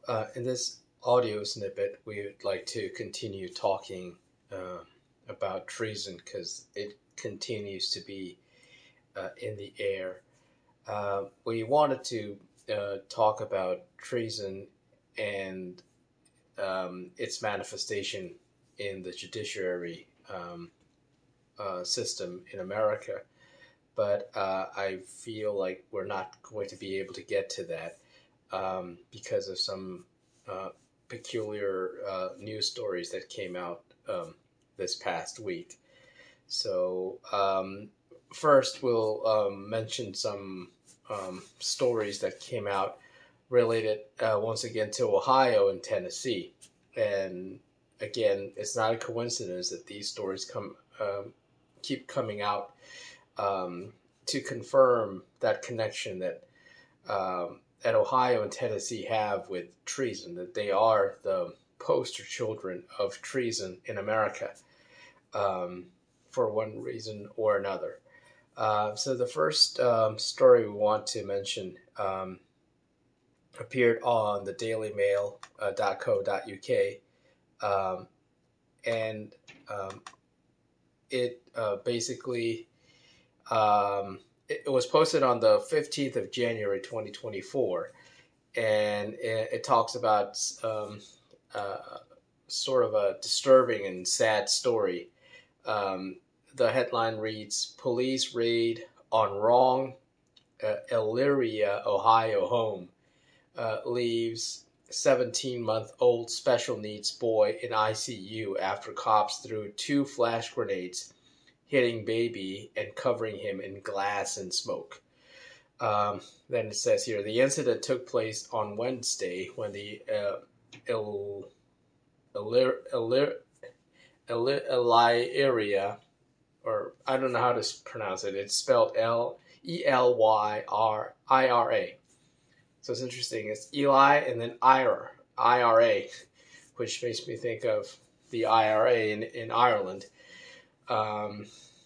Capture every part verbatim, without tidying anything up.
uh, in this audio snippet, we would like to continue talking uh, about treason because it continues to be uh, in the air. Uh, we wanted to uh, talk about treason and um, its manifestation in the judiciary um, uh, system in America, but uh, I feel like we're not going to be able to get to that um, because of some uh, peculiar uh, news stories that came out um, this past week. So, um, first, we'll um, mention some um, stories that came out related uh, once again to Ohio and Tennessee. And again, it's not a coincidence that these stories come um, keep coming out um, to confirm that connection that um, that Ohio and Tennessee have with treason, that they are the poster children of treason in America um, for one reason or another. Uh, so the first um, story we want to mention um, appeared on the Daily Mail uh, dot co dot uk, um, and um, it uh, basically um, it, it was posted on the fifteenth of January twenty twenty-four, and it, it talks about um, uh, sort of a disturbing and sad story. Um, the headline reads: Police raid on wrong uh, Elyria, Ohio home uh, leaves seventeen month old special needs boy in I C U after cops threw two flash grenades, hitting baby and covering him in glass and smoke. Um, then it says here the incident took place on Wednesday when the uh, El, Elir, Elir, Elir, Elyria, or I don't know how to pronounce it. It's spelled L E L Y R I R A. So it's interesting. It's Eli and then I R I R A, which makes me think of the I R A in, in Ireland. Um,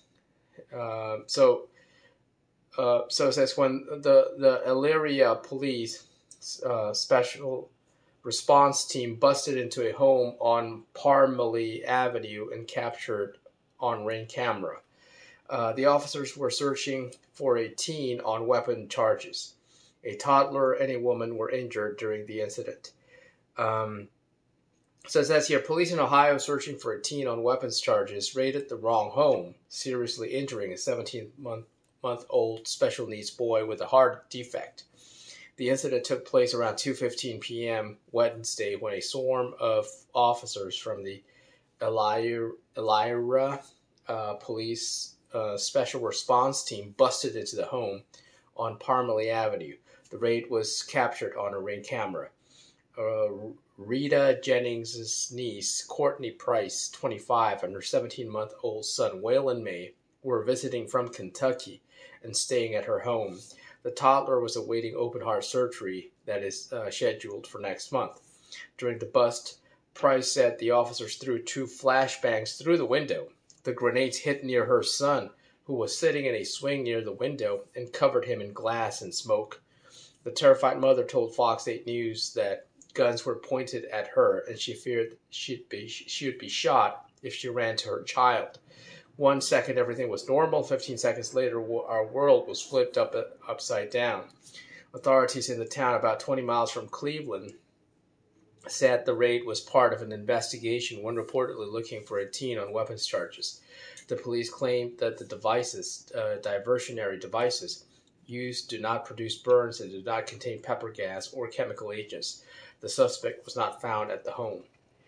uh, so uh, so it says when the the Elyria police uh, special response team busted into a home on Parmalee Avenue and captured on ring camera. Uh, the officers were searching for a teen on weapon charges. A toddler and a woman were injured during the incident. Um, so it says here, police in Ohio searching for a teen on weapons charges raided the wrong home, seriously injuring a seventeen-month-old special needs boy with a heart defect. The incident took place around two fifteen p.m. Wednesday when a swarm of officers from the Elyria, Elyria uh, police uh, special response team busted into the home on Parmalee Avenue. The raid was captured on a ring camera. Uh, Rita Jennings' niece, Courtney Price, twenty-five, and her seventeen-month-old son, Waylon May, were visiting from Kentucky and staying at her home. The toddler was awaiting open-heart surgery that is uh, scheduled for next month. During the bust, Price said the officers threw two flashbangs through the window. The grenades hit near her son, who was sitting in a swing near the window, and covered him in glass and smoke. The terrified mother told Fox eight News that guns were pointed at her, and she feared she'd be, she would be shot if she ran to her child. One second, everything was normal. Fifteen seconds later, our world was flipped up upside down. Authorities in the town about twenty miles from Cleveland said the raid was part of an investigation when reportedly looking for a teen on weapons charges. The police claimed that the devices, uh, diversionary devices, used do not produce burns and do not contain pepper gas or chemical agents. The suspect was not found at the home.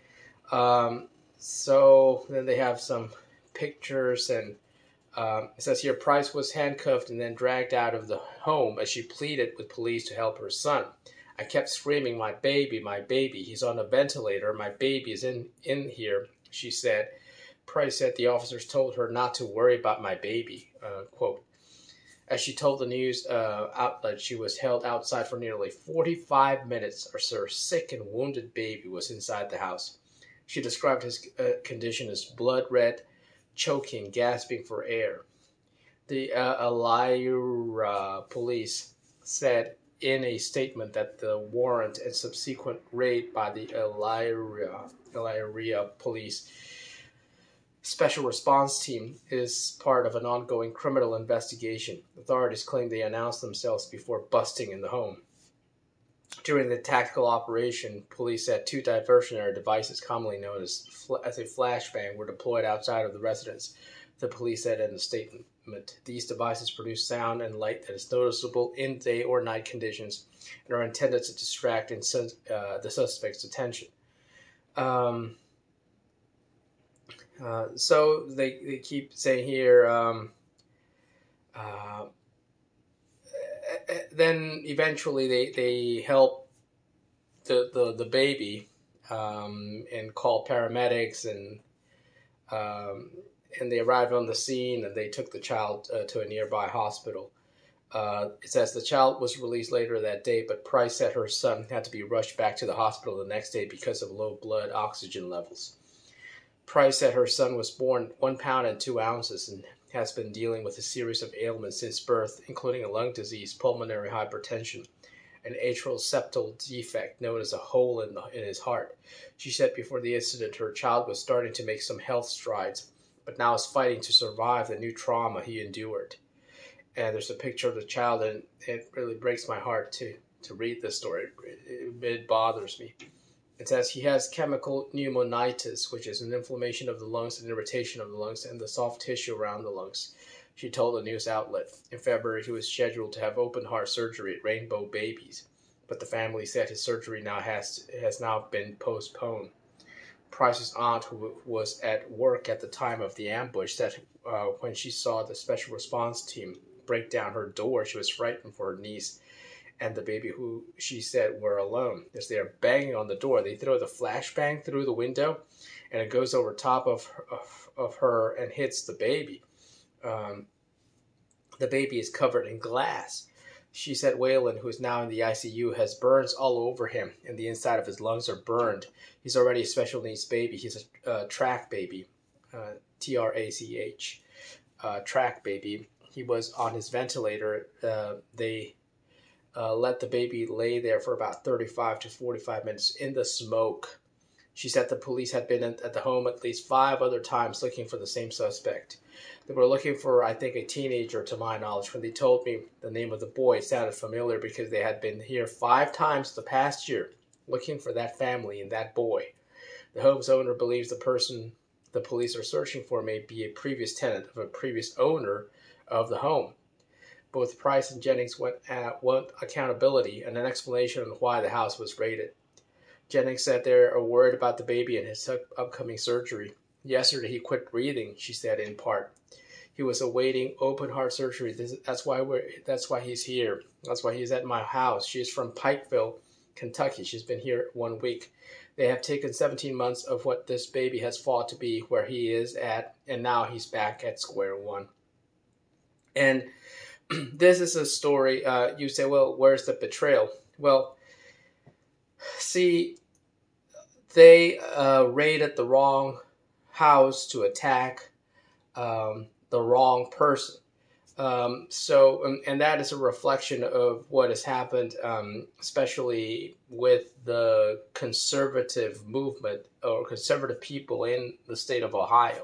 Um, so then they have some pictures, and um, it says here Price was handcuffed and then dragged out of the home as she pleaded with police to help her son. I kept screaming, my baby, my baby. He's on a ventilator. My baby is in, in here, she said. Price said the officers told her not to worry about my baby, uh, quote. As she told the news uh, outlet, she was held outside for nearly forty-five minutes as her sick and wounded baby was inside the house. She described his uh, condition as blood red, choking, gasping for air. The uh, Elyria police said in a statement that the warrant and subsequent raid by the Elyria, Elyria police special response team is part of an ongoing criminal investigation. Authorities claim they announced themselves before busting in the home. During the tactical operation, police said two diversionary devices, commonly known as, as a flashbang, were deployed outside of the residence, the police said in a statement. These devices produce sound and light that is noticeable in day or night conditions and are intended to distract in, uh, the suspect's attention. Um, uh, so they, they keep saying here, um, uh, then eventually they, they help the, the, the baby um, and call paramedics, and um, and they arrived on the scene and they took the child uh, to a nearby hospital. Uh, it says the child was released later that day, but Price said her son had to be rushed back to the hospital the next day because of low blood oxygen levels. Price said her son was born one pound and two ounces and has been dealing with a series of ailments since birth, including a lung disease, pulmonary hypertension, an atrial septal defect known as a hole in, the, in his heart. She said before the incident her child was starting to make some health strides, but now is fighting to survive the new trauma he endured. And there's a picture of the child, and it really breaks my heart to, to read this story. It, it, it bothers me. It says he has chemical pneumonitis, which is an inflammation of the lungs and irritation of the lungs and the soft tissue around the lungs, she told a news outlet. In February, he was scheduled to have open heart surgery at Rainbow Babies, but the family said his surgery now has has now been postponed. Price's aunt, who was at work at the time of the ambush, said uh, when she saw the special response team break down her door, she was frightened for her niece and the baby, who she said were alone. As they are banging on the door, they throw the flashbang through the window, and it goes over top of her, of, of her and hits the baby. Um, the baby is covered in glass. She said Waylon, who is now in the I C U, has burns all over him, and the inside of his lungs are burned. He's already a special needs baby. He's a uh, track baby, uh, T R A C H, uh, track baby. He was on his ventilator. Uh, they Uh, let the baby lay there for about thirty-five to forty-five minutes in the smoke. She said the police had been at the home at least five other times looking for the same suspect. They were looking for, I think, a teenager, to my knowledge. When they told me the name of the boy, it sounded familiar because they had been here five times the past year looking for that family and that boy. The home's owner believes the person the police are searching for may be a previous tenant of a previous owner of the home. Both Price and Jennings want, uh, want accountability and an explanation on why the house was raided. Jennings said they are worried about the baby and his upcoming surgery. Yesterday he quit breathing, she said in part. He was awaiting open heart surgery. This, that's why we're. That's why he's here. That's why he's at my house. She's from Pikeville, Kentucky. She's been here one week. They have taken seventeen months of what this baby has fought to be where he is at, and now he's back at square one. And this is a story, uh, you say, well, where's the betrayal? Well, see, they uh, raided the wrong house to attack um, the wrong person. Um, so, and, and that is a reflection of what has happened, um, especially with the conservative movement or conservative people in the state of Ohio.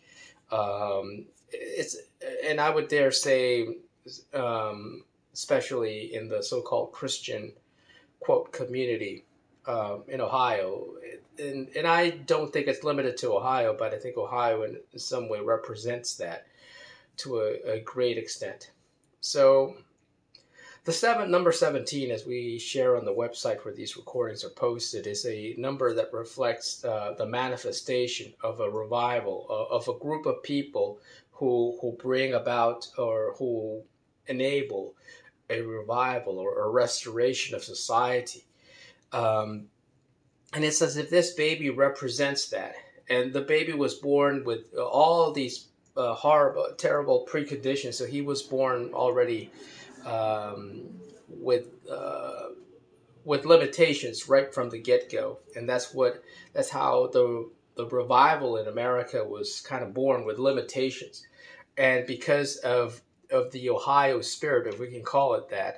Um, it's, and I would dare say, Um, especially in the so-called Christian, quote, community um, in Ohio. And, and I don't think it's limited to Ohio, but I think Ohio in some way represents that to a, a great extent. So the seven, number seventeen, as we share on the website where these recordings are posted, is a number that reflects uh, the manifestation of a revival, uh, of a group of people who who bring about or who enable a revival or a restoration of society. Um, and it's as if this baby represents that. And the baby was born with all these uh, horrible, terrible preconditions. So he was born already um, with uh, with limitations right from the get-go. And that's what that's how the the revival in America was kind of born, with limitations. And because of of the Ohio spirit, if we can call it that,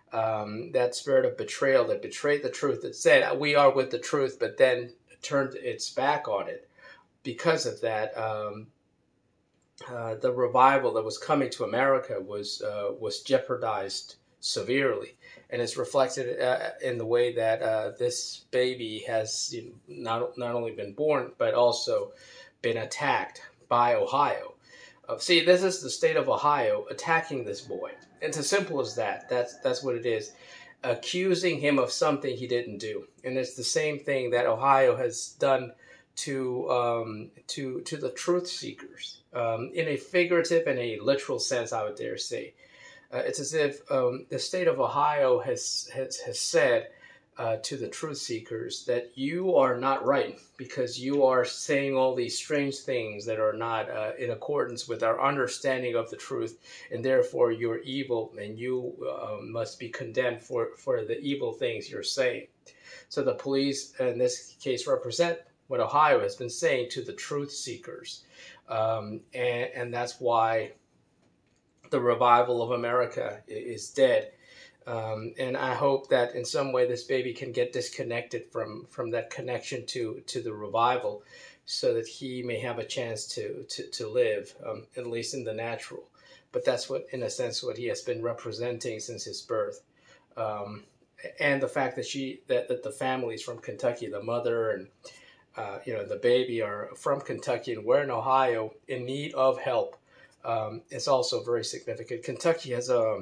Um, that spirit of betrayal that betrayed the truth, that said, we are with the truth, but then turned its back on it. Because of that, um, uh, the revival that was coming to America was uh, was jeopardized severely, and it's reflected uh, in the way that uh, this baby has, you know, not not only been born but also been attacked by Ohio. Uh, see, this is the state of Ohio attacking this boy. It's as simple as that. That's that's what it is. Accusing him of something he didn't do, and it's the same thing that Ohio has done to um, to to the truth seekers, um, in a figurative and a literal sense, I would dare say. Uh, it's as if um, the state of Ohio has has, has said uh, to the truth seekers that you are not right because you are saying all these strange things that are not uh, in accordance with our understanding of the truth, and therefore you're evil and you uh, must be condemned for, for the evil things you're saying. So the police, in this case, represent what Ohio has been saying to the truth seekers. Um, and, and that's why the revival of America is dead. Um, and I hope that in some way this baby can get disconnected from, from that connection to, to the revival so that he may have a chance to, to, to live, um, at least in the natural. But that's what, in a sense, what he has been representing since his birth. Um, and the fact that she that, that the family is from Kentucky, the mother and uh, you know the baby are from Kentucky, and we're in Ohio in need of help. Um, it's also very significant. Kentucky has a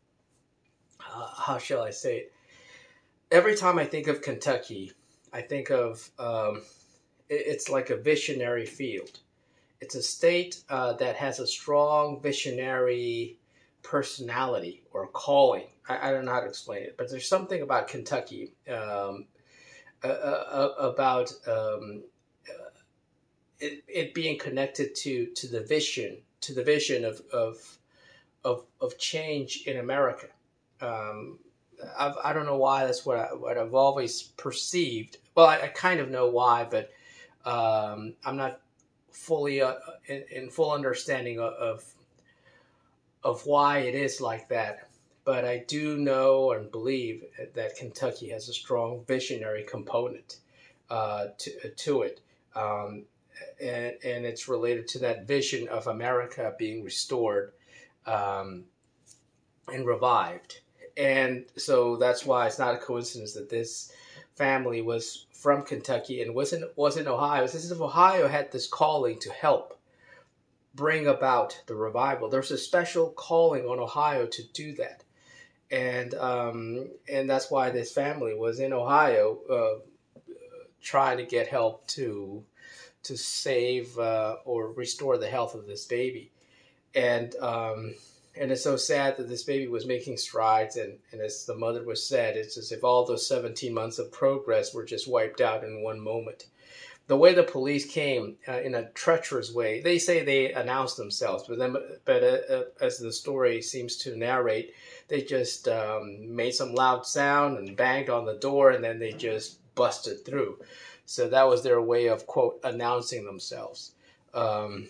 uh, how shall I say it? Every time I think of Kentucky, I think of um, it, it's like a visionary field. It's a state uh, that has a strong visionary personality or calling. I, I don't know how to explain it, but there's something about Kentucky, um, uh, uh, about um, uh, it, it being connected to to the vision, to the vision of of of, of change in America. Um, I've, I don't know why that's what I, what I've always perceived. Well, I, I kind of know why, but um, I'm not fully uh, in, in full understanding of, of of why it is like that. But I do know and believe that Kentucky has a strong visionary component uh, to to it, um, and and it's related to that vision of America being restored um, and revived. And so that's why it's not a coincidence that this family was from Kentucky and wasn't was in Ohio. It's as if Ohio had this calling to help bring about the revival. There's a special calling on Ohio to do that, and um, and that's why this family was in Ohio uh, trying to get help to to save uh, or restore the health of this baby. And um, and it's so sad that this baby was making strides, and, and as the mother was said, it's as if all those seventeen months of progress were just wiped out in one moment. The way the police came uh, in a treacherous way, they say they announced themselves, but then, but uh, uh, as the story seems to narrate, they just um, made some loud sound and banged on the door, and then they just busted through. So that was their way of, quote, announcing themselves. Um,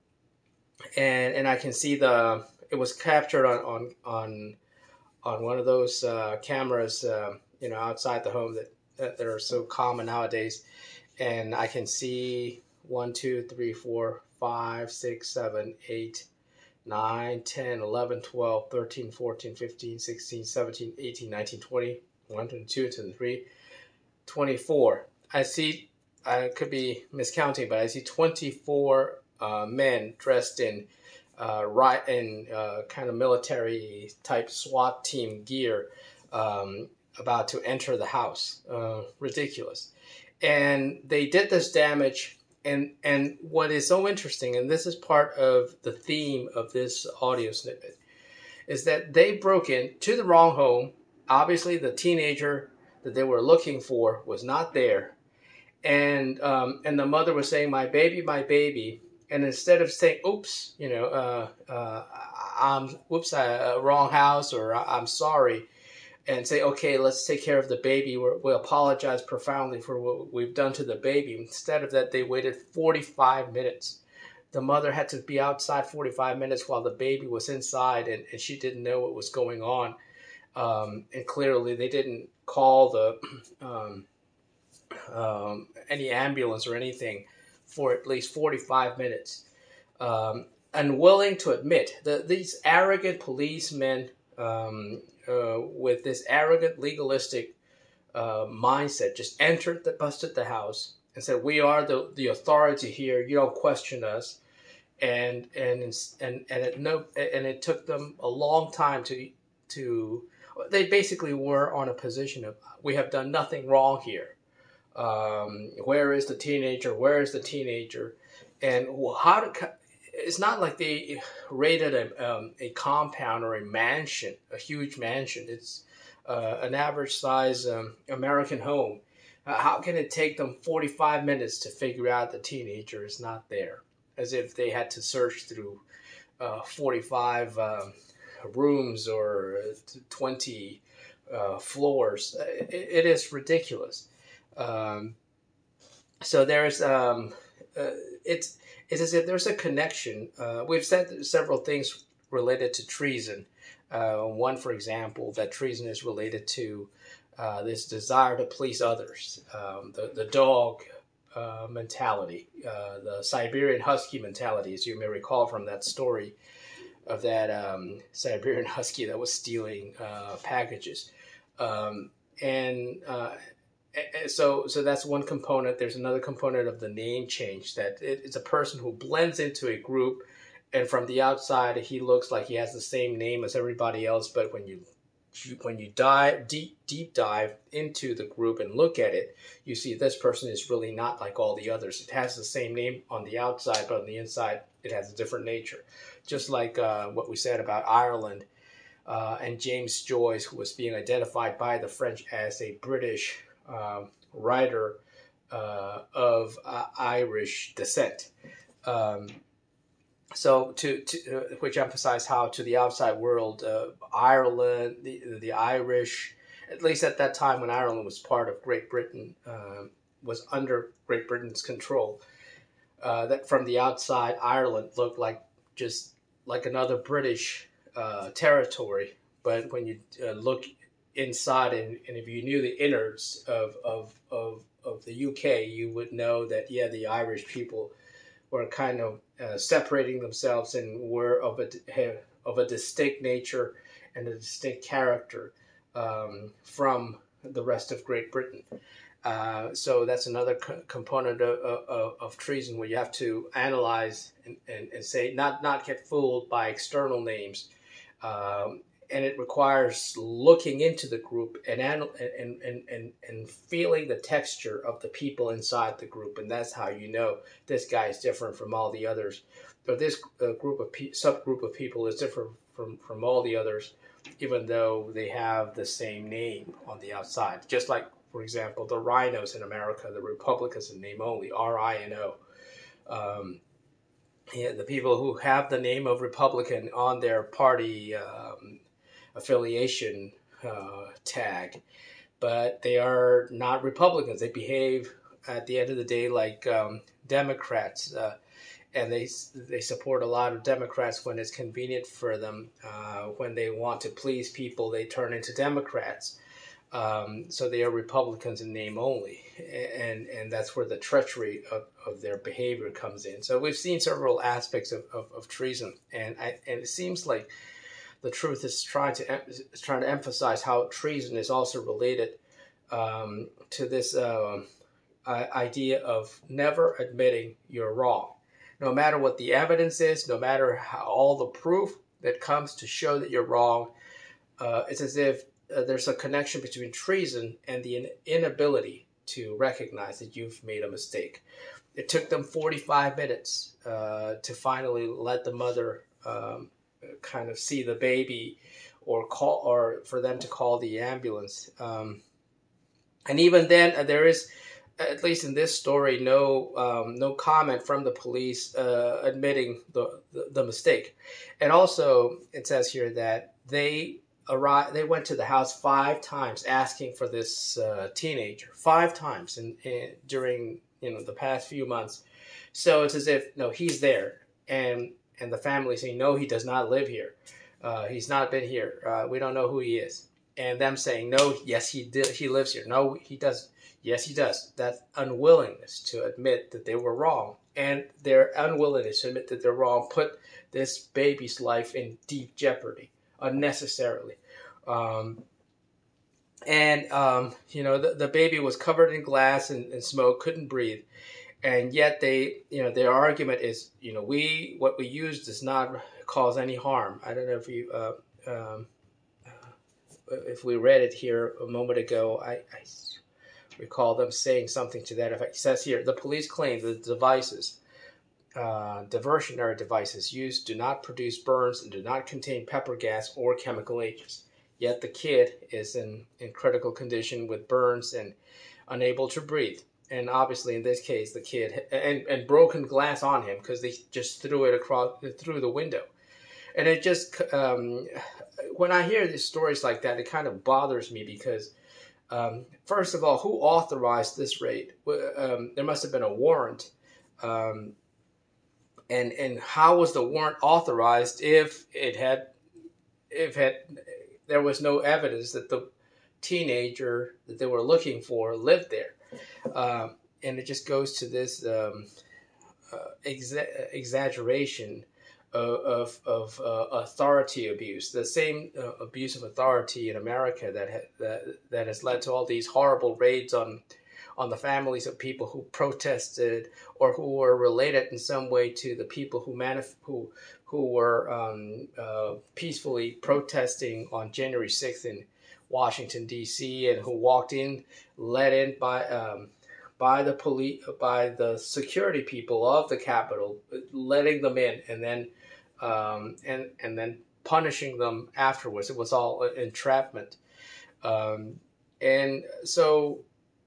and and I can see the it was captured on on on, on one of those uh, cameras, uh, you know, outside the home that, that that are so common nowadays. And I can see one, two, three, four, five, six, seven, eight, nine, ten, eleven, twelve, thirteen, fourteen, fifteen, sixteen, seventeen, eighteen, nineteen, twenty, one, twenty-two, twenty-three, twenty-four. I see, I could be miscounting, but I see twenty-four uh, men dressed in uh, right in uh, kind of military type SWAT team gear um, about to enter the house. Uh, ridiculous. And they did this damage, and and what is so interesting, and this is part of the theme of this audio snippet, is that they broke into the wrong home. Obviously, the teenager that they were looking for was not there, and um, and the mother was saying, "My baby, my baby," and instead of saying, "Oops," you know, uh, uh, I'm whoops, I, uh, wrong house, or I'm sorry. And say, okay, let's take care of the baby. We're, we apologize profoundly for what we've done to the baby. Instead of that, they waited forty-five minutes. The mother had to be outside forty-five minutes while the baby was inside, and, and she didn't know what was going on. Um, and clearly they didn't call the um, um, any ambulance or anything for at least forty-five minutes. Um, unwilling to admit that these arrogant policemen um, uh, with this arrogant legalistic uh, mindset just entered the busted the house and said, "We are the, the authority here. You don't question us." And and and and it no and it took them a long time to to they basically were on a position of, we have done nothing wrong here. Um, where is the teenager? Where is the teenager? And how to? It's not like they raided a um, a compound or a mansion, a huge mansion. It's uh, an average size um, American home. Uh, how can it take them forty-five minutes to figure out the teenager is not there? As if they had to search through uh, forty-five um, rooms or twenty uh, floors. It, it is ridiculous. Um, so there's um, uh, it's it's as if there's a connection. Uh, we've said several things related to treason. Uh, one, for example, that treason is related to uh, this desire to please others, um, the the dog uh, mentality, uh, the Siberian Husky mentality, as you may recall from that story of that um, Siberian Husky that was stealing uh, packages, um, and uh, so so that's one component. There's another component of the name change, that it, it's a person who blends into a group, and from the outside he looks like he has the same name as everybody else, but when you when you dive deep deep dive into the group and look at it, you see this person is really not like all the others. It has the same name on the outside, but on the inside it has a different nature. Just like uh, what we said about Ireland uh, and James Joyce, who was being identified by the French as a British um, writer uh, of uh, Irish descent. Um, So to, to uh, which emphasize how to the outside world, uh, Ireland, the the Irish, at least at that time when Ireland was part of Great Britain, uh, was under Great Britain's control, uh, that from the outside Ireland looked like just like another British uh, territory. But when you uh, look inside, and, and if you knew the innards of, of of of the U K, you would know that, yeah, the Irish people were kind of uh, separating themselves and were of a of a distinct nature and a distinct character um, from the rest of Great Britain. Uh, so that's another co- component of, of, of treason, where you have to analyze and, and, and say, not not get fooled by external names. Um, and it requires looking into the group and, and and and and feeling the texture of the people inside the group, and that's how you know this guy is different from all the others, or this uh, group of pe- subgroup of people is different from from all the others, even though they have the same name on the outside. Just like, for example, the rhinos in America, the Republicans in name only, R I N O. Um, yeah, the people who have the name of Republican on their party um, affiliation uh, tag, but they are not Republicans. They behave at the end of the day like um, Democrats, uh, and they they support a lot of Democrats when it's convenient for them. Uh, when they want to please people, they turn into Democrats. Um, so they are Republicans in name only, and and that's where the treachery of, of their behavior comes in. So we've seen several aspects of, of, of treason, and I, and it seems like the truth is trying to is trying to emphasize how treason is also related um, to this uh, idea of never admitting you're wrong, no matter what the evidence is, no matter how, all the proof that comes to show that you're wrong. Uh, it's as if uh, there's a connection between treason and the in- inability to recognize that you've made a mistake. It took them forty-five minutes uh, to finally let the mother um, kind of see the baby, or call, or for them to call the ambulance. Um, and even then, uh, there is, at least in this story, no um, no comment from the police uh, admitting the, the the mistake. And also, it says here that they arrived. They went to the house five times asking for this uh, teenager. Five times in, in during you know the past few months. So it's as if, no, he's there, and and the family saying, no, he does not live here. Uh, he's not been here. Uh, we don't know who he is. and them saying, no, yes, he did, he lives here. No, he doesn't. Yes, he does. That unwillingness to admit that they were wrong, and their unwillingness to admit that they're wrong, put this baby's life in deep jeopardy unnecessarily. Um, and, um, you know, the, the baby was covered in glass and, and smoke, couldn't breathe. And yet they, you know, their argument is, you know, we, what we use does not cause any harm. I don't know if you, uh, um, if we read it here a moment ago, I, I recall them saying something to that effect. It says here, the police claim that the devices, uh, diversionary devices used do not produce burns and do not contain pepper gas or chemical agents. Yet the kid is in, in critical condition with burns and unable to breathe. And obviously, in this case, the kid and, and broken glass on him because they just threw it across through the window. And it just, um, when I hear these stories like that, it kind of bothers me because, um, first of all, who authorized this raid? Um, there must have been a warrant. Um, and and how was the warrant authorized if it had, if had, there was no evidence that the teenager that they were looking for lived there? Um, and it just goes to this um, uh, exa- exaggeration of, of, of uh, authority abuse, the same uh, abuse of authority in America that, ha- that that has led to all these horrible raids on on the families of people who protested or who were related in some way to the people who manif- who who were um, uh, peacefully protesting on January sixth in Washington D C and who walked in, led in by um, by the police, by the security people of the Capitol, letting them in, and then um, and and then punishing them afterwards. It was all entrapment, um, and so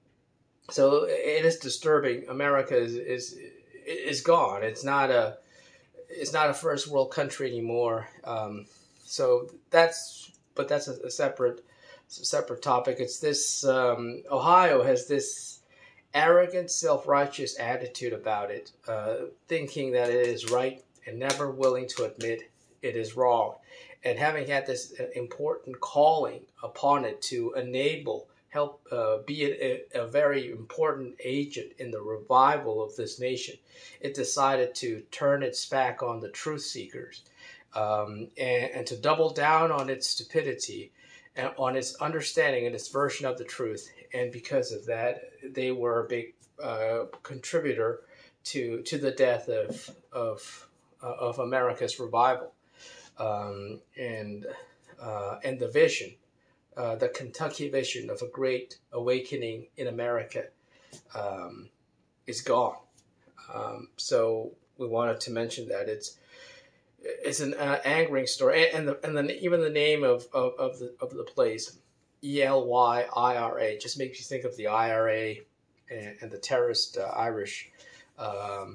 so it is disturbing. America is is is gone. It's not a it's not a first world country anymore. Um, so that's but that's a, a separate a separate topic. It's this um, Ohio has this arrogant, self-righteous attitude about it, uh, thinking that it is right and never willing to admit it is wrong. And having had this important calling upon it to enable, help uh, be a, a very important agent in the revival of this nation, it decided to turn its back on the truth seekers um, and, and to double down on its stupidity and on its understanding and its version of the truth. And because of that, they were a big uh, contributor to to the death of of uh, of America's revival, um, and uh, and the vision, uh, the Kentucky vision of a great awakening in America, um, is gone. Um, so we wanted to mention that it's it's an uh, angering story, and, and the and then even the name of, of, of the of the place, E L Y I R A, just makes you think of the I R A and, and the terrorist uh, Irish um,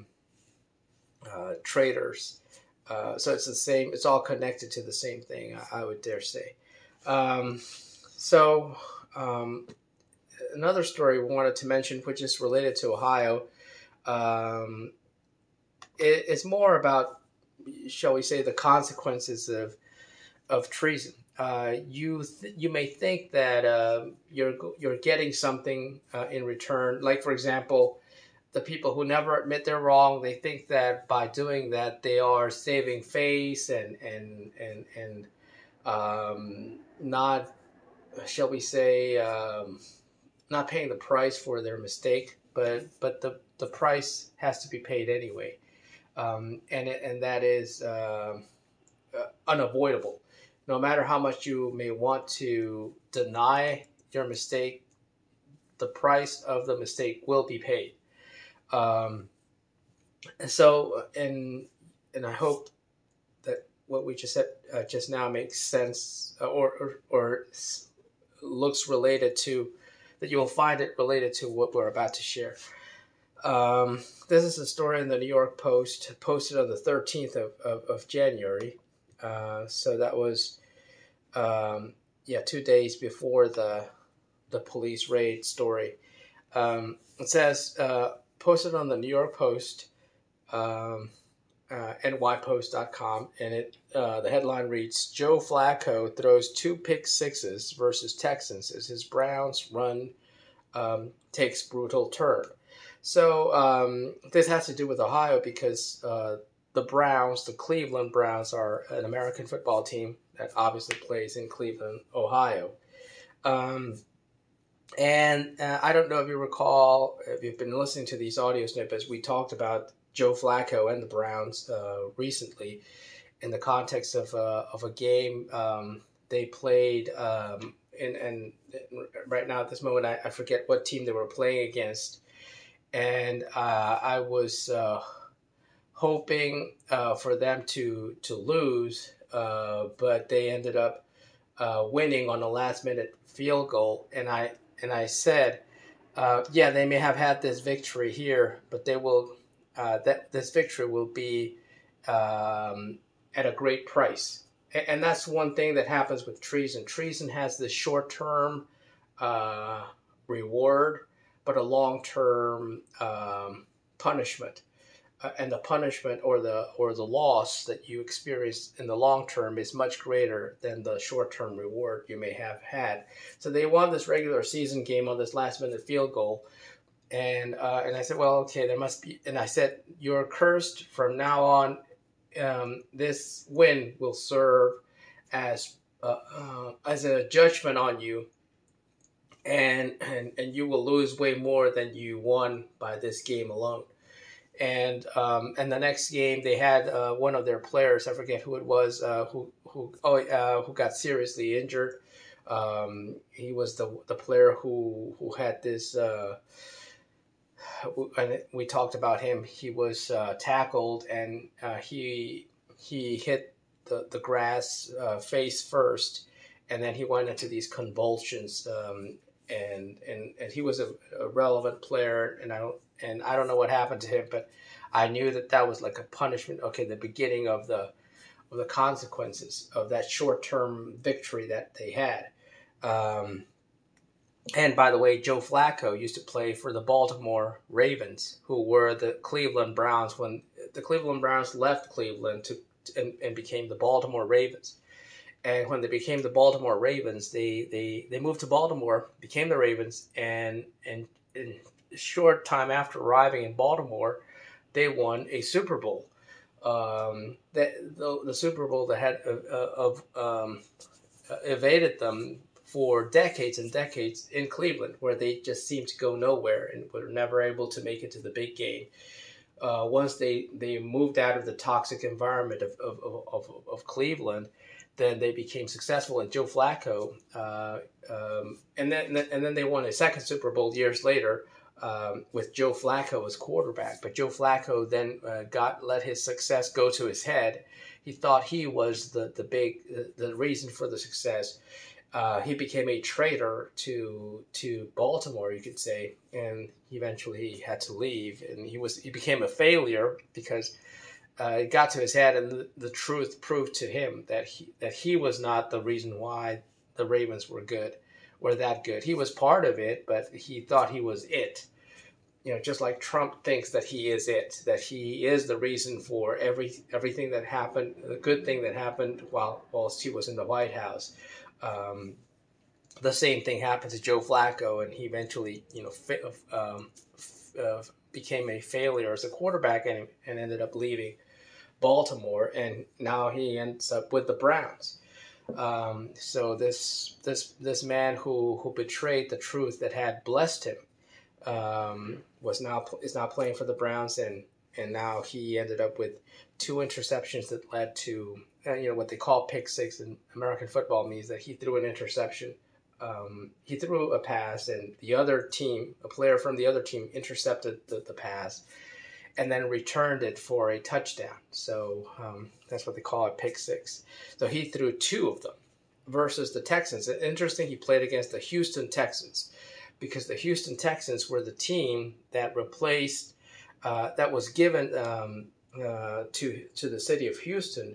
uh, traitors. Uh, so it's the same. It's all connected to the same thing, I, I would dare say. Um, so um, another story we wanted to mention, which is related to Ohio, um, it, it's more about, shall we say, the consequences of of treason. Uh, you th- you may think that uh, you're you're getting something uh, in return. Like, for example, the people who never admit they're wrong, they think that by doing that they are saving face and and and and um, not, shall we say, um, not paying the price for their mistake. But but the the price has to be paid anyway, um, and it, and that is uh, uh, unavoidable. No matter how much you may want to deny your mistake, the price of the mistake will be paid. Um, and so, and and I hope that what we just said uh, just now makes sense, uh, or, or or looks related to, that you will find it related to what we're about to share. Um, this is a story in the New York Post, posted on the thirteenth of, of, of January. Uh, so that was, um, yeah, two days before the the police raid story. Um, it says, uh, posted on the New York Post, um, uh, N Y Post dot com, and it uh, the headline reads: Joe Flacco throws two pick sixes versus Texans as his Browns run um, takes brutal turn. So um, this has to do with Ohio because uh, the Browns, the Cleveland Browns, are an American football team that obviously plays in Cleveland, Ohio. Um, and uh, I don't know if you recall, if you've been listening to these audio snippets, we talked about Joe Flacco and the Browns uh, recently in the context of, uh, of a game um, they played. Um, and, and right now at this moment, I, I forget what team they were playing against. And uh, I was uh, hoping uh, for them to, to lose, uh, but they ended up uh, winning on a last minute field goal. And I and I said, uh, yeah, they may have had this victory here, but they will uh, that this victory will be um, at a great price. And, and that's one thing that happens with treason. Treason has this short term uh, reward, but a long term um, punishment. Uh, and the punishment or the or the loss that you experience in the long term is much greater than the short term reward you may have had. So they won this regular season game on this last minute field goal, and uh, and I said, well, okay, there must be. And I said, you're cursed from now on. Um, this win will serve as uh, uh, as a judgment on you, and, and and you will lose way more than you won by this game alone. And um, and the next game they had uh, one of their players, I forget who it was, uh, who who oh uh, who got seriously injured. Um, he was the the player who who had this. Uh, and we talked about him. He was uh, tackled and uh, he he hit the the grass uh, face first, and then he went into these convulsions. Um, and and and he was a, a relevant player, and I don't and I don't know what happened to him, but I knew that that was like a punishment. Okay, the beginning of the of the consequences of that short term victory that they had. Um, and by the way, Joe Flacco used to play for the Baltimore Ravens, who were the Cleveland Browns when the Cleveland Browns left Cleveland to and, and became the Baltimore Ravens. And when they became the Baltimore Ravens, they, they, they moved to Baltimore, became the Ravens, and and in a short time after arriving in Baltimore, they won a Super Bowl. Um, the, the the Super Bowl that had uh, of um, evaded them for decades and decades in Cleveland, where they just seemed to go nowhere and were never able to make it to the big game. Uh, once they, they moved out of the toxic environment of of, of, of Cleveland, then they became successful. And Joe Flacco, uh, um, and then and then they won a second Super Bowl years later um, with Joe Flacco as quarterback. But Joe Flacco then uh, got let his success go to his head. He thought he was the the big the reason for the success. Uh, he became a traitor to to Baltimore, you could say, and eventually he had to leave. And he was he became a failure because. Uh, it got to his head, and the, the truth proved to him that he that he was not the reason why the Ravens were good, were that good. He was part of it, but he thought he was it. You know, just like Trump thinks that he is it, that he is the reason for every everything that happened, the good thing that happened while whilst he was in the White House. Um, the same thing happened to Joe Flacco, and he eventually, you know, fa- um, uh, became a failure as a quarterback, and, and ended up leaving Baltimore, and now he ends up with the Browns. Um, so this this this man who who betrayed the truth that had blessed him um, was now is now playing for the Browns, and and now he ended up with two interceptions that led to uh, you know what they call pick six in American football. Means that he threw an interception. Um, he threw a pass, and the other team, a player from the other team, intercepted the, the pass, and then returned it for a touchdown. So um, that's what they call a pick six. So he threw two of them versus the Texans. Interesting, he played against the Houston Texans because the Houston Texans were the team that replaced, uh, that was given um, uh, to to the city of Houston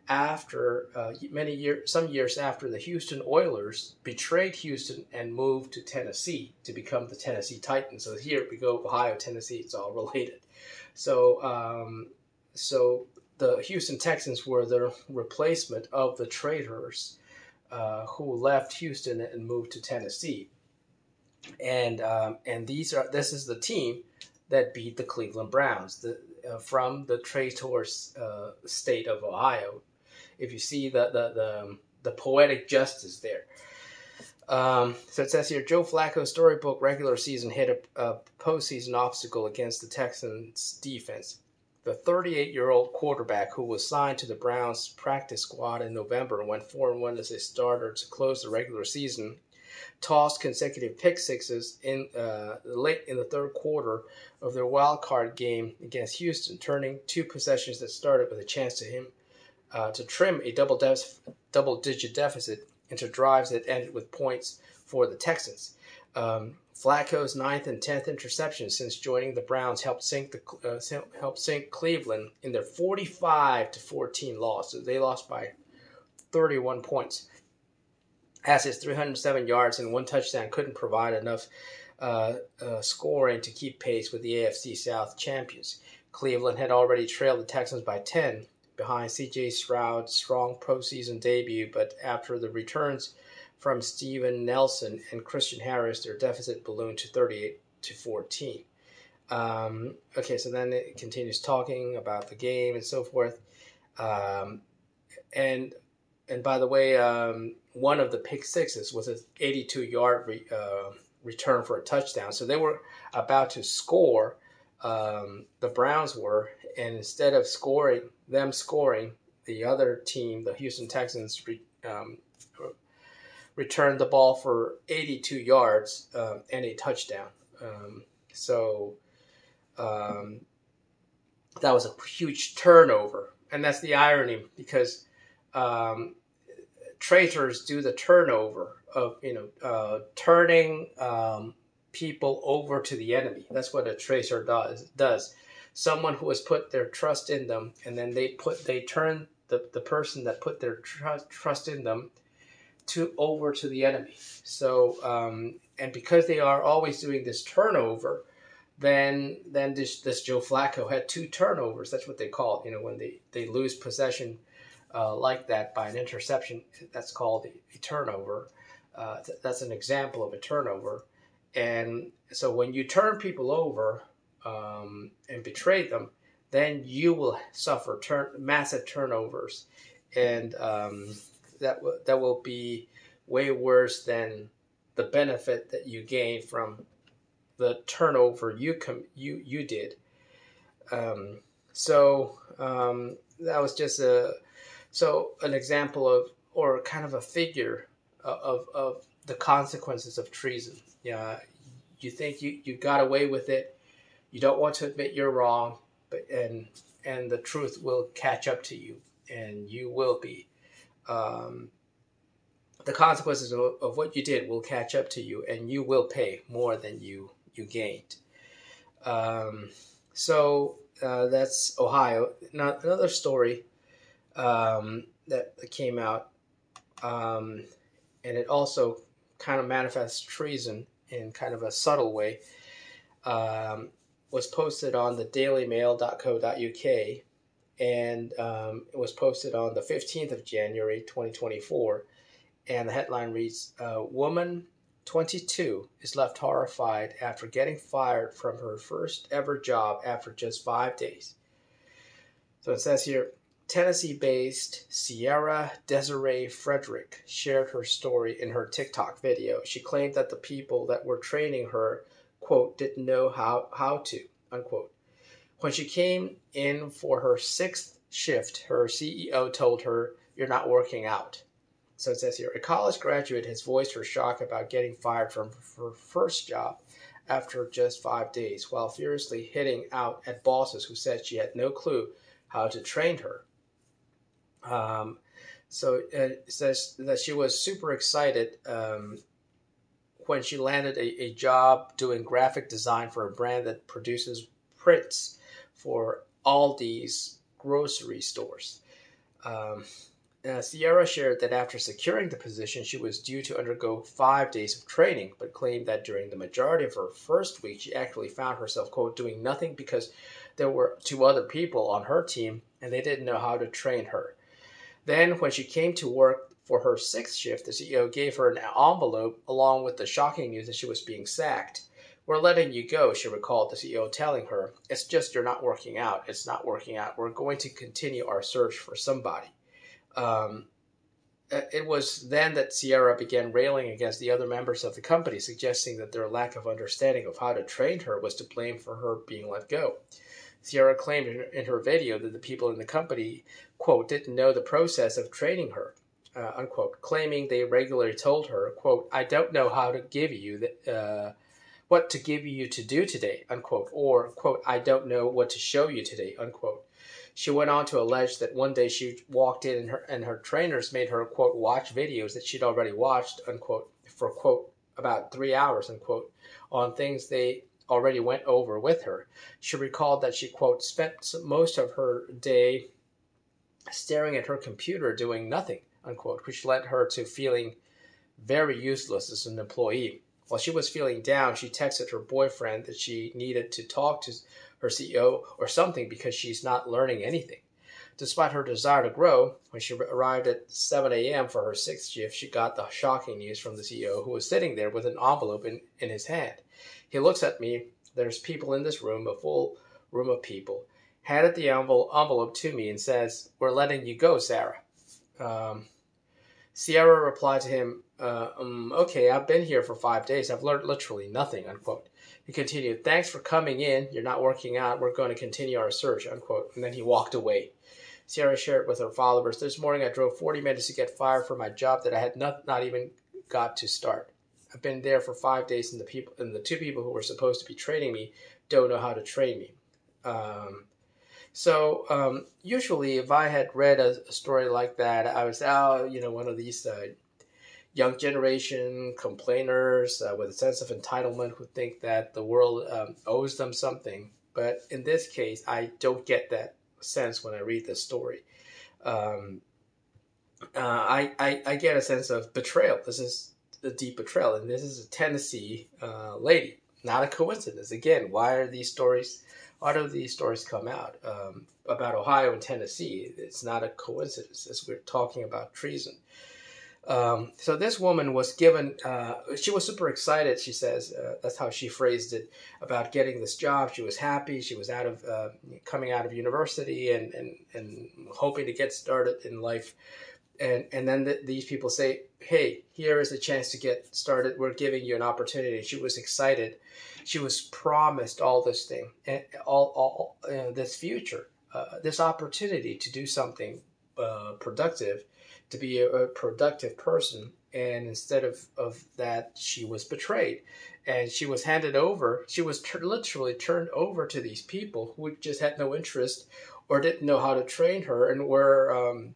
after uh, many years, some years after the Houston Oilers betrayed Houston and moved to Tennessee to become the Tennessee Titans. So here we go, Ohio, Tennessee, it's all related. So, um, so the Houston Texans were the replacement of the Traitors uh, who left Houston and moved to Tennessee. And um, and these are this is the team that beat the Cleveland Browns the, uh, from the Traitors uh, state of Ohio. If you see the the the, the poetic justice there. Um, so it says here, Joe Flacco's storybook regular season hit a, a postseason obstacle against the Texans defense. The thirty-eight-year-old quarterback, who was signed to the Browns practice squad in November and went four and one as a starter to close the regular season, tossed consecutive pick sixes in uh, late in the third quarter of their wild card game against Houston, turning two possessions that started with a chance to him uh, to trim a double def- double-digit deficit into drives that ended with points for the Texans. Um, Flacco's ninth and tenth interceptions since joining the Browns helped sink the uh, helped sink Cleveland in their forty-five to fourteen loss. So they lost by thirty-one points. As his three hundred seven yards and one touchdown couldn't provide enough uh, uh, scoring to keep pace with the A F C South champions. Cleveland had already trailed the Texans by ten behind C J Stroud's strong postseason debut, but after the returns from Steven Nelson and Christian Harris, their deficit ballooned to thirty-eight to fourteen. Um, okay, so then it continues talking about the game and so forth. Um, and and by the way, um, one of the pick sixes was an eighty-two-yard re, uh, return for a touchdown. So they were about to score. Um, the Browns were, and instead of scoring, them scoring, the other team, the Houston Texans, re, um, returned the ball for eighty-two yards um, and a touchdown. Um, so um, that was a huge turnover, and that's the irony because um, traitors do the turnover of you know uh, turning um, people over to the enemy. That's what a traitor does. Does someone who has put their trust in them, and then they put they turn the, the person that put their trust trust in them to over to the enemy. So um, and because they are always doing this turnover, then then this this Joe Flacco had two turnovers. That's what they call it. You know, when they, they lose possession uh, like that by an interception, that's called a, a turnover. Uh, th- that's an example of a turnover. And so when you turn people over um, and betray them, then you will suffer turn, massive turnovers, and um, that w- that will be way worse than the benefit that you gain from the turnover you com- you you did. Um, so um, that was just a so an example of or kind of a figure of of the consequences of treason. Yeah, you think you, you got away with it. You don't want to admit you're wrong, but and and the truth will catch up to you, and you will be. Um, the consequences of, of what you did will catch up to you, and you will pay more than you you gained. Um, so uh, that's Ohio. Now another story um, that came out, um, and it also kind of manifests treason in kind of a subtle way. Um, was posted on the daily mail dot co dot U K, and um, it was posted on the fifteenth of January twenty twenty-four, and the headline reads, uh, woman twenty-two is left horrified after getting fired from her first ever job after just five days. So it says here, Tennessee-based Sierra Desiree Frederick shared her story in her TikTok video. She claimed that the people that were training her, quote, didn't know how, how to, unquote. When she came in for her sixth shift, her C E O told her, you're not working out. So it says here, a college graduate has voiced her shock about getting fired from her first job after just five days, while furiously hitting out at bosses who said she had no clue how to train her. Um, so it says that she was super excited um, when she landed a, a job doing graphic design for a brand that produces prints for Aldi's grocery stores. Um, Uh, Sierra shared that after securing the position, she was due to undergo five days of training, but claimed that during the majority of her first week, she actually found herself, quote, doing nothing because there were two other people on her team and they didn't know how to train her. Then, when she came to work for her sixth shift, the C E O gave her an envelope along with the shocking news that she was being sacked. We're letting you go, she recalled the C E O telling her. It's just you're not working out. It's not working out. We're going to continue our search for somebody. Um, it was then that Sierra began railing against the other members of the company, suggesting that their lack of understanding of how to train her was to blame for her being let go. Sierra claimed in her, in her video that the people in the company, quote, didn't know the process of training her, uh, unquote, claiming they regularly told her, quote, I don't know how to give you the, uh, what to give you to do today, unquote, or, quote, I don't know what to show you today, unquote. She went on to allege that one day she walked in and her, and her trainers made her, quote, watch videos that she'd already watched, unquote, for, quote, about three hours, unquote, on things they already went over with her. She recalled that she, quote, spent most of her day staring at her computer doing nothing, unquote, which led her to feeling very useless as an employee. While she was feeling down, she texted her boyfriend that she needed to talk to her C E O or something because she's not learning anything. Despite her desire to grow, when she arrived at seven a.m. for her sixth shift, she got the shocking news from the C E O, who was sitting there with an envelope in, in his hand. He looks at me. There's people in this room, a full room of people. Handed the envelope to me and says, we're letting you go, Sarah. Um, Sierra replied to him, uh, um, okay, I've been here for five days. I've learned literally nothing, unquote. He continued, thanks for coming in. You're not working out. We're going to continue our search, unquote. And then he walked away. Sierra shared with her followers, this morning I drove forty minutes to get fired from my job that I had not, not even got to start. I've been there for five days and the people and the two people who were supposed to be training me don't know how to train me. Um, so um, usually if I had read a, a story like that, I was, oh, you know, one of these uh, young generation complainers uh, with a sense of entitlement who think that the world um, owes them something. But in this case, I don't get that sense when I read this story. Um, uh, I, I, I get a sense of betrayal. This is a deep betrayal, and this is a Tennessee uh, lady. Not a coincidence. Again, why are these stories? Why do these stories come out um, about Ohio and Tennessee? It's not a coincidence, as we're talking about treason. Um, so this woman was given, uh, she was super excited, she says, uh, that's how she phrased it, about getting this job. She was happy. She was out of, uh, coming out of university and, and, and hoping to get started in life. And, and then the, these people say, hey, here is a chance to get started. We're giving you an opportunity. She was excited. She was promised all this thing, and all, all uh, this future, uh, this opportunity to do something uh, productive, to be a, a productive person, and instead of, of that, she was betrayed, and she was handed over. She was ter- literally turned over to these people who just had no interest or didn't know how to train her and were um,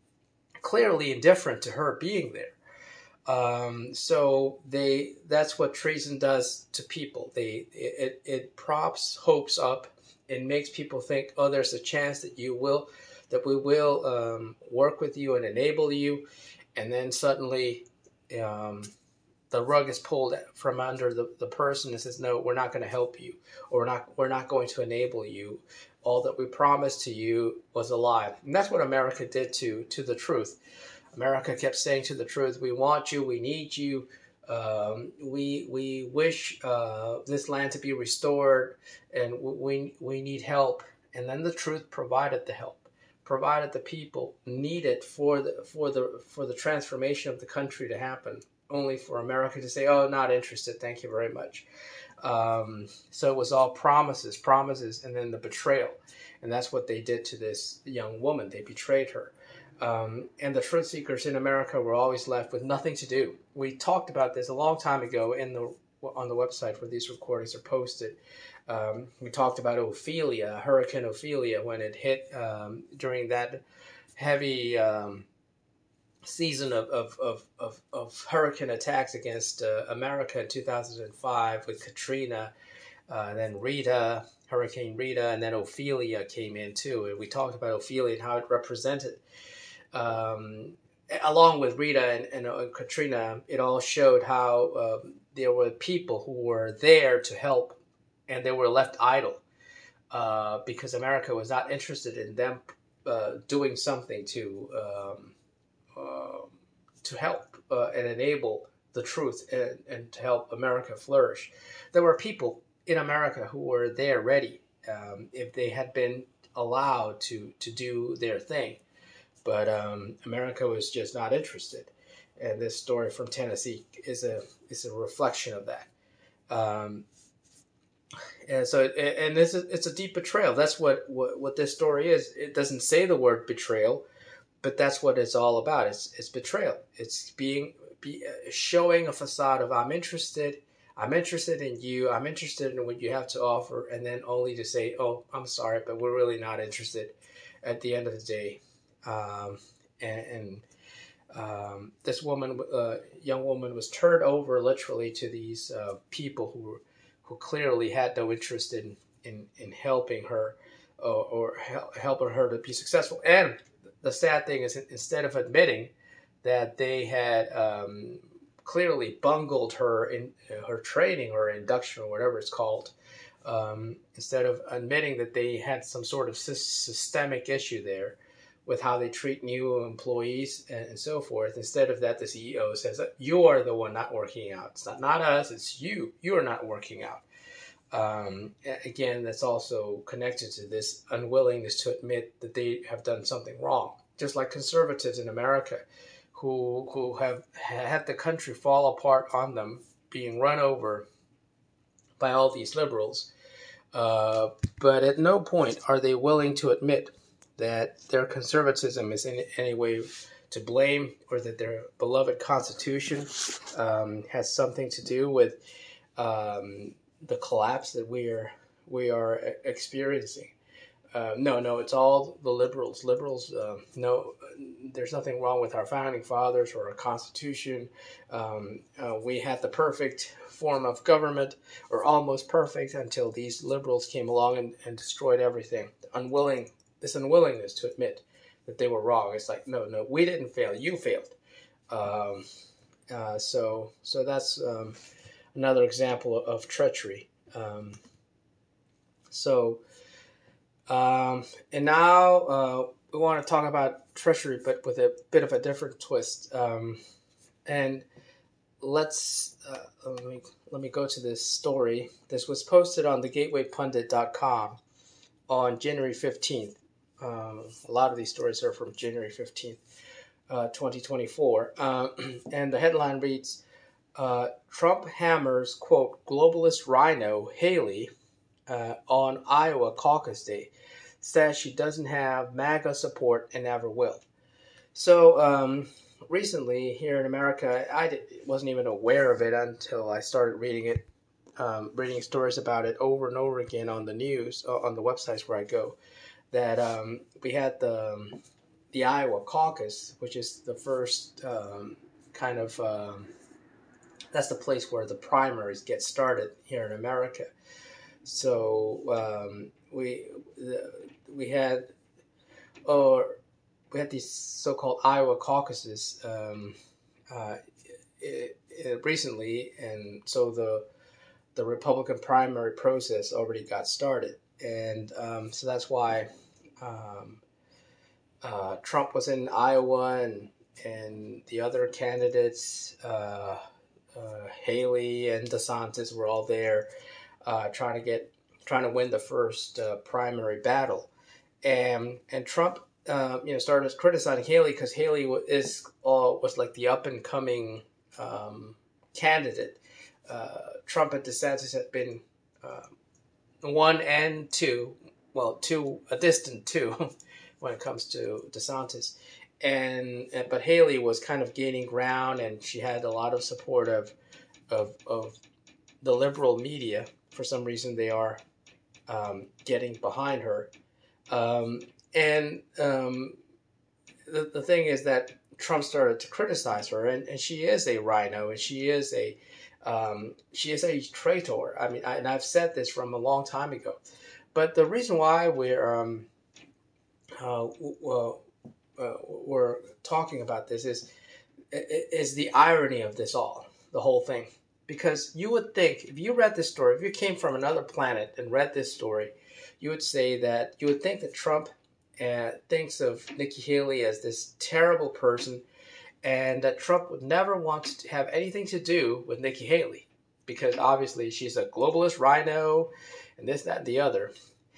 clearly indifferent to her being there. Um, so they that's what treason does to people. They it, it props hopes up and makes people think, oh, there's a chance that you will that we will um, work with you and enable you, and then suddenly um, the rug is pulled from under the, the person and says, no, we're not going to help you, or we're not we're not going to enable you. All that we promised to you was a lie. And that's what America did to to the truth. America kept saying to the truth, we want you, we need you, um, we we wish uh, this land to be restored, and we we need help. And then the truth provided the help, provided the people needed for the for the for the transformation of the country to happen. Only for America to say, "Oh, not interested. Thank you very much." Um, so it was all promises, promises, and then the betrayal, and that's what they did to this young woman. They betrayed her. Um, and the truth seekers in America were always left with nothing to do. We talked about this a long time ago in the on the website where these recordings are posted. Um, we talked about Ophelia, Hurricane Ophelia, when it hit um, during that heavy um, season of, of, of, of, of hurricane attacks against uh, America in two thousand five with Katrina, uh, then Rita, Hurricane Rita, and then Ophelia came in too. And we talked about Ophelia and how it represented Um, along with Rita and, and, uh, Katrina, it all showed how um, there were people who were there to help, and they were left idle uh, because America was not interested in them uh, doing something to um, uh, to help uh, and enable the truth and, and to help America flourish. There were people in America who were there ready um, if they had been allowed to to do their thing. But um, America was just not interested, and this story from Tennessee is a is a reflection of that. Um, and so, and this is it's a deep betrayal. That's what, what what this story is. It doesn't say the word betrayal, but that's what it's all about. It's it's betrayal. It's being be, showing a facade of I'm interested. I'm interested in you. I'm interested in what you have to offer, and then only to say, "Oh, I'm sorry, but we're really not interested." At the end of the day, um, and, and um, this woman, uh, young woman, was turned over literally to these uh, people who who clearly had no interest in in, in helping her or, or hel- helping her to be successful. And the sad thing is, instead of admitting that they had um, clearly bungled her in uh, her training or induction or whatever it's called, um, instead of admitting that they had some sort of sy- systemic issue there with how they treat new employees and, and so forth, instead of that, the C E O says that you are the one not working out. It's not not us. It's you. You are not working out. Um, again, that's also connected to this unwillingness to admit that they have done something wrong. Just like conservatives in America, who who have had the country fall apart on them, being run over by all these liberals, uh, but at no point are they willing to admit that their conservatism is in any way to blame, or that their beloved Constitution um, has something to do with um, the collapse that we are we are experiencing. Uh, no, no, it's all the liberals. Liberals, uh, no, there's nothing wrong with our founding fathers or our Constitution. Um, uh, we had the perfect form of government, or almost perfect, until these liberals came along and, and destroyed everything. Unwilling, this unwillingness to admit that they were wrong. It's like, no, no, we didn't fail. You failed. Um, uh, so, so that's um, another example of treachery. Um, so. Um, and now uh, we want to talk about treachery, but with a bit of a different twist. Um, and let's uh, let me let me go to this story. This was posted on the gateway pundit dot com on January fifteenth. Um, a lot of these stories are from January fifteenth, uh, twenty twenty-four. Uh, and the headline reads, uh, Trump hammers, quote, globalist rhino Haley uh, on Iowa caucus day. Says she doesn't have MAGA support and never will. So um, recently here in America, I did, wasn't even aware of it until I started reading it, um, reading stories about it over and over again on the news, uh, on the websites where I go, that um, we had the, the Iowa caucus, which is the first um, kind of, um, that's the place where the primaries get started here in America. So um, we the, we had or we had these so-called Iowa caucuses um, uh, it, it recently, and so the the Republican primary process already got started, and um, so that's why um, uh, Trump was in Iowa, and and the other candidates, uh, uh, Haley and DeSantis, were all there. Uh, trying to get, trying to win the first uh, primary battle, and and Trump, uh, you know, started criticizing Haley because Haley is uh, was like the up and coming um, candidate. Uh, Trump and DeSantis had been uh, one and two, well, two a distant two when it comes to DeSantis, and but Haley was kind of gaining ground, and she had a lot of support of of of the liberal media. For some reason, they are um, getting behind her. Um, and um, the, the thing is that Trump started to criticize her, and, and she is a rhino, and she is a um, she is a traitor. I mean, I, and I've said this from a long time ago. But the reason why we're um, uh, well, uh, we're talking about this is is the irony of this all, the whole thing. Because you would think, if you read this story, if you came from another planet and read this story, you would say that you would think that Trump uh, thinks of Nikki Haley as this terrible person, and that Trump would never want to have anything to do with Nikki Haley, because obviously she's a globalist rhino, and this, that, and the other.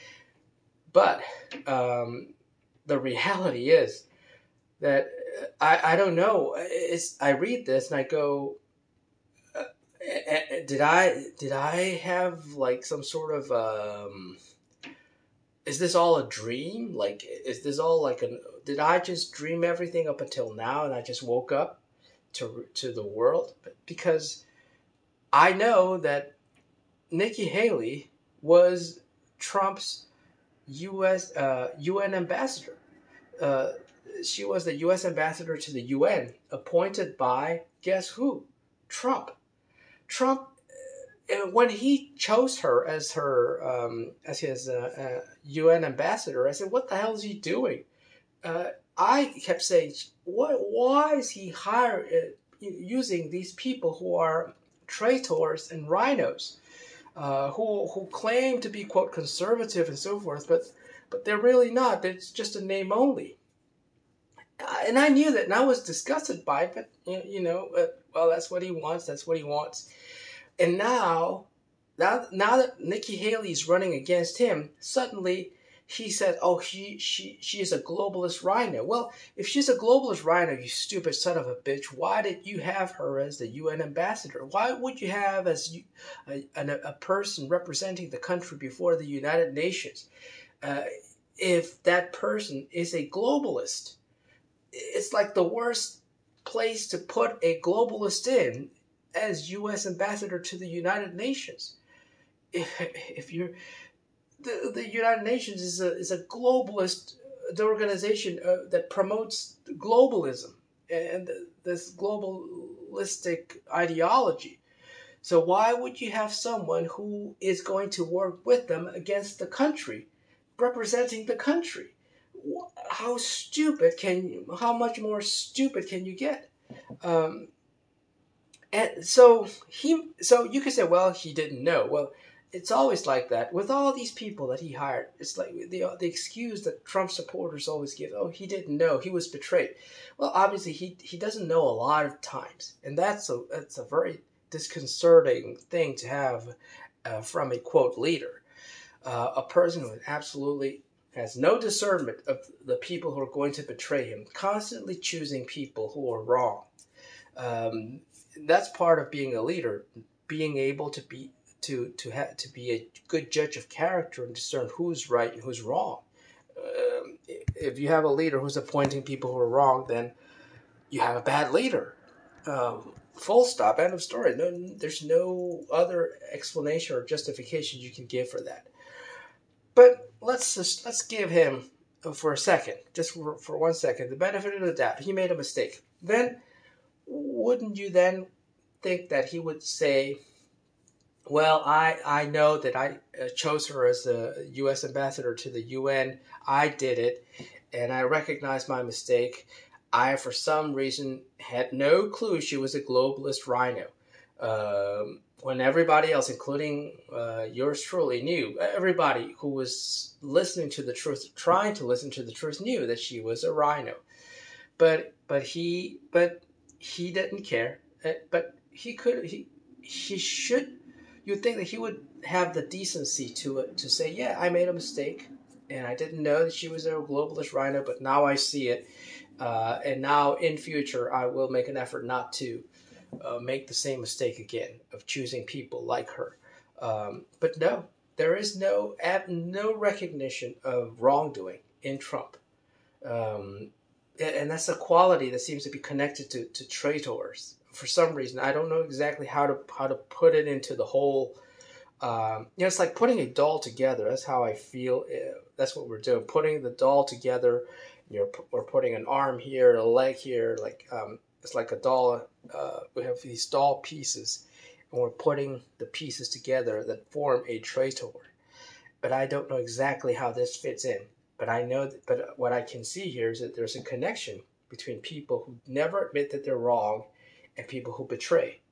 But um, the reality is that I, I don't know. It's, I read this and I go, uh, did I did I have like some sort of um, is this all a dream? Like, is this all like an? Did I just dream everything up until now and I just woke up to to the world? Because I know that Nikki Haley was Trump's U S uh, U N ambassador. Uh, she was the U S ambassador to the U N, appointed by, guess who? Trump. Trump, uh, when he chose her as her um, as his uh, uh, U N ambassador, I said, "What the hell is he doing?" Uh, I kept saying, "What? Why is he hire, uh, using these people who are traitors and rhinos, uh, who who claim to be quote conservative and so forth, but but they're really not. It's just a name only." And I knew that, and I was disgusted by it, but, you know, uh, well, that's what he wants, that's what he wants. And now, now, now that Nikki Haley is running against him, suddenly he said, oh, she, she, she is a globalist rhino. Well, if she's a globalist rhino, you stupid son of a bitch, why did you have her as the U N ambassador? Why would you have as you, a, a, a person representing the country before the United Nations uh, if that person is a globalist? It's like the worst place to put a globalist in as U S ambassador to the United Nations. If, if you're the, the United Nations is a is a globalist the organization uh, that promotes globalism and this globalistic ideology. So why would you have someone who is going to work with them against the country, representing the country? How stupid can you, how much more stupid can you get? Um, and so he, so you could say, well, he didn't know. Well, it's always like that with all these people that he hired. It's like the the excuse that Trump supporters always give. Oh, he didn't know. He was betrayed. Well, obviously he he doesn't know a lot of times, and that's a that's a very disconcerting thing to have uh, from a quote leader, uh, a person who absolutely has no discernment of the people who are going to betray him, constantly choosing people who are wrong. Um, that's part of being a leader, being able to be to to ha- to be a good judge of character and discern who's right and who's wrong. Um, if you have a leader who's appointing people who are wrong, then you have a bad leader. Um, full stop. End of story. No, there's no other explanation or justification you can give for that. But let's just let's give him for a second, just for, for one second, the benefit of the doubt. He made a mistake. Then, wouldn't you then think that he would say, well, I, I know that I chose her as the U S ambassador to the U N. I did it, and I recognize my mistake. I, for some reason, had no clue she was a globalist rhino. Um, when everybody else, including uh, yours truly, knew, everybody who was listening to the truth, trying to listen to the truth, knew that she was a rhino. But but he but he didn't care. But he could he he should. You'd think that he would have the decency to to say, yeah, I made a mistake, and I didn't know that she was a globalist rhino, but now I see it, uh, and now in future I will make an effort not to uh, make the same mistake again of choosing people like her. Um, but no, there is no no recognition of wrongdoing in Trump. Um, and that's a quality that seems to be connected to, to traitors for some reason. I don't know exactly how to how to put it into the whole. Um, you know, it's like putting a doll together. That's how I feel. That's what we're doing. Putting the doll together. You're we're putting an arm here, a leg here. Like um, it's like a doll. Uh, we have these doll pieces, and we're putting the pieces together that form a traitor. But I don't know exactly how this fits in. But I know that, but what I can see here is that there's a connection between people who never admit that they're wrong and people who betray.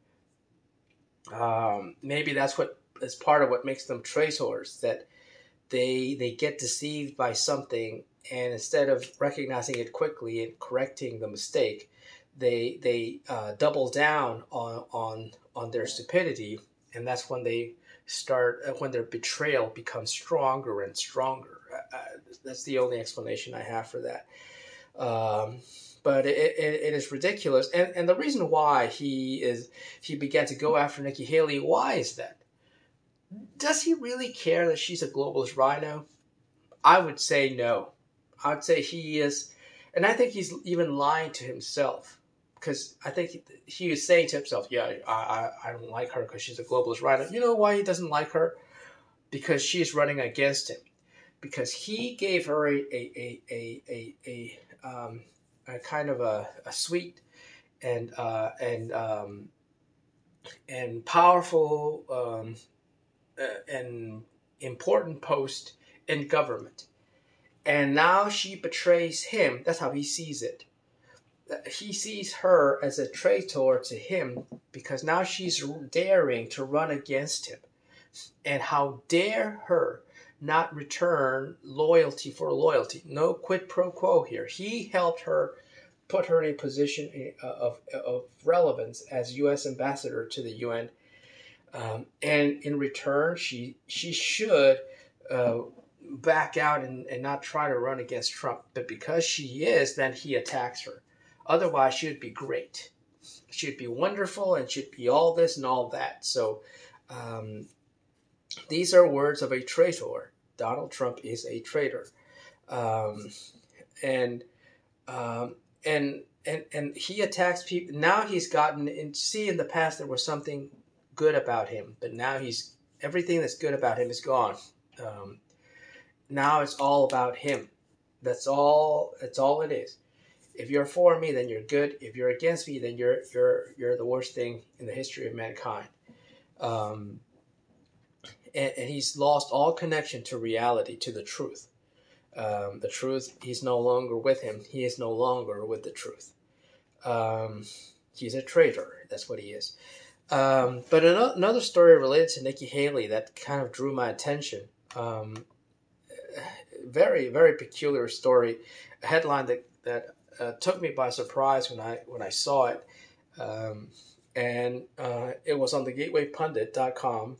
Um, maybe that's what is part of what makes them traitors, that they they get deceived by something, and instead of recognizing it quickly and correcting the mistake, they they uh, double down on on on their stupidity, and that's when they start uh, when their betrayal becomes stronger and stronger. Uh, that's the only explanation I have for that. Um, but it, it, it is ridiculous, and and the reason why he is he began to go after Nikki Haley. Why is that? Does he really care that she's a globalist rhino? I would say no. I would say he is, and I think he's even lying to himself, because I think he, he is saying to himself, "Yeah, I I, I don't like her because she's a globalist rhino." You know why he doesn't like her? Because she's running against him. Because he gave her a a a a a, a, um, a kind of a, a sweet and uh, and um, and powerful um, uh, and important post in government, and now she betrays him. That's how he sees it. He sees her as a traitor to him because now she's daring to run against him, and how dare her not return loyalty for loyalty. No quid pro quo here. He helped her, put her in a position of, of relevance as U S ambassador to the U N. Um, and in return, she she should uh, back out and, and not try to run against Trump. But because she is, then he attacks her. Otherwise, she would be great. She'd be wonderful, and she'd be all this and all that. So, um, these are words of a traitor. Donald Trump is a traitor, um, and um, and and and he attacks people. Now he's gotten in. See, in the past there was something good about him, but now he's everything that's good about him is gone. Um, now it's all about him. That's all. That's all it is. If you're for me, then you're good. If you're against me, then you're you're you're the worst thing in the history of mankind. Um, And, and he's lost all connection to reality, to the truth. Um, the truth, he's no longer with him. He is no longer with the truth. Um, he's a traitor. That's what he is. Um, but another story related to Nikki Haley that kind of drew my attention. Um, very, very peculiar story. A headline that that uh, took me by surprise when I when I saw it, um, and uh, it was on the gateway pundit dot com.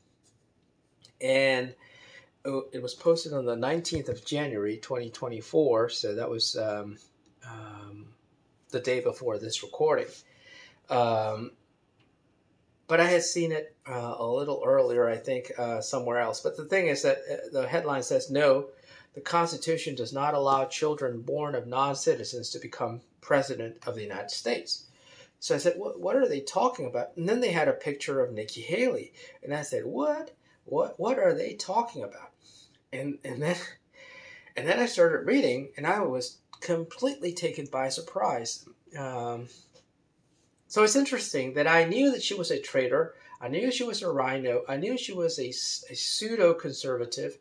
And it was posted on the nineteenth of January, twenty twenty-four. So that was um, um, the day before this recording. Um, but I had seen it uh, a little earlier, I think, uh, somewhere else. But the thing is that the headline says, "No, the Constitution does not allow children born of non-citizens to become president of the United States." So I said, what, what are they talking about? And then they had a picture of Nikki Haley. And I said, what? What what are they talking about? And and then and then I started reading, and I was completely taken by surprise. Um, so it's interesting that I knew that she was a traitor. I knew she was a rhino. I knew she was a, a pseudo-conservative.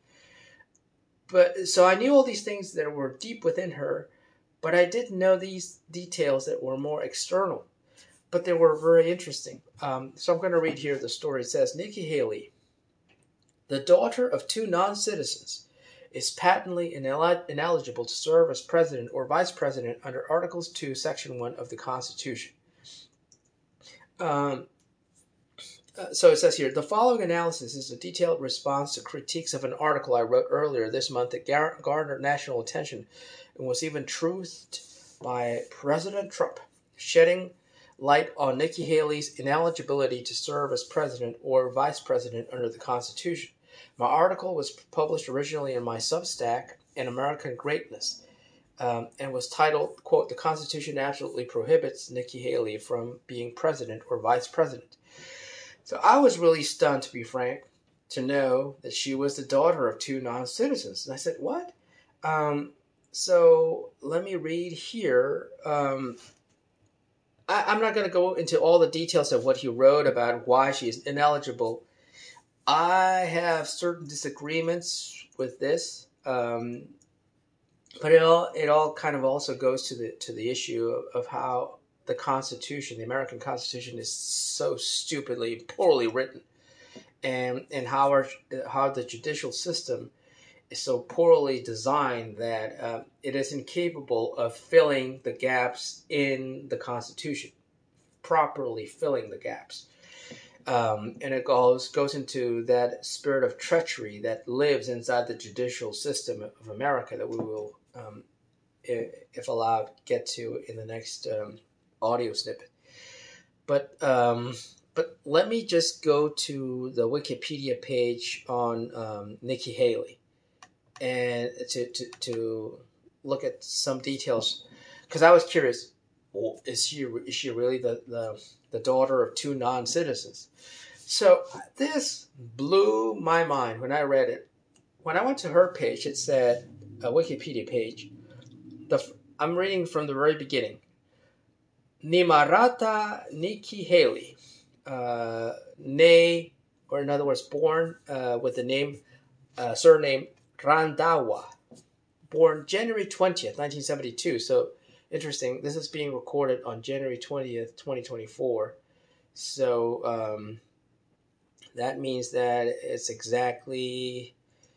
But so I knew all these things that were deep within her, but I didn't know these details that were more external. But they were very interesting. Um, so I'm going to read here the story. It says, Nikki Haley, the daughter of two non-citizens, is patently ineligible to serve as president or vice president under Articles two, Section one of the Constitution. Um, uh, so it says here, the following analysis is a detailed response to critiques of an article I wrote earlier this month that gar- garnered national attention and was even truthed by President Trump, shedding light on Nikki Haley's ineligibility to serve as president or vice president under the Constitution. My article was published originally in my Substack, An American Greatness, um, and was titled, quote, "The Constitution absolutely prohibits Nikki Haley from being president or vice president." So I was really stunned, to be frank, to know that she was the daughter of two non-citizens. And I said, what? Um, so let me read here. Um, I, I'm not going to go into all the details of what he wrote about why she is ineligible. I have certain disagreements with this. Um, but it all it all kind of also goes to the to the issue of, of how the Constitution, the American Constitution, is so stupidly poorly written, and and how our how the judicial system is so poorly designed that uh, it is incapable of filling the gaps in the Constitution, properly filling the gaps. Um, and it goes goes into that spirit of treachery that lives inside the judicial system of America that we will, um, if, if allowed, get to in the next um, audio snippet. But um, but let me just go to the Wikipedia page on um, Nikki Haley and to, to, to look at some details, because I was curious. Well, is she is she really the, the, the daughter of two non-citizens? So this blew my mind when I read it. When I went to her page, it said, a Wikipedia page, the I'm reading from the very beginning. Nimarata Nikki Haley, uh, nay, or in other words, born uh, with the name, uh, surname Randhawa, born January twentieth, nineteen seventy-two. So interesting. This is being recorded on January twentieth, twenty twenty-four. So um, that means that it's exactly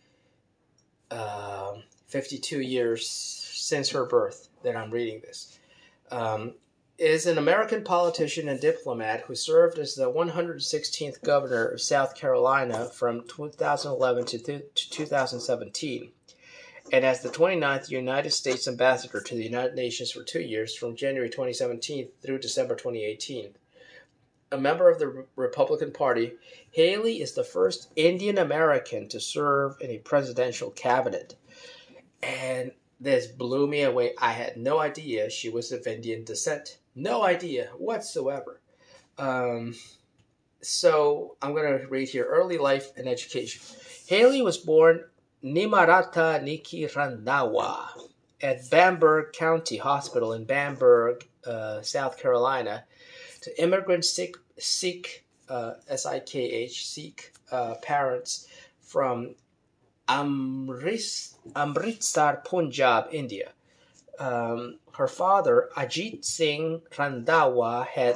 uh, fifty-two years since her birth that I'm reading this. Um, is an American politician and diplomat who served as the one hundred sixteenth governor of South Carolina from two thousand eleven to, th- to two thousand seventeen. And as the twenty-ninth United States Ambassador to the United Nations for two years, from January twenty seventeen through December twenty eighteen. A member of the Republican Party, Haley is the first Indian American to serve in a presidential cabinet. And this blew me away. I had no idea she was of Indian descent. No idea whatsoever. Um, so I'm going to read here, early life and education. Haley was born Nimarata Nikki Randhawa at Bamberg County Hospital in Bamberg, uh, South Carolina, to immigrant Sikh, Sikh uh, S I K H, Sikh uh, parents from Amris, Amritsar, Punjab, India. Um, her father, Ajit Singh Randhawa, had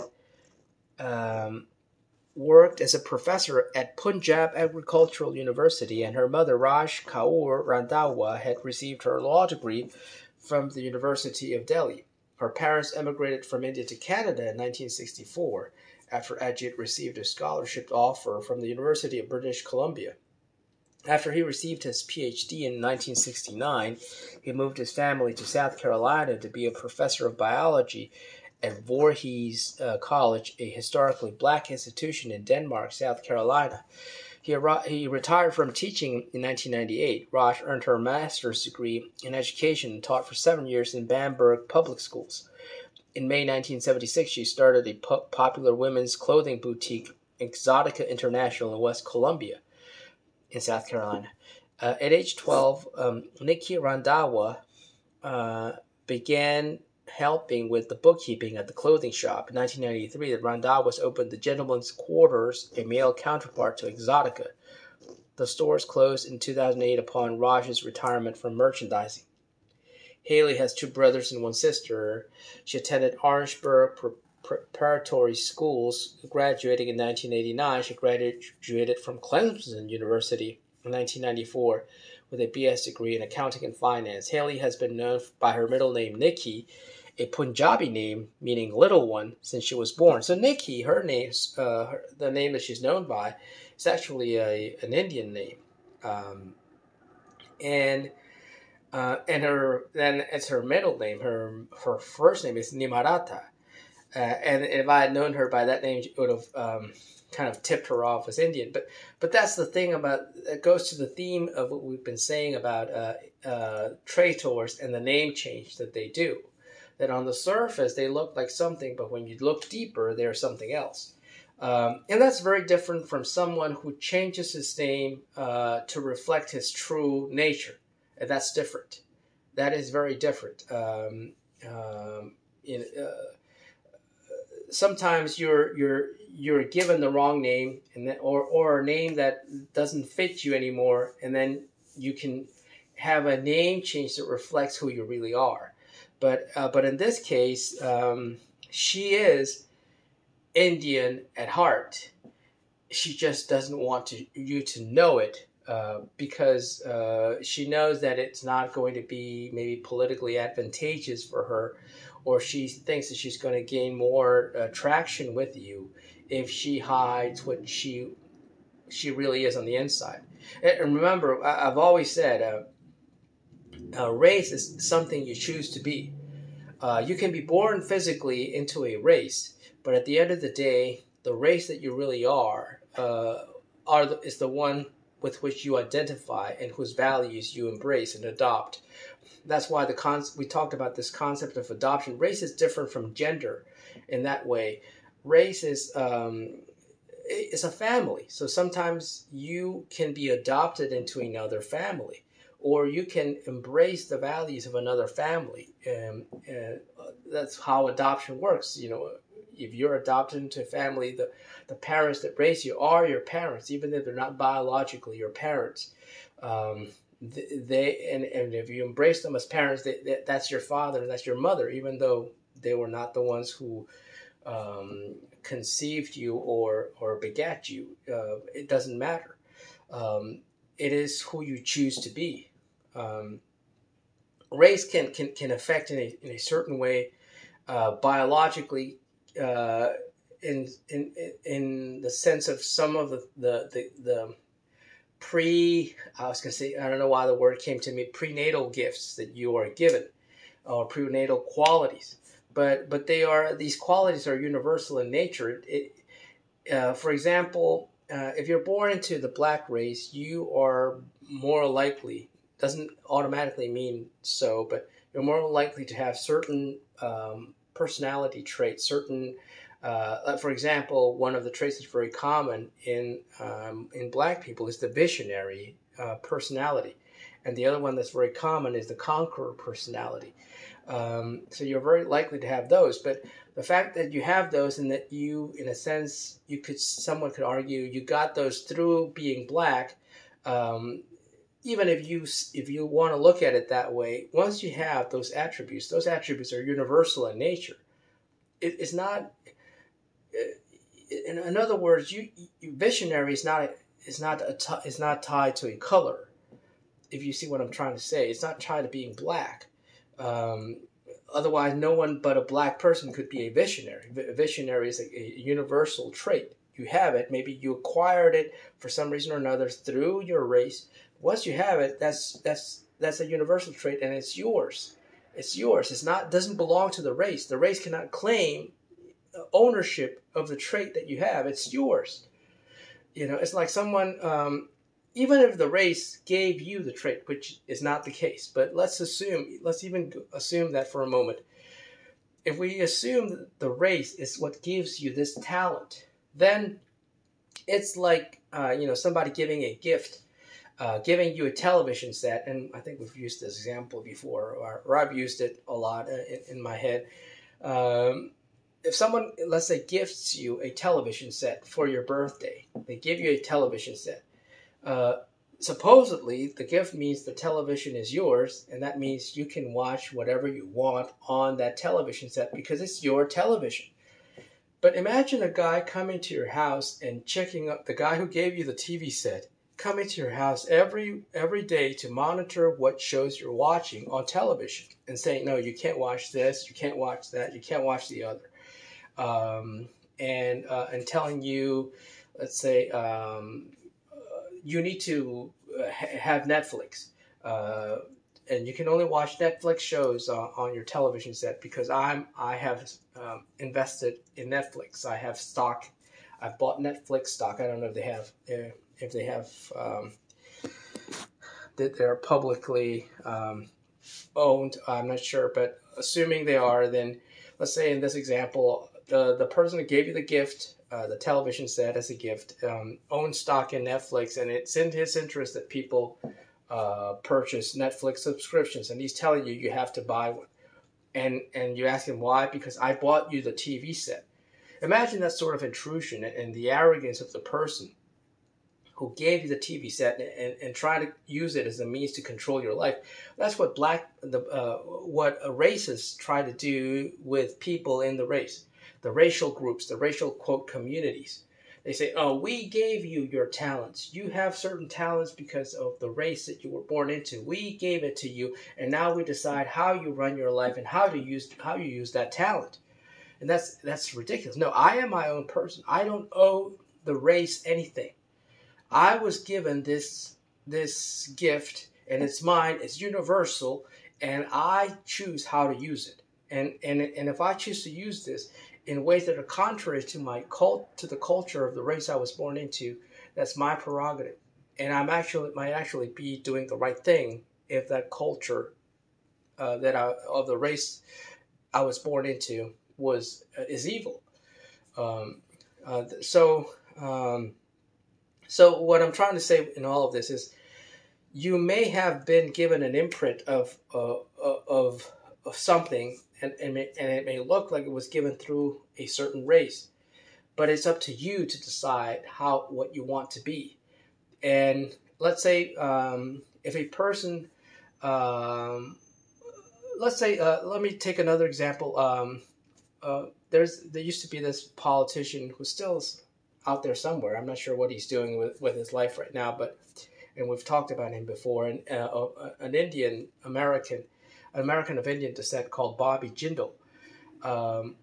um, worked as a professor at Punjab Agricultural University, and her mother, Raj Kaur Randhawa, had received her law degree from the University of Delhi. Her parents emigrated from India to Canada in nineteen sixty-four after Ajit received a scholarship offer from the University of British Columbia. After he received his P H D in nineteen sixty-nine, he moved his family to South Carolina to be a professor of biology at Voorhees uh, College, a historically black institution in Denmark, South Carolina. He, ar- he retired from teaching in nineteen ninety-eight. Raj earned her master's degree in education and taught for seven years in Bamberg public schools. In May nineteen seventy-six, she started a po- popular women's clothing boutique, Exotica International, in West Columbia, in South Carolina. Uh, at age twelve, um, Nikki Randhawa uh, began helping with the bookkeeping at the clothing shop. In nineteen ninety-three, the Randhawas opened the Gentleman's Quarters, a male counterpart to Exotica. The stores closed in two thousand eight upon Raj's retirement from merchandising. Haley has two brothers and one sister. She attended Orangeburg Preparatory Schools. Graduating in nineteen eighty-nine, she graduated from Clemson University in nineteen ninety-four with a B S degree in accounting and finance. Haley has been known by her middle name, Nikki, a Punjabi name meaning little one, since she was born. So Nikki, her name, uh, her, the name that she's known by, is actually a, an Indian name. Um, and uh, and her then it's her middle name. Her her first name is Nimarata. Uh, and if I had known her by that name, it would have um, kind of tipped her off as Indian. But but that's the thing about, it goes to the theme of what we've been saying about uh, uh, traitors and the name change that they do. That on the surface, they look like something, but when you look deeper, they're something else. Um, and that's very different from someone who changes his name uh, to reflect his true nature. And that's different. That is very different. Um, um, in, uh, sometimes you're you're you're given the wrong name, and then, or or a name that doesn't fit you anymore, and then you can have a name change that reflects who you really are. But uh, but in this case, um, she is Indian at heart. She just doesn't want to, you to know it, uh, because uh, she knows that it's not going to be maybe politically advantageous for her, or she thinks that she's going to gain more uh, traction with you if she hides what she she really is on the inside. And remember, I've always said, uh, uh, race is something you choose to be. Uh, you can be born physically into a race, but at the end of the day, the race that you really are uh, are the, is the one with which you identify and whose values you embrace and adopt. That's why the con- we talked about this concept of adoption. Race is different from gender in that way. Race is um, it's a family. So sometimes you can be adopted into another family, or you can embrace the values of another family. Um, and that's how adoption works. You know, if you're adopted into a family, the, the parents that raise you are your parents, even if they're not biologically your parents. Um, they and, and if you embrace them as parents, they, they, that's your father and that's your mother, even though they were not the ones who um, conceived you or or begat you. Uh, it doesn't matter. Um, it is who you choose to be. Um, race can, can can affect in a in a certain way uh, biologically. Uh, in, in in the sense of some of the the, the, the pre I was gonna say, I don't know why the word came to me, prenatal gifts that you are given, or prenatal qualities, but but they are these qualities are universal in nature. It, uh, for example, uh, if you're born into the black race, you are more likely, doesn't automatically mean so, but you're more likely to have certain um, personality traits, certain uh, for example, one of the traits that's very common in um, in black people is the visionary uh, personality, and the other one that's very common is the conqueror personality. Um, so you're very likely to have those, but the fact that you have those and that you, in a sense, you could, someone could argue you got those through being black. Um, even if you if you want to look at it that way, once you have those attributes, those attributes are universal in nature. It, it's not. In, in other words, you, you visionary is not is not a, is not tied to a color. If you see what I'm trying to say, it's not tied to being black. Um, Otherwise, no one but a black person could be a visionary. A visionary is a, a universal trait. You have it. Maybe you acquired it for some reason or another through your race. Once you have it, that's that's that's a universal trait, and it's yours. It's yours. It's not doesn't belong to the race. The race cannot claim ownership of the trait that you have. It's yours. You know, it's like someone, um, even if the race gave you the trait, which is not the case, but let's assume, let's even assume that for a moment. If we assume that the race is what gives you this talent, then it's like, uh, you know, somebody giving a gift, uh, giving you a television set, and I think we've used this example before, or, or I've used it a lot in, in my head. Um, if someone, let's say, gifts you a television set for your birthday, they give you a television set. Uh, Supposedly, the gift means the television is yours, and that means you can watch whatever you want on that television set because it's your television. But imagine a guy coming to your house and checking up, the guy who gave you the T V set, coming to your house every every day to monitor what shows you're watching on television and saying, no, you can't watch this, you can't watch that, you can't watch the other. Um, and uh, and telling you, let's say, um, you need to uh, ha- have Netflix, uh, and you can only watch Netflix shows uh, on your television set because I'm I have um, invested in Netflix. I have stock. I've bought Netflix stock. I don't know if they have uh, if they have um, that they're publicly um, owned. I'm not sure, but assuming they are, then let's say in this example, the the person who gave you the gift, uh, the television set as a gift, um, owns stock in Netflix, and it's in his interest that people uh, purchase Netflix subscriptions, and he's telling you you have to buy one, and and you ask him why, because I bought you the T V set. Imagine that sort of intrusion and the arrogance of the person who gave you the T V set and, and, and try to use it as a means to control your life. That's what black the uh, what racists try to do with people in the race, the racial groups, the racial quote communities. They say, "Oh, we gave you your talents. You have certain talents because of the race that you were born into. We gave it to you, and now we decide how you run your life and how to use how you use that talent." And that's that's ridiculous. No, I am my own person. I don't owe the race anything. I was given this this gift, and it's mine. It's universal, and I choose how to use it. And and and if I choose to use this in ways that are contrary to my cult to the culture of the race I was born into, that's my prerogative. And I'm actually might actually be doing the right thing if that culture uh, that I, of the race I was born into was uh, is evil. Um, uh, so. Um, So what I'm trying to say in all of this is, you may have been given an imprint of uh, of of something, and and, may, and it may look like it was given through a certain race, but it's up to you to decide how what you want to be. And let's say um, if a person, um, let's say, uh, let me take another example. Um, uh, there's there used to be this politician who still is out there somewhere. I'm not sure what he's doing with, with his life right now, but and we've talked about him before. And uh, uh, an Indian American, an American of Indian descent called Bobby Jindal. Um,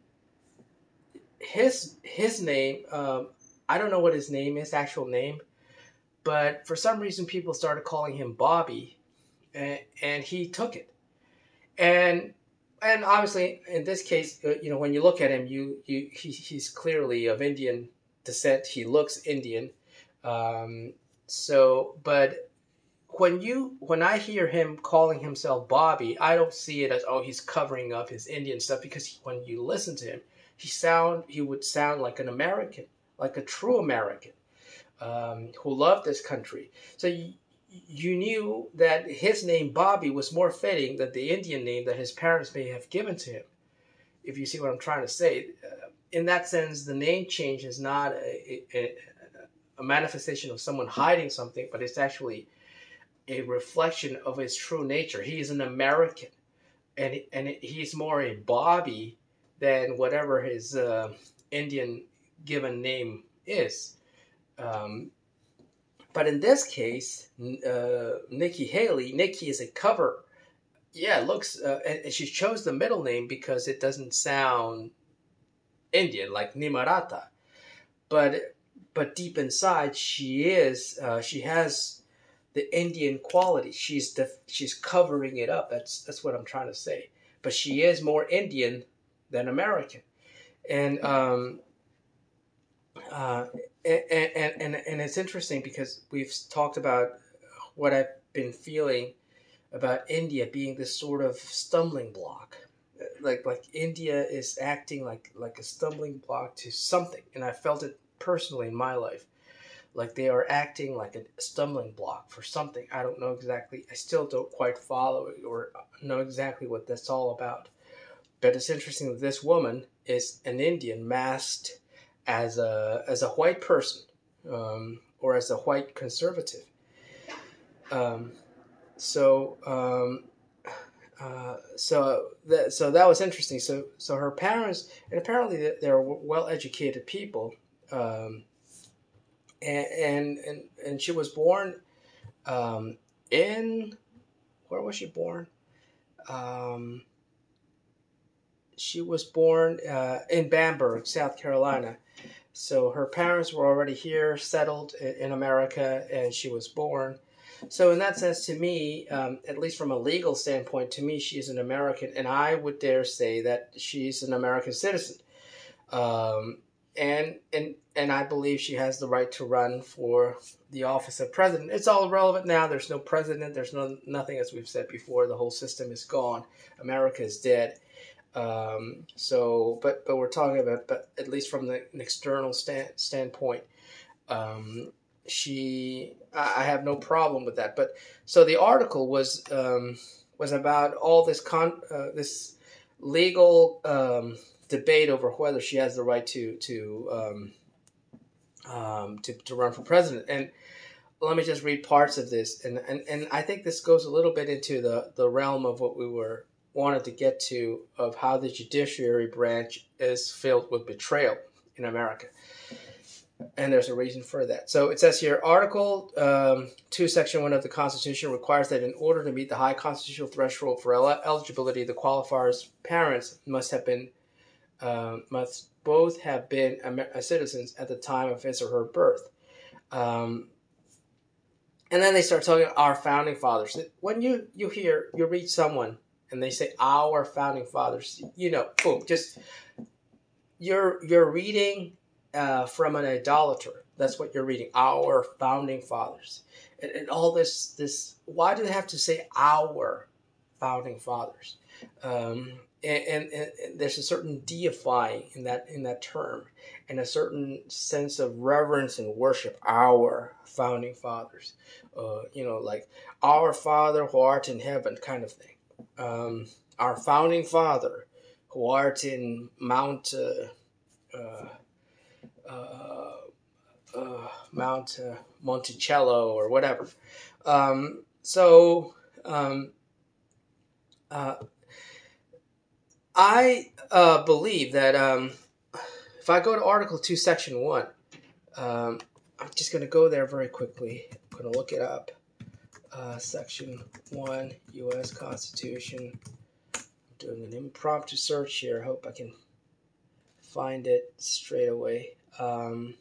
his his name, um, I don't know what his name is, actual name, but for some reason people started calling him Bobby, and, and he took it. And and obviously in this case, uh, you know, when you look at him, you you he, he's clearly of Indian descent. He looks Indian. Um, so, but when you when I hear him calling himself Bobby, I don't see it as, oh, he's covering up his Indian stuff, because he, when you listen to him, he sound he would sound like an American, like a true American, um, who loved this country. So you, you knew that his name Bobby was more fitting than the Indian name that his parents may have given to him. If you see what I'm trying to say, uh, in that sense, the name change is not a, a, a manifestation of someone hiding something, but it's actually a reflection of his true nature. He is an American, and and he's more a Bobby than whatever his uh, Indian given name is. Um, but in this case, uh, Nikki Haley, Nikki is a cover. Yeah, it looks, uh, and she chose the middle name because it doesn't sound Indian like Nimarata, but but deep inside she is uh, she has the Indian quality. She's the she's covering it up. That's that's what I'm trying to say. But she is more Indian than American, and um, uh, and, and and and it's interesting because we've talked about what I've been feeling about India being this sort of stumbling block. Like like India is acting like like a stumbling block to something, and I felt it personally in my life. Like they are acting like a stumbling block for something. I don't know exactly. I still don't quite follow it or know exactly what that's all about. But it's interesting that this woman is an Indian masked as a as a white person, um, or as a white conservative. Um, so. Um, Uh, so that so that was interesting. So so her parents, and apparently they're well educated people, um, and, and and and she was born um, in where was she born? Um, she was born uh, in Bamberg, South Carolina. So her parents were already here, settled in, in America, and she was born. So in that sense, to me, um, at least from a legal standpoint, to me, she's an American, and I would dare say that she's an American citizen. Um, and and and I believe she has the right to run for the office of president. It's all irrelevant now. There's no president. There's no nothing, as we've said before. The whole system is gone. America is dead. Um, so, but but we're talking about, but at least from the, an external stand, standpoint. Um, she I have no problem with that, but so the article was um, was about all this con uh, this legal um, debate over whether she has the right to to um, um, to, to run for president, and let me just read parts of this, and, and, and I think this goes a little bit into the, the realm of what we were wanted to get to, of how the judiciary branch is filled with betrayal in America. And there's a reason for that. So it says here, Article um, two, Section one of the Constitution requires that in order to meet the high constitutional threshold for el- eligibility, the qualifier's parents must have been uh, must both have been Amer- citizens at the time of his or her birth. Um, and then they start talking about our founding fathers. When you, you hear, you read someone and they say our founding fathers, you know, boom, just you're you're reading uh, from an idolater. That's what you're reading, our founding fathers. And, and all this, this, why do they have to say our founding fathers? Um, and, and, and there's a certain deifying in that in that term, and a certain sense of reverence and worship. Our founding fathers, uh, you know, like our Father who art in heaven, kind of thing. Um, our founding father who art in Mount uh, uh, uh, uh, Mount uh, Monticello or whatever. Um, so. Um, uh, I uh, believe that um, if I go to Article two, Section one, um, I'm just going to go there very quickly. I'm going to look it up. Uh, Section one, U S Constitution. I'm doing an impromptu search here. I hope I can find it straight away. Um,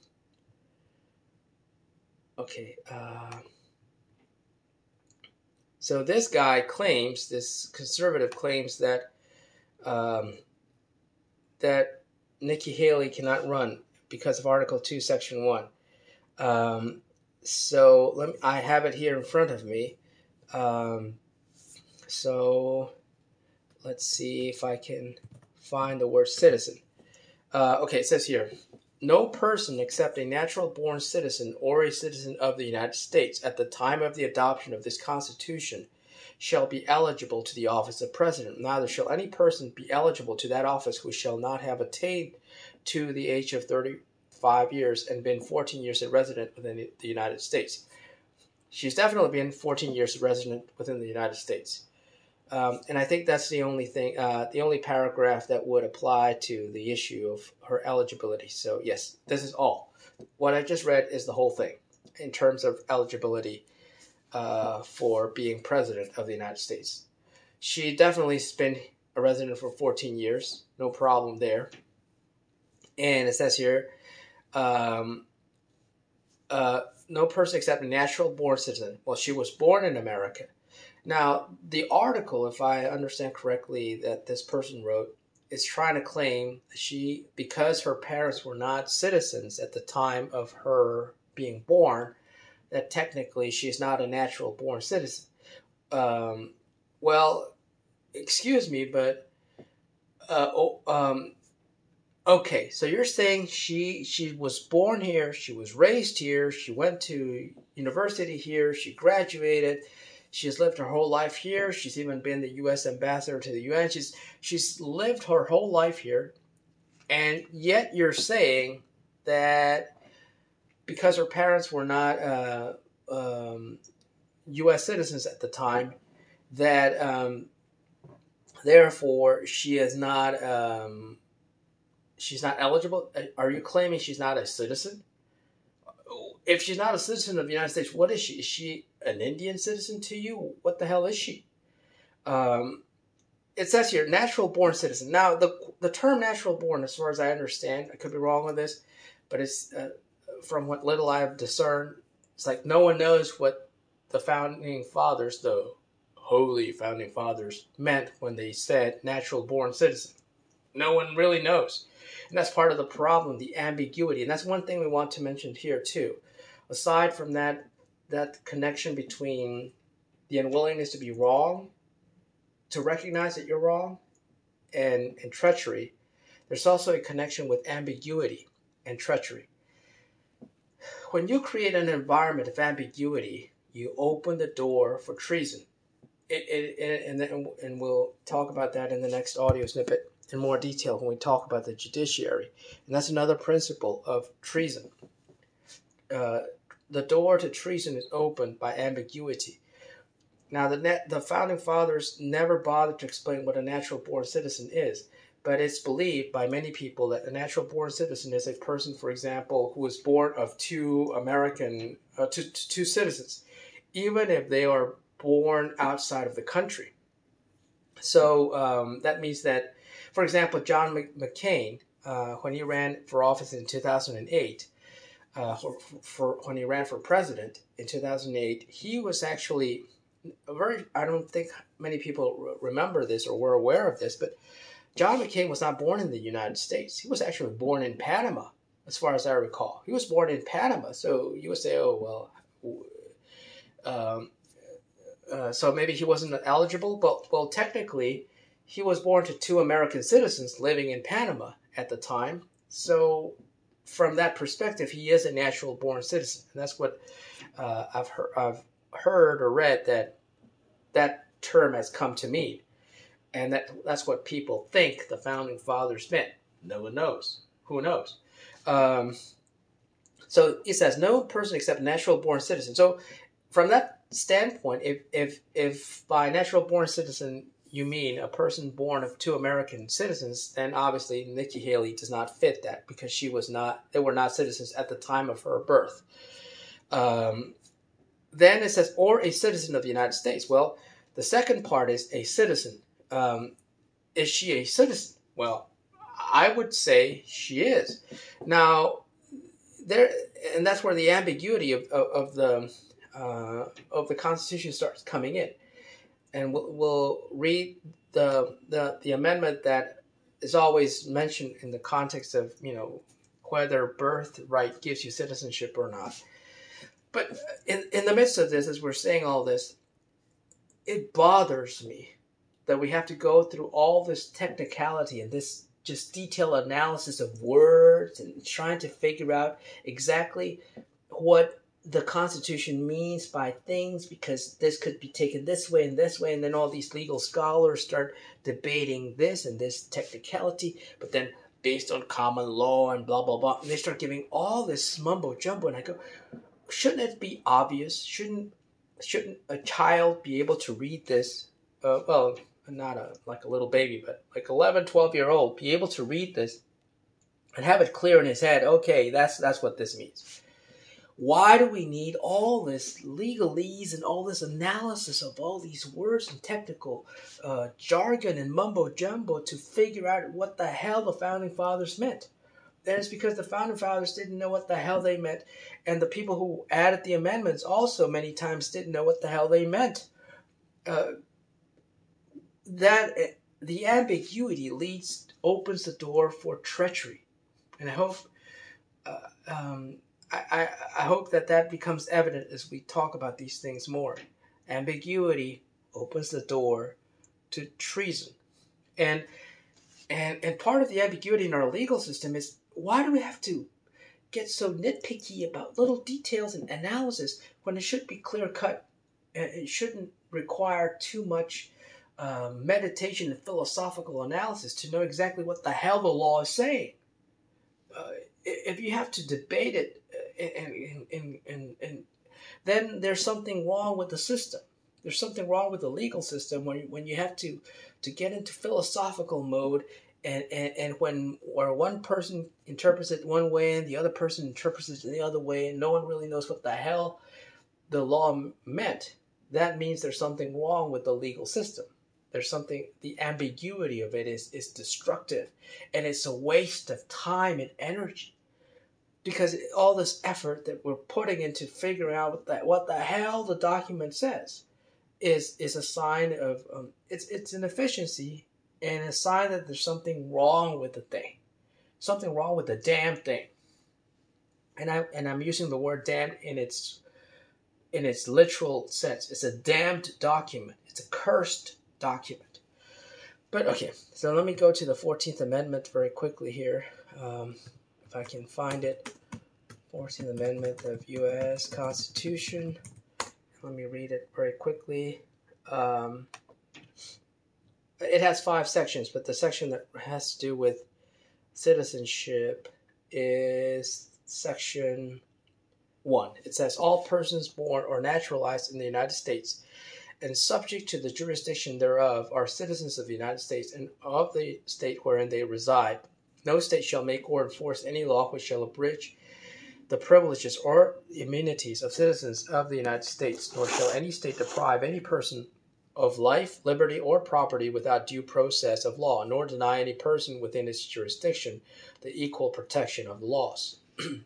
okay. Uh, so this guy claims, this conservative claims that Um, that Nikki Haley cannot run because of Article two, Section one. Um, so let me, I have it here in front of me. Um, so let's see if I can find the word citizen. Uh, okay, it says here, no person except a natural-born citizen or a citizen of the United States at the time of the adoption of this Constitution shall be eligible to the office of president. Neither shall any person be eligible to that office who shall not have attained to the age of thirty-five years and been fourteen years a resident within the United States. She's definitely been fourteen years a resident within the United States. Um, and I think that's the only thing, uh, the only paragraph that would apply to the issue of her eligibility. So yes, this is all. What I just read is the whole thing in terms of eligibility Uh, for being president of the United States. She definitely's been a resident for fourteen years, no problem there. And it says here, um, uh, no person except a natural-born citizen. Well, she was born in America. Now, the article, if I understand correctly, that this person wrote, is trying to claim that she, because her parents were not citizens at the time of her being born, that technically she's not a natural-born citizen. Um, well, excuse me, but uh, oh, um, okay. So you're saying she she was born here, she was raised here, she went to university here, she graduated, she's lived her whole life here. She's even been the U S ambassador to the U N. She's she's lived her whole life here, and yet you're saying that because her parents were not uh, um, U S citizens at the time, that um, therefore she is not um, she's not eligible. Are you claiming she's not a citizen? If she's not a citizen of the United States, what is she? Is she an Indian citizen to you? What the hell is she? Um, it says here, natural-born citizen. Now, the the term natural-born, as far as I understand, I could be wrong on this, but it's uh, from what little I've discerned, it's like no one knows what the founding fathers, the holy founding fathers, meant when they said natural-born citizen. No one really knows. And that's part of the problem, the ambiguity. And that's one thing we want to mention here, too. Aside from that, that connection between the unwillingness to be wrong, to recognize that you're wrong, and, and treachery, there's also a connection with ambiguity and treachery. When you create an environment of ambiguity, you open the door for treason. It, it, it, and, then, and we'll talk about that in the next audio snippet in more detail when we talk about the judiciary. And that's another principle of treason. Uh, the door to treason is opened by ambiguity. Now, the, net, the founding fathers never bothered to explain what a natural-born citizen is, but it's believed by many people that a natural-born citizen is a person, for example, who is born of two American, uh, two, two citizens, even if they are born outside of the country. So um, that means that, for example, John McCain, uh, when he ran for office in two thousand eight, uh, for, for when he ran for president in two thousand eight, he was actually a very, I don't think many people remember this or were aware of this, but John McCain was not born in the United States. He was actually born in Panama, as far as I recall. He was born in Panama, so you would say, oh, well, um, uh, so maybe he wasn't eligible, but, well, technically, he was born to two American citizens living in Panama at the time, so from that perspective, he is a natural-born citizen, and that's what uh, I've heard, I've heard or read that that term has come to mean. And that that's what people think the founding fathers meant. No one knows. Who knows? Um, so it says, no person except natural-born citizen. So from that standpoint, if, if, if by natural-born citizen you mean a person born of two American citizens, then obviously Nikki Haley does not fit that because she was not, they were not citizens at the time of her birth. Um, then it says, or a citizen of the United States. Well, the second part is a citizen. Um, is she a citizen? Well, I would say she is. Now, there, and that's where the ambiguity of, of, of the uh, of the Constitution starts coming in. And we'll, we'll read the, the the amendment that is always mentioned in the context of, you know, whether birthright gives you citizenship or not. But in, in the midst of this, as we're saying all this, it bothers me that we have to go through all this technicality and this just detailed analysis of words and trying to figure out exactly what the Constitution means by things, because this could be taken this way and this way, and then all these legal scholars start debating this and this technicality, but then based on common law and blah, blah, blah, and they start giving all this mumbo-jumbo, and I go, shouldn't it be obvious? Shouldn't shouldn't a child be able to read this? Uh, well, not a like a little baby, but like eleven, twelve year old, be able to read this and have it clear in his head, okay, that's that's what this means. Why do we need all this legalese and all this analysis of all these words and technical uh, jargon and mumbo-jumbo to figure out what the hell the Founding Fathers meant? And it's because the Founding Fathers didn't know what the hell they meant, and the people who added the amendments also many times didn't know what the hell they meant. Uh, that the ambiguity leads opens the door for treachery, and I hope uh, um, I, I, I hope that that becomes evident as we talk about these things more. Ambiguity opens the door to treason, and and and part of the ambiguity in our legal system is, why do we have to get so nitpicky about little details and analysis when it should be clear cut? It shouldn't require too much uh, meditation and philosophical analysis to know exactly what the hell the law is saying. Uh, if you have to debate it, and, and, and, and then there's something wrong with the system. There's something wrong with the legal system when you, when you have to, to get into philosophical mode, and, and, and when where one person interprets it one way and the other person interprets it the other way, and no one really knows what the hell the law meant. That means there's something wrong with the legal system. There's something, the ambiguity of it is, is destructive, and it's a waste of time and energy. Because all this effort that we're putting into figuring out what the, what the hell the document says is is a sign of, um, it's it's an efficiency and a sign that there's something wrong with the thing. Something wrong with the damn thing. And, I, and I'm using the word damned in its, in its literal sense. It's a damned document. It's a cursed document. But okay, so let me go to the fourteenth Amendment very quickly here. Um, if I can find it. fourteenth Amendment of U S Constitution. Let me read it very quickly. Um, it has five sections, but the section that has to do with citizenship is section one. It says, all persons born or naturalized in the United States and subject to the jurisdiction thereof are citizens of the United States and of the state wherein they reside. No state shall make or enforce any law which shall abridge the privileges or immunities of citizens of the United States, nor shall any state deprive any person of life, liberty, or property without due process of law, nor deny any person within its jurisdiction the equal protection of the laws.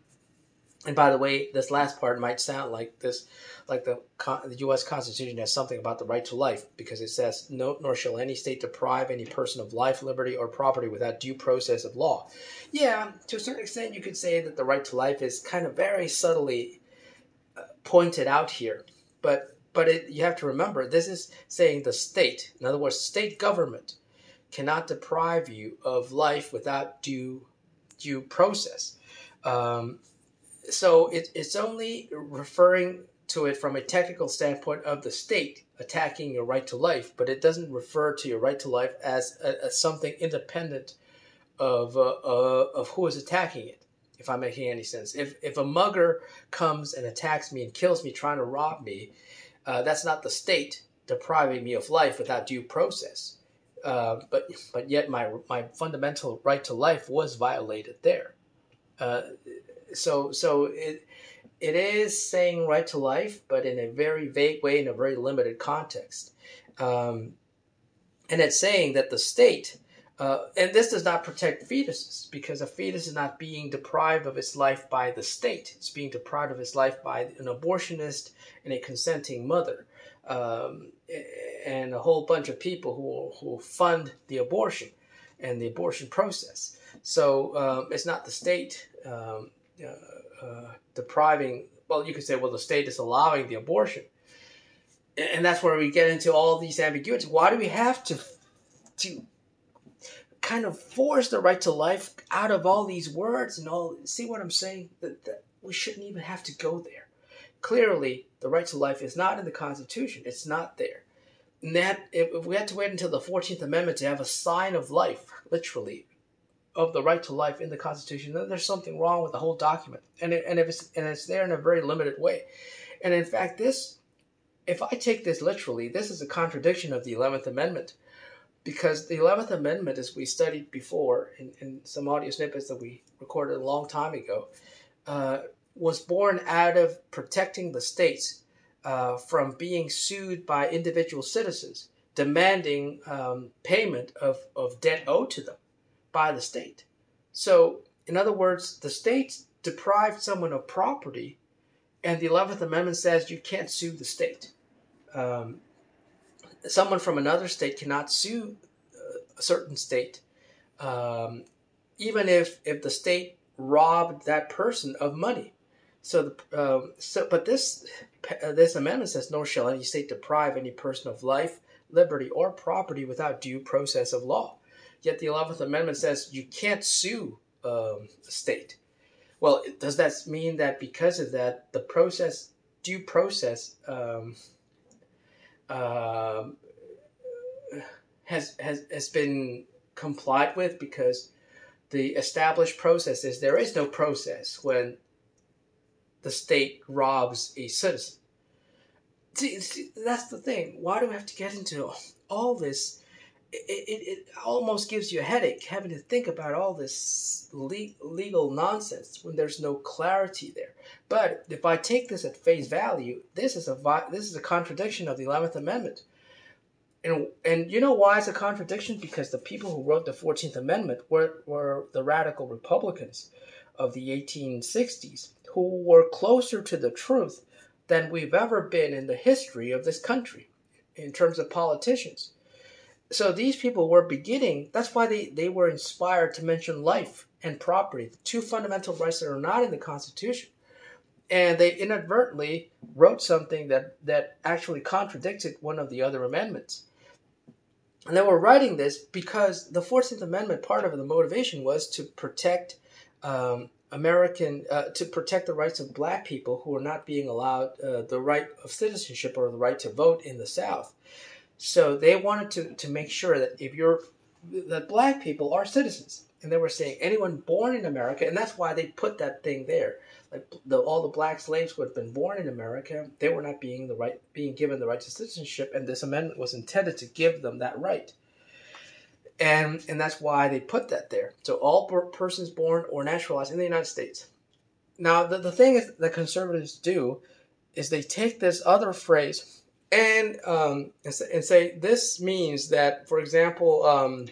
And by the way, this last part might sound like this, like the the U S Constitution has something about the right to life, because it says, "No, nor shall any state deprive any person of life, liberty, or property without due process of law." Yeah, to a certain extent, you could say that the right to life is kind of very subtly uh, pointed out here, but but it, you have to remember, this is saying the state, in other words, state government, cannot deprive you of life without due due process. Um, So it, it's only referring to it from a technical standpoint of the state attacking your right to life, but it doesn't refer to your right to life as, a, as something independent of uh, uh, of who is attacking it, if I'm making any sense. If if a mugger comes and attacks me and kills me trying to rob me, uh, that's not the state depriving me of life without due process. Uh, but but yet my my fundamental right to life was violated there. Uh, So, so it it is saying right to life, but in a very vague way, in a very limited context, um, and it's saying that the state, uh, and this does not protect fetuses, because a fetus is not being deprived of its life by the state; it's being deprived of its life by an abortionist and a consenting mother, um, and a whole bunch of people who who fund the abortion and the abortion process. So um, it's not the state. Um, Uh, uh, depriving, well, you could say, well, the state is allowing the abortion. And that's where we get into all these ambiguities. Why do we have to to kind of force the right to life out of all these words and all? See what I'm saying? That, that we shouldn't even have to go there. Clearly, the right to life is not in the Constitution. It's not there. And that, if we had to wait until the fourteenth Amendment to have a sign of life, literally, of the right to life in the Constitution, then there's something wrong with the whole document, and it, and if it's and it's there in a very limited way. And in fact, this, if I take this literally, this is a contradiction of the eleventh Amendment, because the eleventh Amendment, as we studied before in, in some audio snippets that we recorded a long time ago, uh, was born out of protecting the states uh, from being sued by individual citizens demanding um, payment of, of debt owed to them by the state. So, in other words, the state deprived someone of property, and the eleventh Amendment says you can't sue the state. Um, someone from another state cannot sue a certain state, um, even if, if the state robbed that person of money. So, the, um, so but this uh, this amendment says, nor shall any state deprive any person of life, liberty, or property without due process of law. Yet the eleventh Amendment says you can't sue um, a state. Well, does that mean that because of that, the process, due process, um, uh, has has has been complied with? Because the established process is there is no process when the state robs a citizen. See, see, that's the thing. Why do we have to get into all this? It, it, it almost gives you a headache having to think about all this le- legal nonsense when there's no clarity there. But if I take this at face value, this is a vi- this is a contradiction of the eleventh Amendment. And and you know why it's a contradiction? Because the people who wrote the fourteenth Amendment were, were the radical Republicans of the eighteen sixties, who were closer to the truth than we've ever been in the history of this country in terms of politicians. So these people were beginning, that's why they, they were inspired to mention life and property, the two fundamental rights that are not in the Constitution. And they inadvertently wrote something that, that actually contradicted one of the other amendments. And they were writing this because the fourteenth Amendment, part of the motivation was to protect um, American, uh, to protect the rights of black people who were not being allowed uh, the right of citizenship or the right to vote in the South. So they wanted to, to make sure that if you're that black people are citizens, and they were saying anyone born in America, and that's why they put that thing there. Like the, all the black slaves who had been born in America, they were not being the right, being given the right to citizenship, and this amendment was intended to give them that right. And and that's why they put that there. So all per- persons born or naturalized in the United States. Now the, the thing is that conservatives do is they take this other phrase and um, and say this means that, for example, um,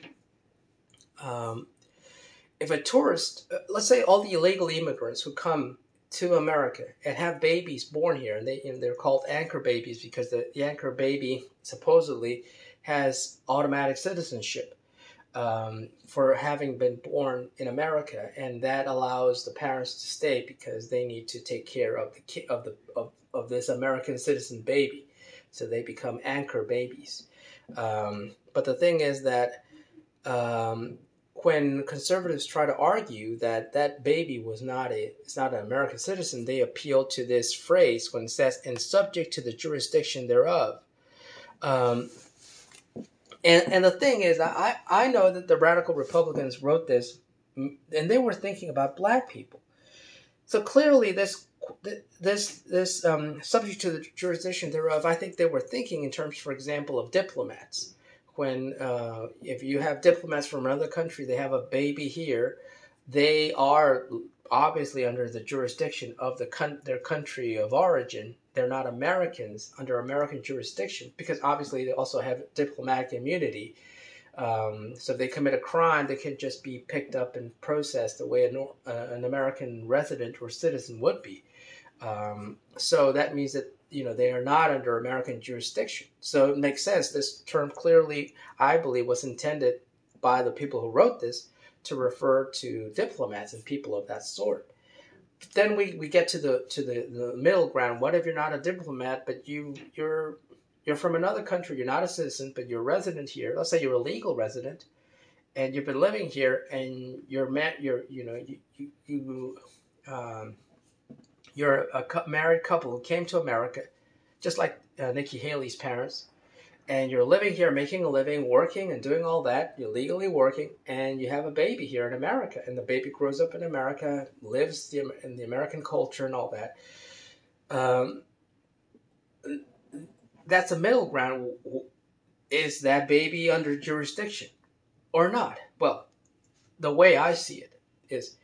um, if a tourist, let's say all the illegal immigrants who come to America and have babies born here, and they and they're called anchor babies because the, the anchor baby supposedly has automatic citizenship um, for having been born in America, and that allows the parents to stay because they need to take care of the ki- of the of, of this American citizen baby, so they become anchor babies. Um, but the thing is that um, when conservatives try to argue that that baby was not a it's not an American citizen, they appeal to this phrase when it says "and subject to the jurisdiction thereof." Um, And and the thing is, I, I know that the radical Republicans wrote this, and they were thinking about black people. So clearly, this this this um, subject to the jurisdiction thereof, I think they were thinking in terms, for example, of diplomats. When uh, if you have diplomats from another country, they have a baby here, they are obviously under the jurisdiction of the con- their country of origin. They're not Americans under American jurisdiction because obviously they also have diplomatic immunity. Um, so if they commit a crime, they can just be picked up and processed the way a, uh, an American resident or citizen would be. Um, so that means that you know they are not under American jurisdiction. So it makes sense. This term clearly, I believe, was intended by the people who wrote this to refer to diplomats and people of that sort. Then we, we get to the to the, the middle ground. What if you're not a diplomat, but you you're you're from another country, you're not a citizen, but you're a resident here. Let's say you're a legal resident, and you've been living here, and you're ma- you're you know you you, you um, you're a married couple who came to America, just like uh, Nikki Haley's parents, and you're living here, making a living, working and doing all that. You're legally working, and you have a baby here in America, and the baby grows up in America, lives the, in the American culture and all that. Um, that's a middle ground. Is that baby under jurisdiction or not? Well, the way I see it is,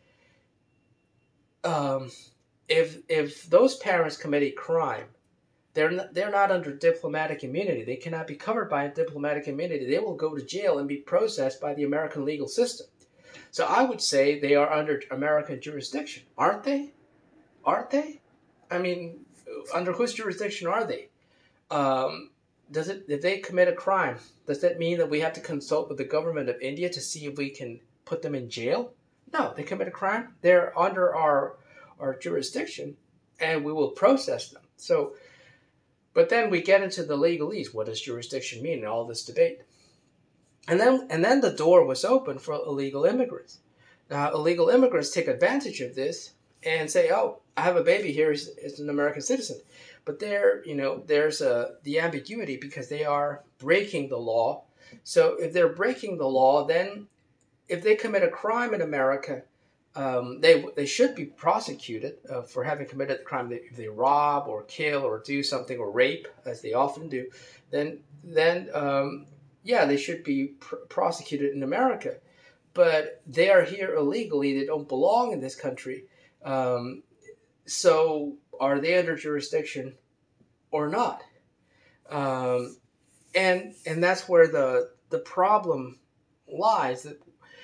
um, if if those parents commit a crime, they're not, they're not under diplomatic immunity. They cannot be covered by diplomatic immunity. They will go to jail and be processed by the American legal system. So I would say they are under American jurisdiction, aren't they? Aren't they? I mean, under whose jurisdiction are they? Um, does it if they commit a crime? Does that mean that we have to consult with the government of India to see if we can put them in jail? No, they commit a crime. They're under our our jurisdiction, and we will process them. So. But then we get into the legalese. What does jurisdiction mean in all this debate? And then and then the door was open for illegal immigrants. Now, illegal immigrants take advantage of this and say, "Oh, I have a baby here. It's, it's an American citizen." But there, you know, there's a, the ambiguity because they are breaking the law. So if they're breaking the law, then if they commit a crime in America, Um, they they should be prosecuted uh, for having committed the crime. If they rob or kill or do something or rape, as they often do, then then um, yeah, they should be pr- prosecuted in America. But they are here illegally. They don't belong in this country. Um, so are they under jurisdiction or not? Um, and and that's where the the problem lies. That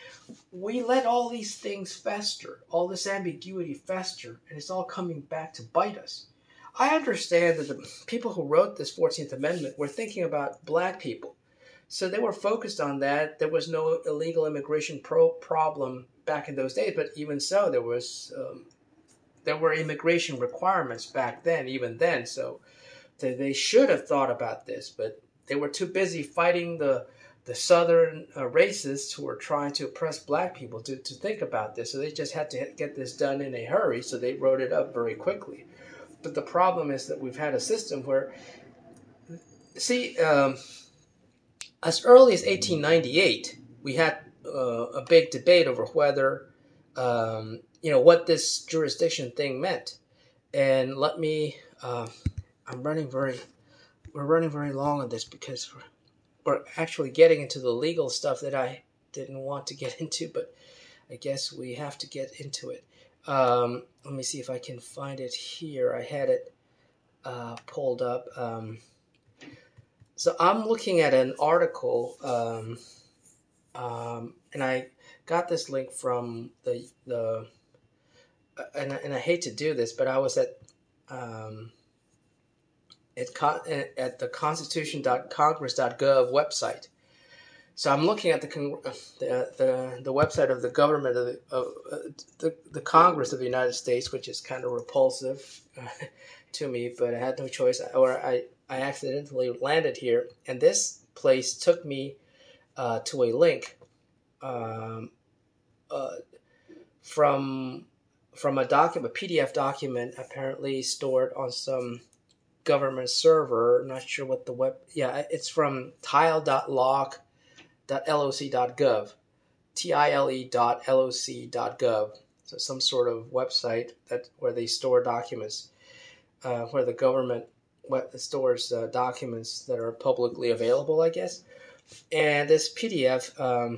we let all these things fester, all this ambiguity fester, and it's all coming back to bite us. I understand that the people who wrote this fourteenth Amendment were thinking about black people. So they were focused on that. There was no illegal immigration pro- problem back in those days, but even so, there was um, there were immigration requirements back then, even then. So they, they should have thought about this, but they were too busy fighting the the southern uh, racists who were trying to oppress black people to, to think about this. So they just had to get this done in a hurry, so they wrote it up very quickly. But the problem is that we've had a system where, see, um, as early as eighteen ninety-eight, we had uh, a big debate over whether, um, you know, what this jurisdiction thing meant. And let me, uh, I'm running very, we're running very long on this because we're, we're actually getting into the legal stuff that I didn't want to get into, but I guess we have to get into it. Um, let me see if I can find it here. I had it uh, pulled up. Um, so I'm looking at an article, um, um, and I got this link from the the. And, and I hate to do this, but I was at um, at, at the constitution dot congress dot gov website. So I'm looking at the the the, the website of the government of, the, of uh, the the Congress of the United States, which is kind of repulsive uh, to me, but I had no choice, or I I accidentally landed here, and this place took me uh, to a link um, uh, from from a document, a P D F document, apparently stored on some government server. I'm not sure what the web. Yeah, it's from tile dot loc dot loc dot gov, T I L E dot L O C dot gov. So some sort of website that where they store documents, uh, where the government stores uh, documents that are publicly available, I guess. And this P D F um,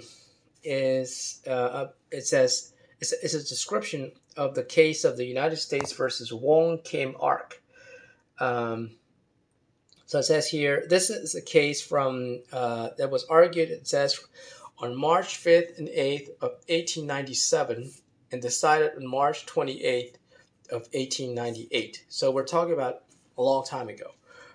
is uh, it says it's, it's a description of the case of the United States versus Wong Kim Ark. Um, so it says here, this is a case from uh, that was argued. It says on March fifth and eighth of eighteen ninety-seven and decided on March twenty-eighth of eighteen ninety-eight. So we're talking about a long time ago.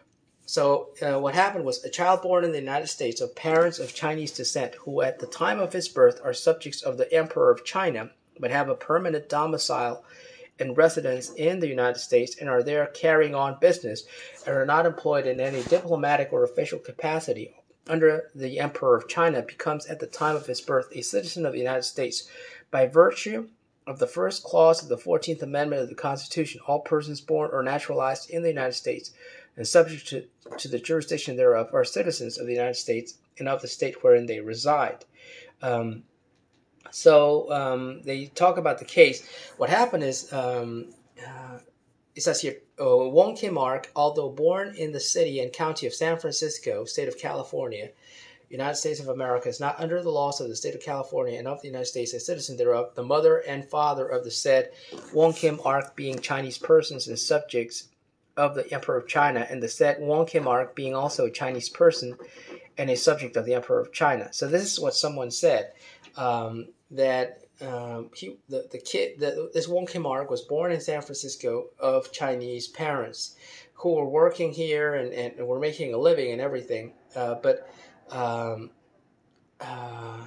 So uh, what happened was a child born in the United States of parents of Chinese descent who at the time of his birth are subjects of the Emperor of China but have a permanent domicile and residence in the United States and are there carrying on business and are not employed in any diplomatic or official capacity under the Emperor of China becomes at the time of his birth a citizen of the United States by virtue of the first clause of the fourteenth Amendment of the Constitution. All persons born or naturalized in the United States and subject to, to the jurisdiction thereof are citizens of the United States and of the state wherein they reside. Um, so um, they talk about the case. What happened is, um, uh, it says here, uh, Wong Kim Ark, although born in the city and county of San Francisco, state of California, United States of America, is not under the laws of the state of California and of the United States a citizen thereof, the mother and father of the said Wong Kim Ark being Chinese persons and subjects of the Emperor of China, and the said Wong Kim Ark being also a Chinese person and a subject of the Emperor of China. So this is what someone said, um, that um, he, the, the kid, the, this Wong Kim Ark was born in San Francisco of Chinese parents who were working here and, and were making a living and everything, uh, but um, uh,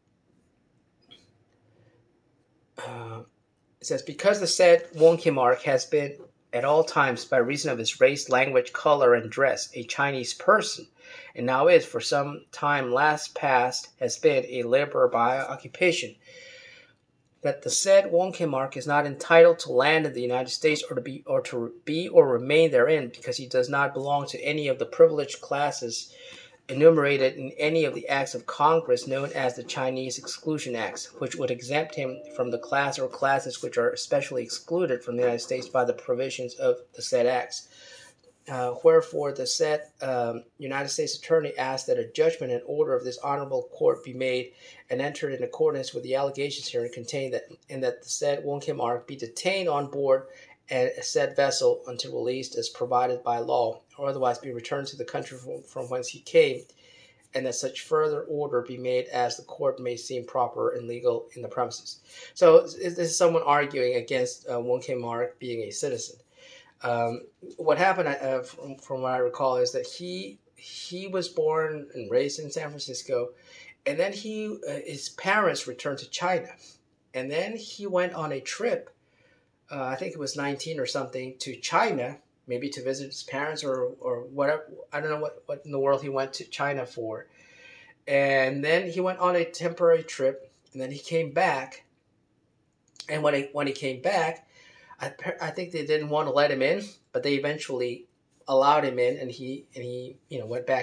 uh, it says, because the said Wong Kim Ark has been at all times, by reason of his race, language, color, and dress, a Chinese person, and now is, for some time last past, has been a laborer by occupation, that the said Wong Kim Ark is not entitled to land in the United States or to be or to be or remain therein, because he does not belong to any of the privileged classes enumerated in any of the acts of Congress known as the Chinese Exclusion Acts, which would exempt him from the class or classes which are especially excluded from the United States by the provisions of the said acts. Uh, wherefore, the said um, United States Attorney asked that a judgment and order of this honorable court be made and entered in accordance with the allegations herein contained, that, and that the said Wong Kim Ark be detained on board and a said vessel until released as provided by law, or otherwise be returned to the country from, from whence he came, and that such further order be made as the court may seem proper and legal in the premises. So this is someone arguing against uh, Wong Kim Ark being a citizen. Um, what happened, uh, from, from what I recall, is that he he was born and raised in San Francisco, and then he uh, his parents returned to China, and then he went on a trip. Uh, I think it was nineteen or something, to China, maybe to visit his parents or or whatever. I don't know what, what in the world he went to China for. And then he went on a temporary trip, and then he came back. And when he, when he came back, I, I think they didn't want to let him in, but they eventually allowed him in, and he and he you know went back to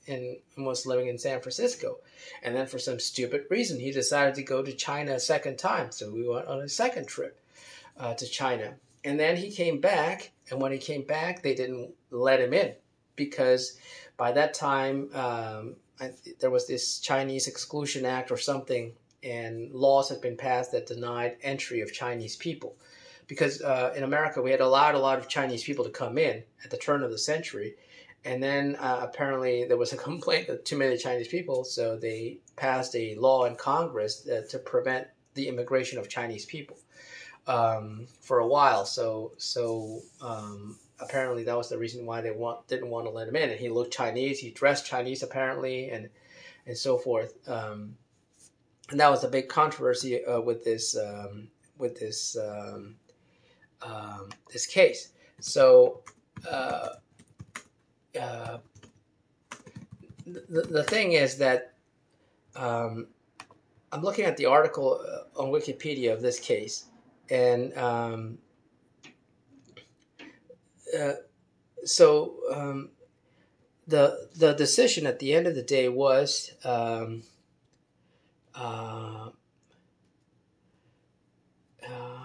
in and was living in San Francisco. And then for some stupid reason, he decided to go to China a second time. So we went on a second trip uh, to China. And then he came back, and when he came back, they didn't let him in because by that time um, I, there was this Chinese Exclusion Act or something, and laws had been passed that denied entry of Chinese people. Because uh, in America, we had allowed a lot of Chinese people to come in at the turn of the century. And then uh, apparently there was a complaint of too many Chinese people, so they passed a law in Congress uh, to prevent the immigration of Chinese people um, for a while. So so um, apparently that was the reason why they want, didn't want to let him in. And he looked Chinese, he dressed Chinese apparently, and and so forth. Um, and that was a big controversy uh, with this um, with this um, um, this case. So. Uh, Uh, the, the thing is that um, I'm looking at the article on Wikipedia of this case, and um, uh, so um, the the decision at the end of the day was um, uh, uh,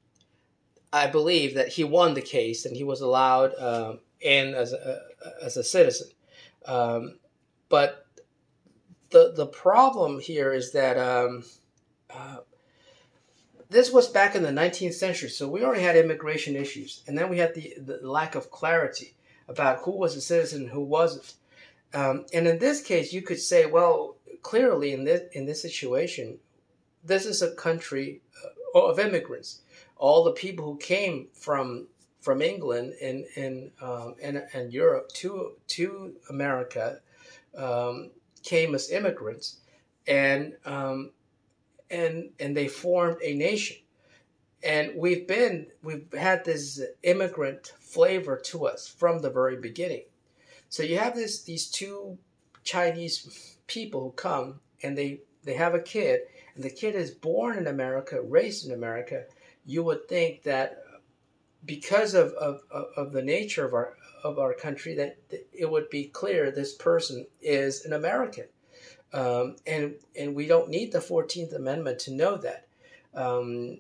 I believe that he won the case and he was allowed um, in as a as a citizen. Um, but the the problem here is that um, uh, this was back in the nineteenth century, so we already had immigration issues, and then we had the, the lack of clarity about who was a citizen and who wasn't. Um, and in this case, you could say, well, clearly in this in this situation, this is a country of immigrants. All the people who came from from England and and um, and, and Europe to to America um, came as immigrants, and um, and and they formed a nation. And we've been we've had this immigrant flavor to us from the very beginning. So you have this these two Chinese people who come and they they have a kid, and the kid is born in America, raised in America. You would think that because of, of, of the nature of our of our country, that it would be clear this person is an American, um, and and we don't need the fourteenth Amendment to know that. Um,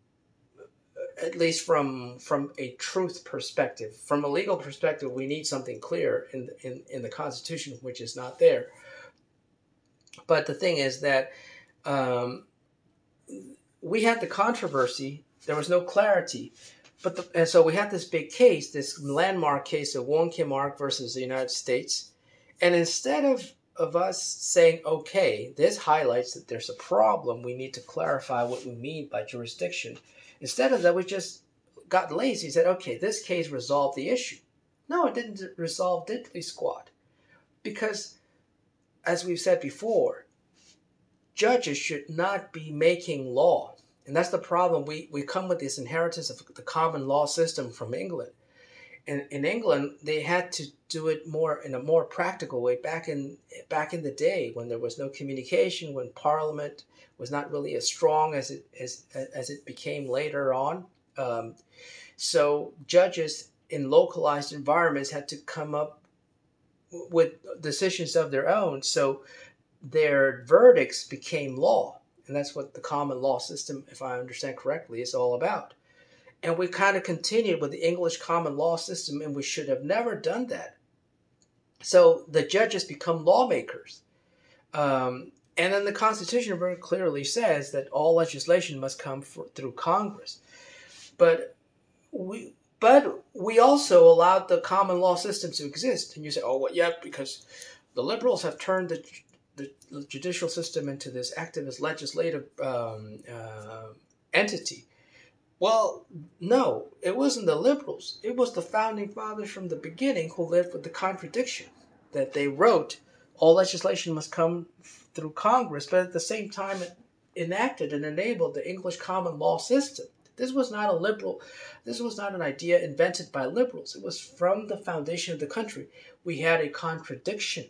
at least from from a truth perspective, from a legal perspective, we need something clear in in in the Constitution, which is not there. But the thing is that um, we had the controversy. There was no clarity. But the, and so we had this big case, this landmark case of Wong Kim Ark versus the United States. And instead of, of us saying, okay, this highlights that there's a problem, we need to clarify what we mean by jurisdiction. Instead of that, we just got lazy and said, okay, this case resolved the issue. No, it didn't resolve diddly squat. Because, as we've said before, judges should not be making law. And that's the problem. We, we come with this inheritance of the common law system from England. And in England, they had to do it more in a more practical way back in back in the day when there was no communication, when Parliament was not really as strong as it as as it became later on. Um, so judges in localized environments had to come up with decisions of their own. So their verdicts became law. And that's what the common law system, if I understand correctly, is all about. And we kind of continued with the English common law system, and we should have never done that. So the judges become lawmakers. Um, and then the Constitution very clearly says that all legislation must come for, through Congress. But we but we also allowed the common law system to exist. And you say, oh, well, yeah, because the liberals have turned the the judicial system into this activist legislative um, uh, entity. Well, no, it wasn't the liberals. It was the founding fathers from the beginning who lived with the contradiction that they wrote all legislation must come through Congress, but at the same time it enacted and enabled the English common law system. This was not a liberal, this was not an idea invented by liberals. It was from the foundation of the country. We had a contradiction.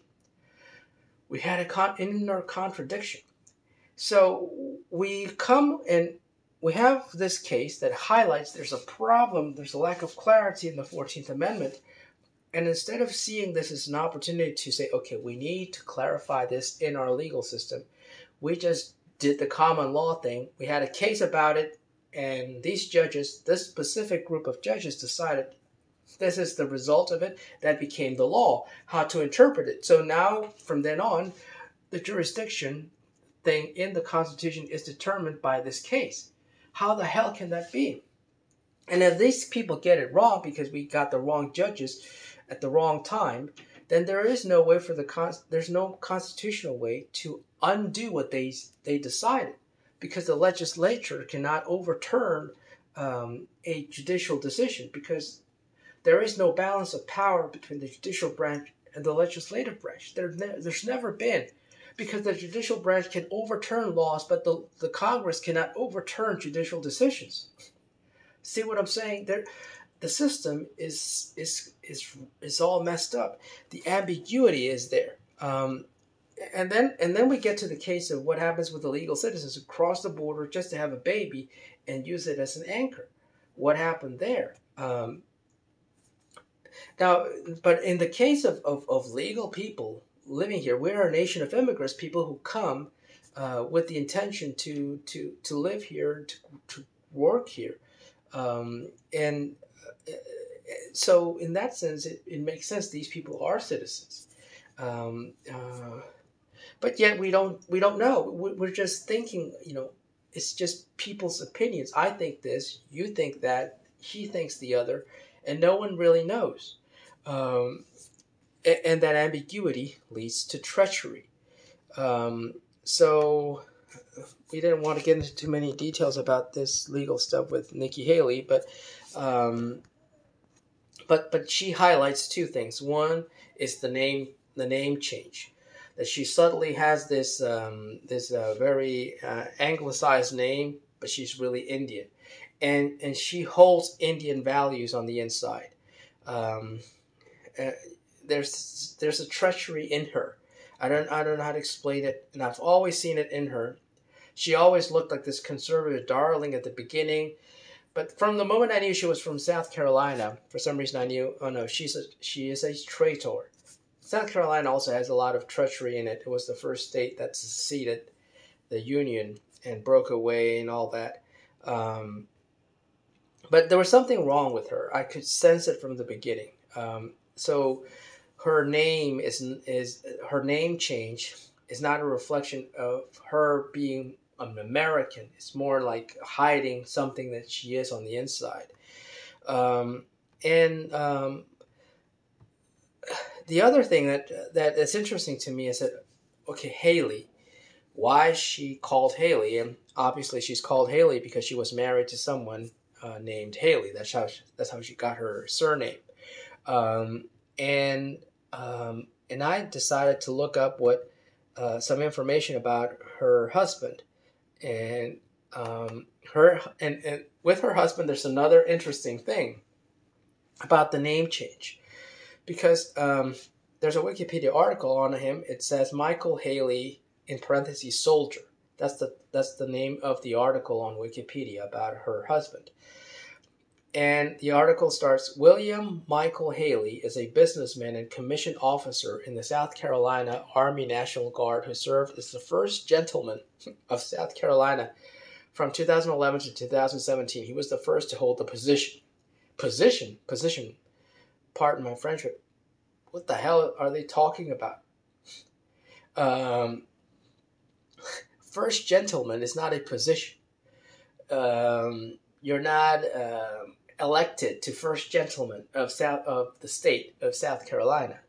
We had a con- inner contradiction. So we come and we have this case that highlights there's a problem, there's a lack of clarity in the fourteenth Amendment, And instead of seeing this as an opportunity to say, okay, we need to clarify this in our legal system, we just did the common law thing. We had a case about it, and these judges, this specific group of judges, decided this is the result of it. That became the law, how to interpret it. So now, from then on, the jurisdiction thing in the Constitution is determined by this case. How the hell can that be? And if these people get it wrong because we got the wrong judges at the wrong time, then there is no way for the con- there's no constitutional way to undo what they they decided, because the legislature cannot overturn um, a judicial decision, because there is no balance of power between the judicial branch and the legislative branch. There ne- there's never been, because the judicial branch can overturn laws, but the the Congress cannot overturn judicial decisions. See what I'm saying? There, the system is is is is all messed up. The ambiguity is there, um, and then and then we get to the case of what happens with illegal citizens who cross the border just to have a baby and use it as an anchor. What happened there? Um, now, but in the case of, of, of legal people living here, we're a nation of immigrants, people who come uh, with the intention to to to live here, to to work here. Um, and uh, so in that sense, it, it makes sense. These people are citizens. Um, uh, but yet we don't, we don't know. We're just thinking, you know, it's just people's opinions. I think this, you think that, he thinks the other, and no one really knows. Um, and, and that ambiguity leads to treachery. Um, so we didn't want to get into too many details about this legal stuff with Nikki Haley, but um, but but she highlights two things. One is the name the name change, that she subtly has this um, this uh, very uh, anglicized name, but she's really Indian, and and she holds Indian values on the inside. Um, uh, there's there's a treachery in her. I don't I don't know how to explain it, and I've always seen it in her. She always looked like this conservative darling at the beginning, but from the moment I knew she was from South Carolina, for some reason I knew, oh no, she's a, she is a traitor. South Carolina also has a lot of treachery in it. It was the first state that seceded the Union and broke away and all that. Um, but there was something wrong with her. I could sense it from the beginning. Um, so her name is is her name change is not a reflection of her being an American. It's more like hiding something that she is on the inside. Um, and um, the other thing that that is interesting to me is that, okay, Haley, why is she called Haley? And obviously she's called Haley because she was married to someone uh, named Haley. That's how she, that's how she got her surname. Um, and um, and I decided to look up what uh, some information about her husband. And um, her and, and with her husband, there's another interesting thing about the name change, because um, there's a Wikipedia article on him. It says Michael Haley in parentheses soldier. That's the that's the name of the article on Wikipedia about her husband. And the article starts, William Michael Haley is a businessman and commissioned officer in the South Carolina Army National Guard who served as the first gentleman of South Carolina from two thousand eleven to two thousand seventeen. He was the first to hold the position. Position? Position. Pardon my French, but what the hell are they talking about? Um, first gentleman is not a position. Um, you're not... Um, elected to first gentleman of South of the state of South Carolina,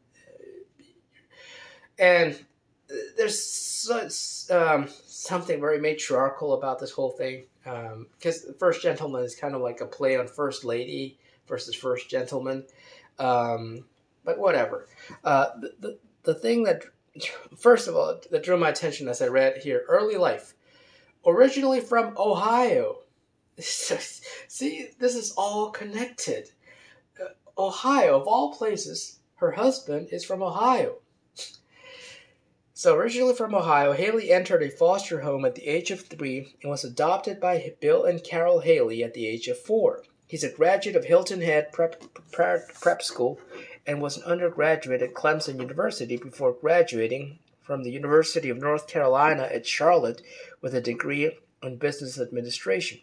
and there's um, something very matriarchal about this whole thing, because um, the first gentleman is kind of like a play on first lady versus first gentleman, um, but whatever. Uh, the, the the thing that first of all that drew my attention as I read here, early life, originally from Ohio. See, this is all connected. Uh, Ohio, of all places, her husband is from Ohio. So originally from Ohio, Haley entered a foster home at the age of three and was adopted by Bill and Carol Haley at the age of four. He's a graduate of Hilton Head Prep, Prep, Prep School and was an undergraduate at Clemson University before graduating from the University of North Carolina at Charlotte with a degree in business administration.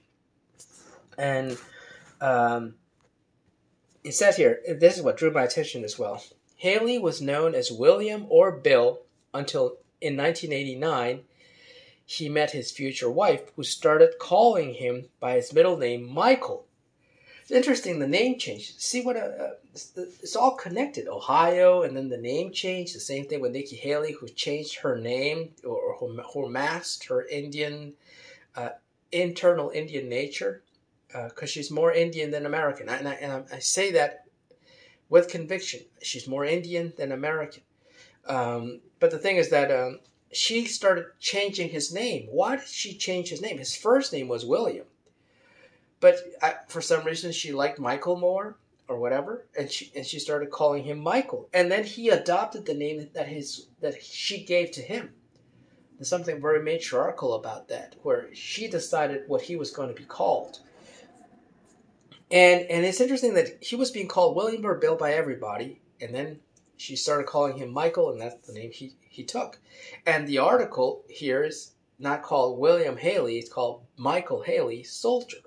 And um, it says here, this is what drew my attention as well. Haley was known as William or Bill until in nineteen eighty-nine he met his future wife, who started calling him by his middle name, Michael. It's interesting, the name change. See what a, uh, it's, it's all connected. Ohio, and then the name change. The same thing with Nikki Haley, who changed her name or who, who masked her Indian, uh, internal Indian nature, because uh, she's more Indian than American. And I, and I say that with conviction. She's more Indian than American. Um, but the thing is that um, she started changing his name. Why did she change his name? His first name was William. But I, for some reason, she liked Michael more or whatever, and she and she started calling him Michael. And then he adopted the name that his that she gave to him. There's something very matriarchal about that, where she decided what he was going to be called. And and it's interesting that he was being called William or Bill by everybody, and then she started calling him Michael, and that's the name he, he took. And the article here is not called William Haley, it's called Michael Haley, Soldier.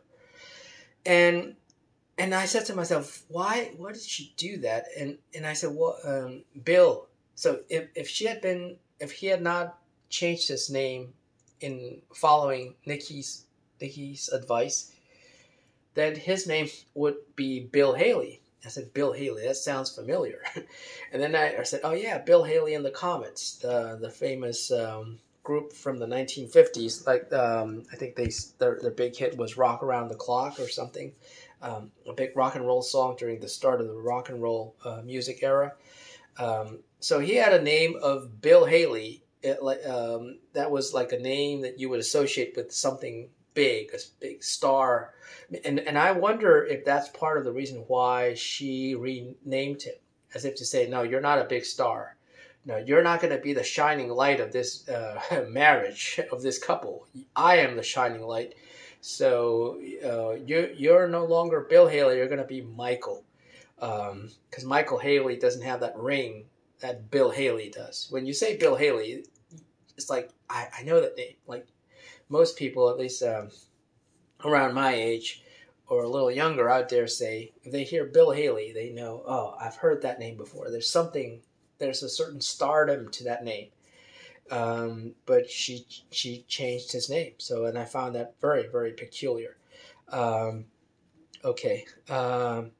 And and I said to myself, why why did she do that? And and I said, well, um, Bill. So if, if she had been if he had not changed his name in following Nikki's Nikki's advice, then his name would be Bill Haley. I said, Bill Haley, that sounds familiar. And then I, I said, oh yeah, Bill Haley and the Comets, the the famous um, group from the nineteen fifties. Like um, I think they their, their big hit was Rock Around the Clock or something. Um, a big rock and roll song during the start of the rock and roll uh, music era. Um, so he had a name of Bill Haley. It, um, that was like a name that you would associate with something big, a big star. And and I wonder if that's part of the reason why she renamed him, as if to say, no, you're not a big star. No, you're not going to be the shining light of this uh, marriage, of this couple. I am the shining light. So uh, you're, you're no longer Bill Haley, you're going to be Michael. Because um, Michael Haley doesn't have that ring that Bill Haley does. When you say Bill Haley, it's like, I, I know that name. Like, most people, at least um, around my age or a little younger, I dare say, if they hear Bill Haley, they know, oh, I've heard that name before. There's something, there's a certain stardom to that name. Um, but she she changed his name. So, and I found that very, very peculiar. Um, okay. Um,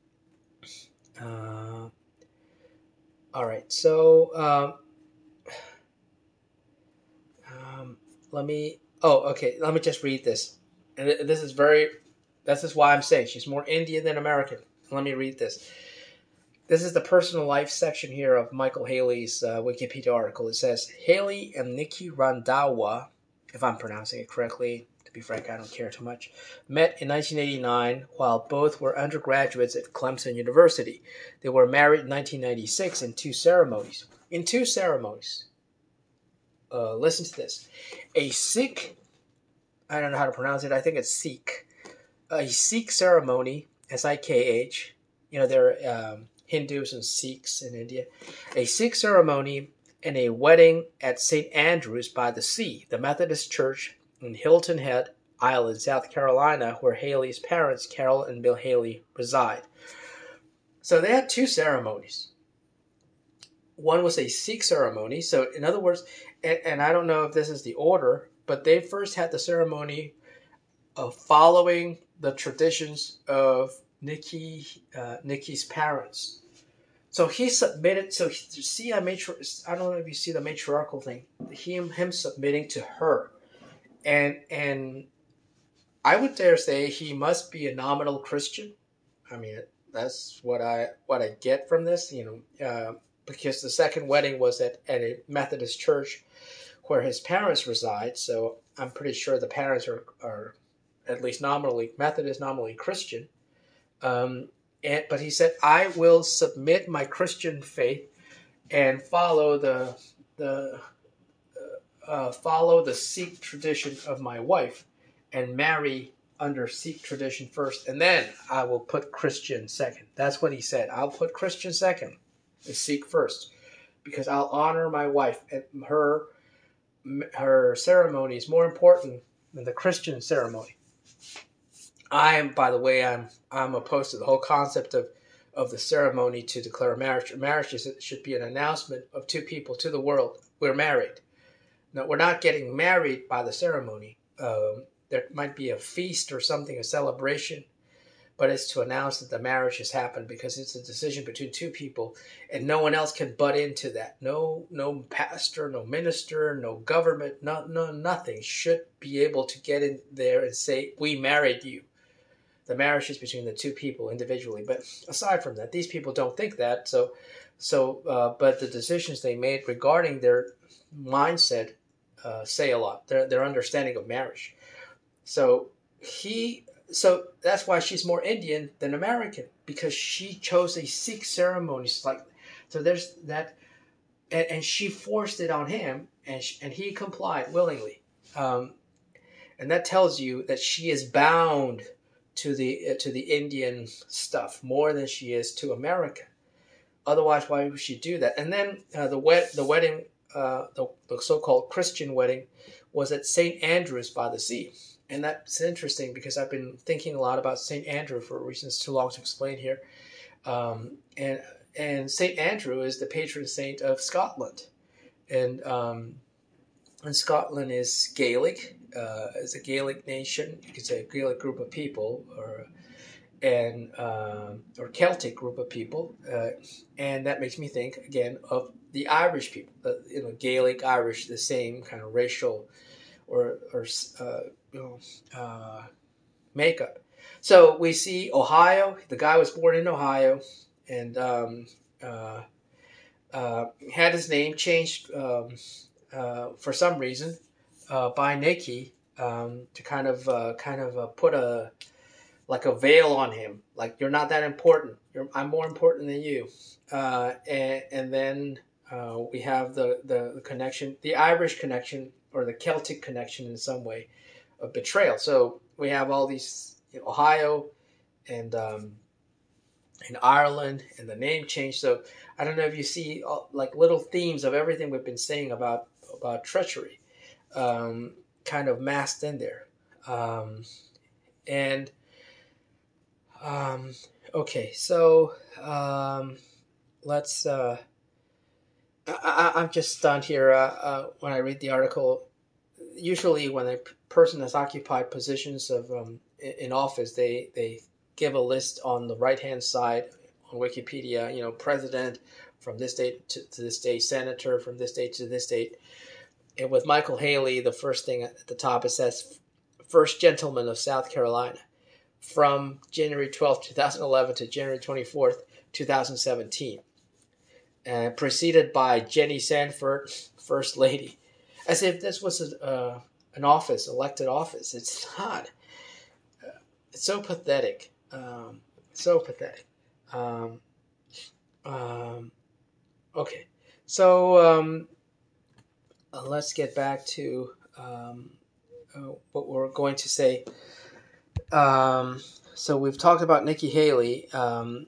uh, all right. So, um, um, let me... Oh, okay. Let me just read this. And this is very, this is why I'm saying she's more Indian than American. Let me read this. This is the personal life section here of Michael Haley's uh, Wikipedia article. It says, Haley and Nikki Randhawa, if I'm pronouncing it correctly, to be frank, I don't care too much, met in nineteen eighty-nine while both were undergraduates at Clemson University. They were married in nineteen ninety-six in two ceremonies. In two ceremonies. Uh, listen to this. A Sikh, I don't know how to pronounce it, I think it's Sikh. A Sikh ceremony, S I K H, you know, there are um, Hindus and Sikhs in India. A Sikh ceremony and a wedding at Saint Andrews by the Sea, the Methodist Church in Hilton Head Island, South Carolina, where Haley's parents, Carol and Bill Haley, reside. So they had two ceremonies. One was a Sikh ceremony. So in other words, and, and I don't know if this is the order, but they first had the ceremony of following the traditions of Nikki, uh, Nikki's parents. So he submitted. So he, see, I matri- I don't know if you see the matriarchal thing. Him, him submitting to her, and and I would dare say he must be a nominal Christian. I mean, that's what I what I get from this. You know, uh, because the second wedding was at, at a Methodist church where his parents reside. So I'm pretty sure the parents are are at least nominally Methodist, nominally Christian. Um, and, but he said, I will submit my Christian faith and follow the the uh, uh, follow the Sikh tradition of my wife and marry under Sikh tradition first, and then I will put Christian second. That's what he said. I'll put Christian second and Sikh first, because I'll honor my wife, and her her ceremony is more important than the Christian ceremony. I am, by the way, I'm I'm opposed to the whole concept of, of the ceremony to declare marriage. Marriage is, should be an announcement of two people to the world. We're married. No, we're not getting married by the ceremony. Um, there might be a feast or something, a celebration, but it's to announce that the marriage has happened, because it's a decision between two people, and no one else can butt into that. No, no pastor, no minister, no government, no, no, nothing should be able to get in there and say, "We married you." The marriage is between the two people individually. But aside from that, these people don't think that. So, so, uh, but the decisions they made regarding their mindset uh, say a lot. Their their understanding of marriage. So he. So that's why she's more Indian than American, because she chose a Sikh ceremony. Like, so there's that, and, and she forced it on him, and she, and he complied willingly, um, and that tells you that she is bound to the uh, to the Indian stuff more than she is to America. Otherwise, why would she do that? And then uh, the wed the wedding, uh, the, the so-called Christian wedding, was at Saint Andrews by the Sea. And that's interesting, because I've been thinking a lot about Saint Andrew for reasons too long to explain here. Um, and and Saint Andrew is the patron saint of Scotland. And, um, and Scotland is Gaelic. Uh, it's a Gaelic nation. You could say a Gaelic group of people, or and uh, or Celtic group of people. Uh, and that makes me think, again, of the Irish people. The, you know, Gaelic, Irish, the same kind of racial or, or uh, you know, uh, makeup. So we see Ohio. The guy was born in Ohio, and um, uh, uh, had his name changed um, uh, for some reason uh, by Nikki, um, to kind of uh, kind of uh, put a like a veil on him. Like, you're not that important. You're, I'm more important than you. Uh, and, and then uh, we have the, the the connection, the Irish connection, or the Celtic connection in some way, of betrayal. So we have all these, you know, Ohio and um, and Ireland, and the name change. So I don't know if you see uh, like little themes of everything we've been saying about about treachery, um, kind of masked in there. Um, and um, okay, so um, let's. Uh, I, I, I'm just stunned here uh, uh, when I read the article. Usually, when a person has occupied positions of um, in office, they they give a list on the right hand side on Wikipedia. You know, president from this date to, to this date, senator from this date to this date. And with Michael Haley, the first thing at the top, it says first gentleman of South Carolina from January twelfth, twenty eleven to January twenty-fourth, twenty seventeen. Uh, preceded by Jenny Sanford, First Lady. As if this was a, uh, an office, elected office. It's not. Uh, it's so pathetic. Um, so pathetic. Um, um, okay. So um, uh, let's get back to um, uh, what we're going to say. Um, so we've talked about Nikki Haley, um,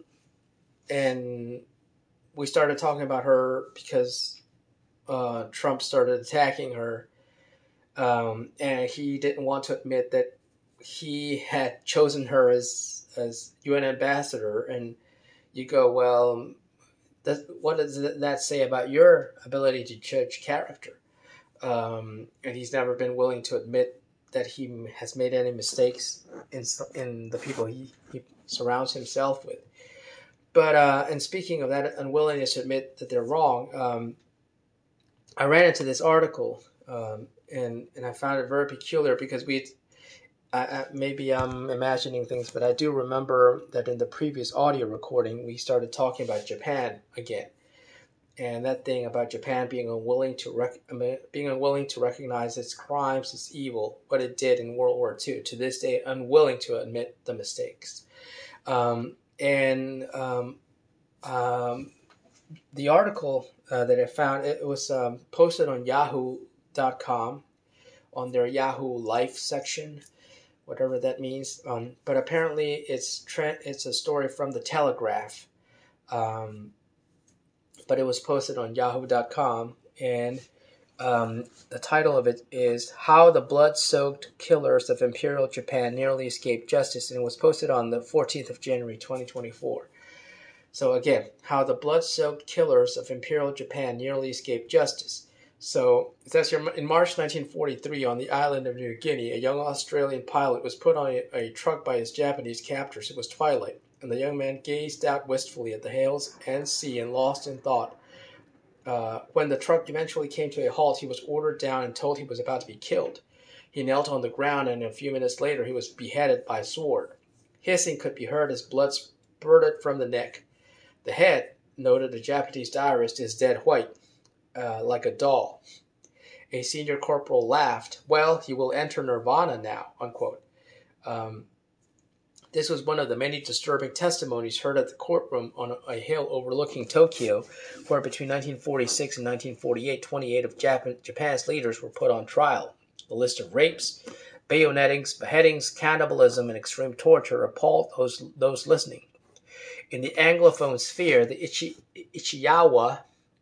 and we started talking about her because uh, Trump started attacking her, um, and he didn't want to admit that he had chosen her as as U N ambassador. And you go, well, does, what does that say about your ability to judge character? Um, and he's never been willing to admit that he has made any mistakes in in the people he, he surrounds himself with. But uh, and speaking of that unwillingness to admit that they're wrong, um, I ran into this article, um, and and I found it very peculiar, because we, I, I, maybe I'm imagining things, but I do remember that in the previous audio recording we started talking about Japan again, and that thing about Japan being unwilling to rec- being unwilling to recognize its crimes, its evil, what it did in World War Two. To this day, unwilling to admit the mistakes. Um, and um, um, the article uh, that I found, it was um, posted on yahoo dot com on their Yahoo Life section. whatever that means. Um, but apparently, it's tra- it's a story from the Telegraph, um, but it was posted on Yahoo dot com, and um, the title of it is "How the Blood-Soaked Killers of Imperial Japan Nearly Escaped Justice," and it was posted on the fourteenth of January, twenty twenty-four. So again, how the blood-soaked killers of Imperial Japan nearly escaped justice. So it says here, in March nineteen forty-three, on the island of New Guinea, a young Australian pilot was put on a, a truck by his Japanese captors. It was twilight, and the young man gazed out wistfully at the hills and sea and lost in thought. Uh, when the truck eventually came to a halt, he was ordered down and told he was about to be killed. He knelt on the ground, and a few minutes later he was beheaded by a sword. Hissing could be heard as blood spurted from the neck. The head, noted a Japanese diarist, is dead white, uh, like a doll. A senior corporal laughed. Well, he will enter nirvana now, unquote. Um, this was one of the many disturbing testimonies heard at the courtroom on a, a hill overlooking Tokyo, where between nineteen forty-six and nineteen forty-eight, twenty-eight of Japan, Japan's leaders were put on trial. The list of rapes, bayonettings, beheadings, cannibalism, and extreme torture appalled those, those listening. In the Anglophone sphere, the Ichi, Ichiyawa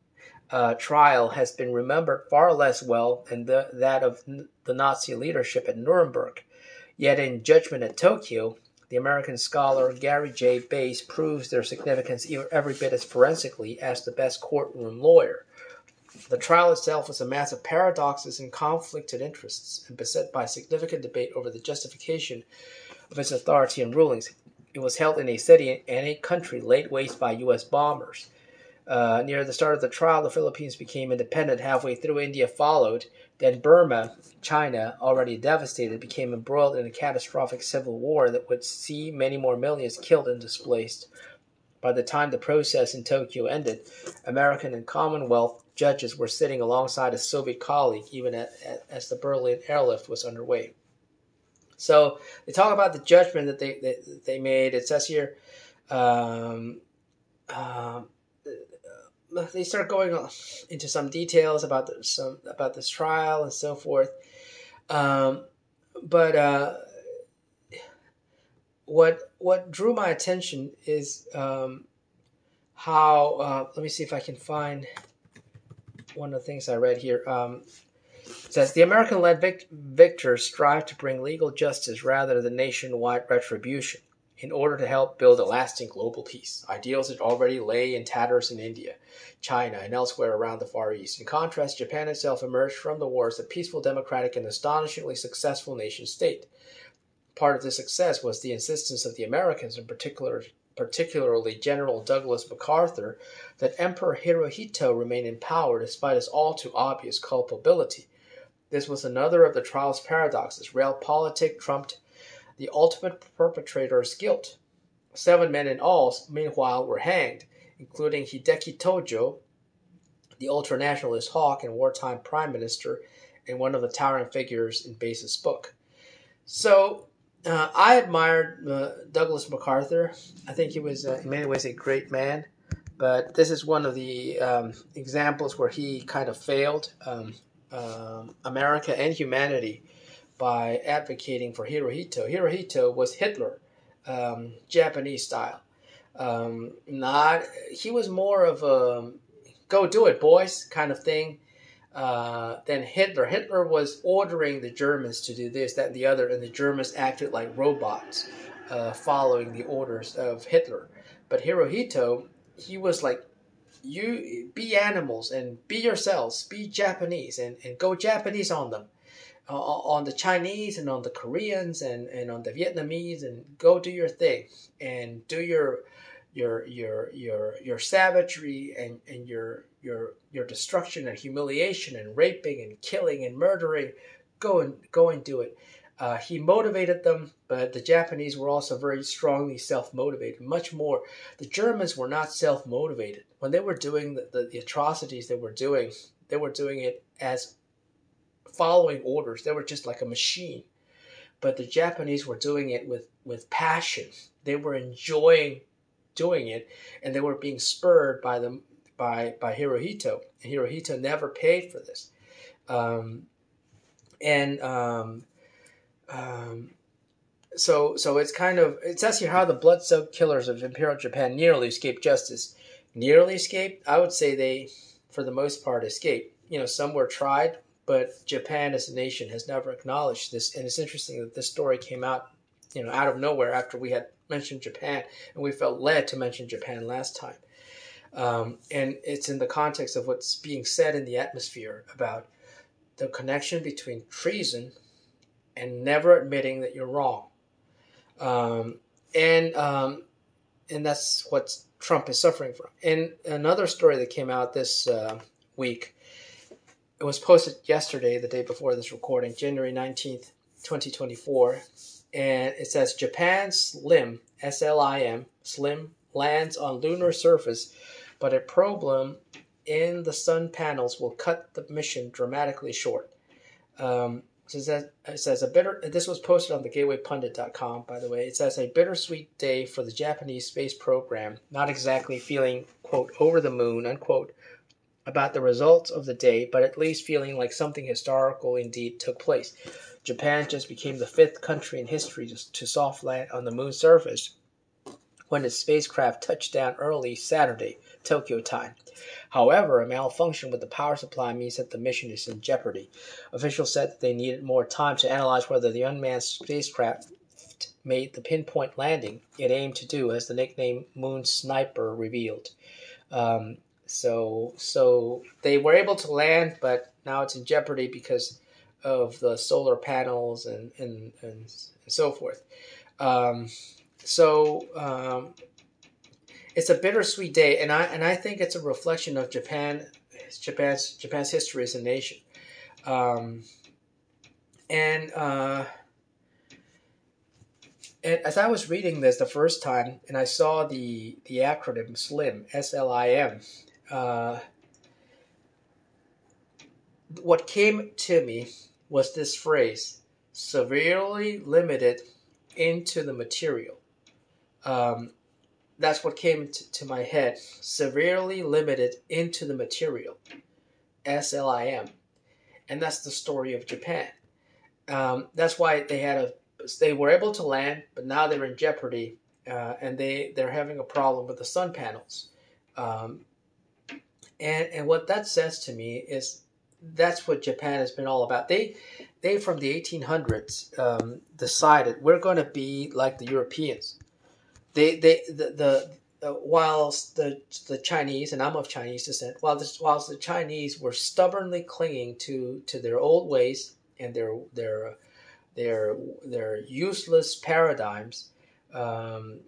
uh, trial has been remembered far less well than the, that of the Nazi leadership at Nuremberg. Yet in Judgment at Tokyo, the American scholar Gary J. Bass proves their significance every bit as forensically as the best courtroom lawyer. The trial itself was a mass of paradoxes and conflicted interests, and beset by significant debate over the justification of its authority and rulings. It was held in a city and a country laid waste by U S bombers. Uh, near the start of the trial, the Philippines became independent. Halfway through, India followed. Then Burma, China, already devastated, became embroiled in a catastrophic civil war that would see many more millions killed and displaced. By the time the process in Tokyo ended, American and Commonwealth judges were sitting alongside a Soviet colleague, even at, at, as the Berlin airlift was underway. So they talk about the judgment that they they, they made. It says here, um, uh, they start going into some details about the, some about this trial and so forth. Um, but uh, what what drew my attention is um, how. Uh, let me see if I can find one of the things I read here. Um, It says the American-led vic- victors strive to bring legal justice rather than nationwide retribution in order to help build a lasting global peace, ideals that already lay in tatters in India, China, and elsewhere around the Far East. In contrast, Japan itself emerged from the war as a peaceful, democratic, and astonishingly successful nation-state. Part of this success was the insistence of the Americans, in particular, particularly General Douglas MacArthur, that Emperor Hirohito remain in power despite his all-too obvious culpability. This was another of the trial's paradoxes. Realpolitik trumped the ultimate perpetrator's guilt. Seven men in all, meanwhile, were hanged, including Hideki Tojo, the ultranationalist hawk and wartime prime minister, and one of the towering figures in Bass's book. So, uh, I admired uh, Douglas MacArthur. I think he was, uh, in many ways, a great man. But this is one of the um, examples where he kind of failed um, um, America and humanity by advocating for Hirohito. Hirohito was Hitler, um, Japanese style. Um, not he was more of a "go do it, boys" kind of thing uh, than Hitler. Hitler was ordering the Germans to do this, that, and the other, and the Germans acted like robots, uh, following the orders of Hitler. But Hirohito, he was like, you be animals and be yourselves, be Japanese, and, and go Japanese on them. Uh, on the Chinese and on the Koreans and, and on the Vietnamese, and go do your thing and do your your your your your savagery and, and your your your destruction and humiliation and raping and killing and murdering. Go and go and do it. Uh, he motivated them, but the Japanese were also very strongly self-motivated. Much more, the Germans were not self-motivated when they were doing the, the, the atrocities they were doing. They were doing it as following orders. They were just like a machine. But the Japanese were doing it with, with passion. They were enjoying doing it, and they were being spurred by them by by Hirohito. And Hirohito never paid for this. Um, and um, um, so so it's kind of it says here how the blood-soaked killers of Imperial Japan nearly escaped justice. Nearly escaped? I would say they, for the most part, escaped. You know, some were tried, but Japan as a nation has never acknowledged this. And it's interesting that this story came out, you know, out of nowhere after we had mentioned Japan, and we felt led to mention Japan last time. Um, and it's in the context of what's being said in the atmosphere about the connection between treason and never admitting that you're wrong. Um, and um, and that's what Trump is suffering from. And another story that came out this uh, week, it was posted yesterday, the day before this recording, January nineteenth, twenty twenty-four, and it says Japan's SLIM, S L I M, SLIM lands on lunar surface, but a problem in the sun panels will cut the mission dramatically short. Um, so it says, it says a bitter. This was posted on the gateway pundit dot com, by the way. It says a bittersweet day for the Japanese space program. Not exactly feeling, quote, over the moon, unquote, about the results of the day, but at least feeling like something historical indeed took place. Japan just became the fifth country in history to, to soft land on the moon's surface when its spacecraft touched down early Saturday, Tokyo time. However, a malfunction with the power supply means that the mission is in jeopardy. Officials said that they needed more time to analyze whether the unmanned spacecraft made the pinpoint landing it aimed to do, as the nickname Moon Sniper revealed. Um, so, so they were able to land, but now it's in jeopardy because of the solar panels and and, and so forth. Um, so. Um, It's a bittersweet day, and I and I think it's a reflection of Japan, Japan's Japan's history as a nation. Um, and, uh, and as I was reading this the first time, and I saw the the acronym SLIM, S L I M, uh, what came to me was this phrase: severely limited into the material. Um, That's what came to, to my head. Severely limited into the material. S L I M. And that's the story of Japan. Um, that's why they had a they were able to land, but now they're in jeopardy, uh, and they, they're having a problem with the sun panels. Um, and and what that says to me is that's what Japan has been all about. They they from the eighteen hundreds um, decided we're going to be like the Europeans. They, they, the, the uh, whilst the the Chinese, and I'm of Chinese descent, while this, whilst the Chinese were stubbornly clinging to, to their old ways and their their their their useless paradigms, um,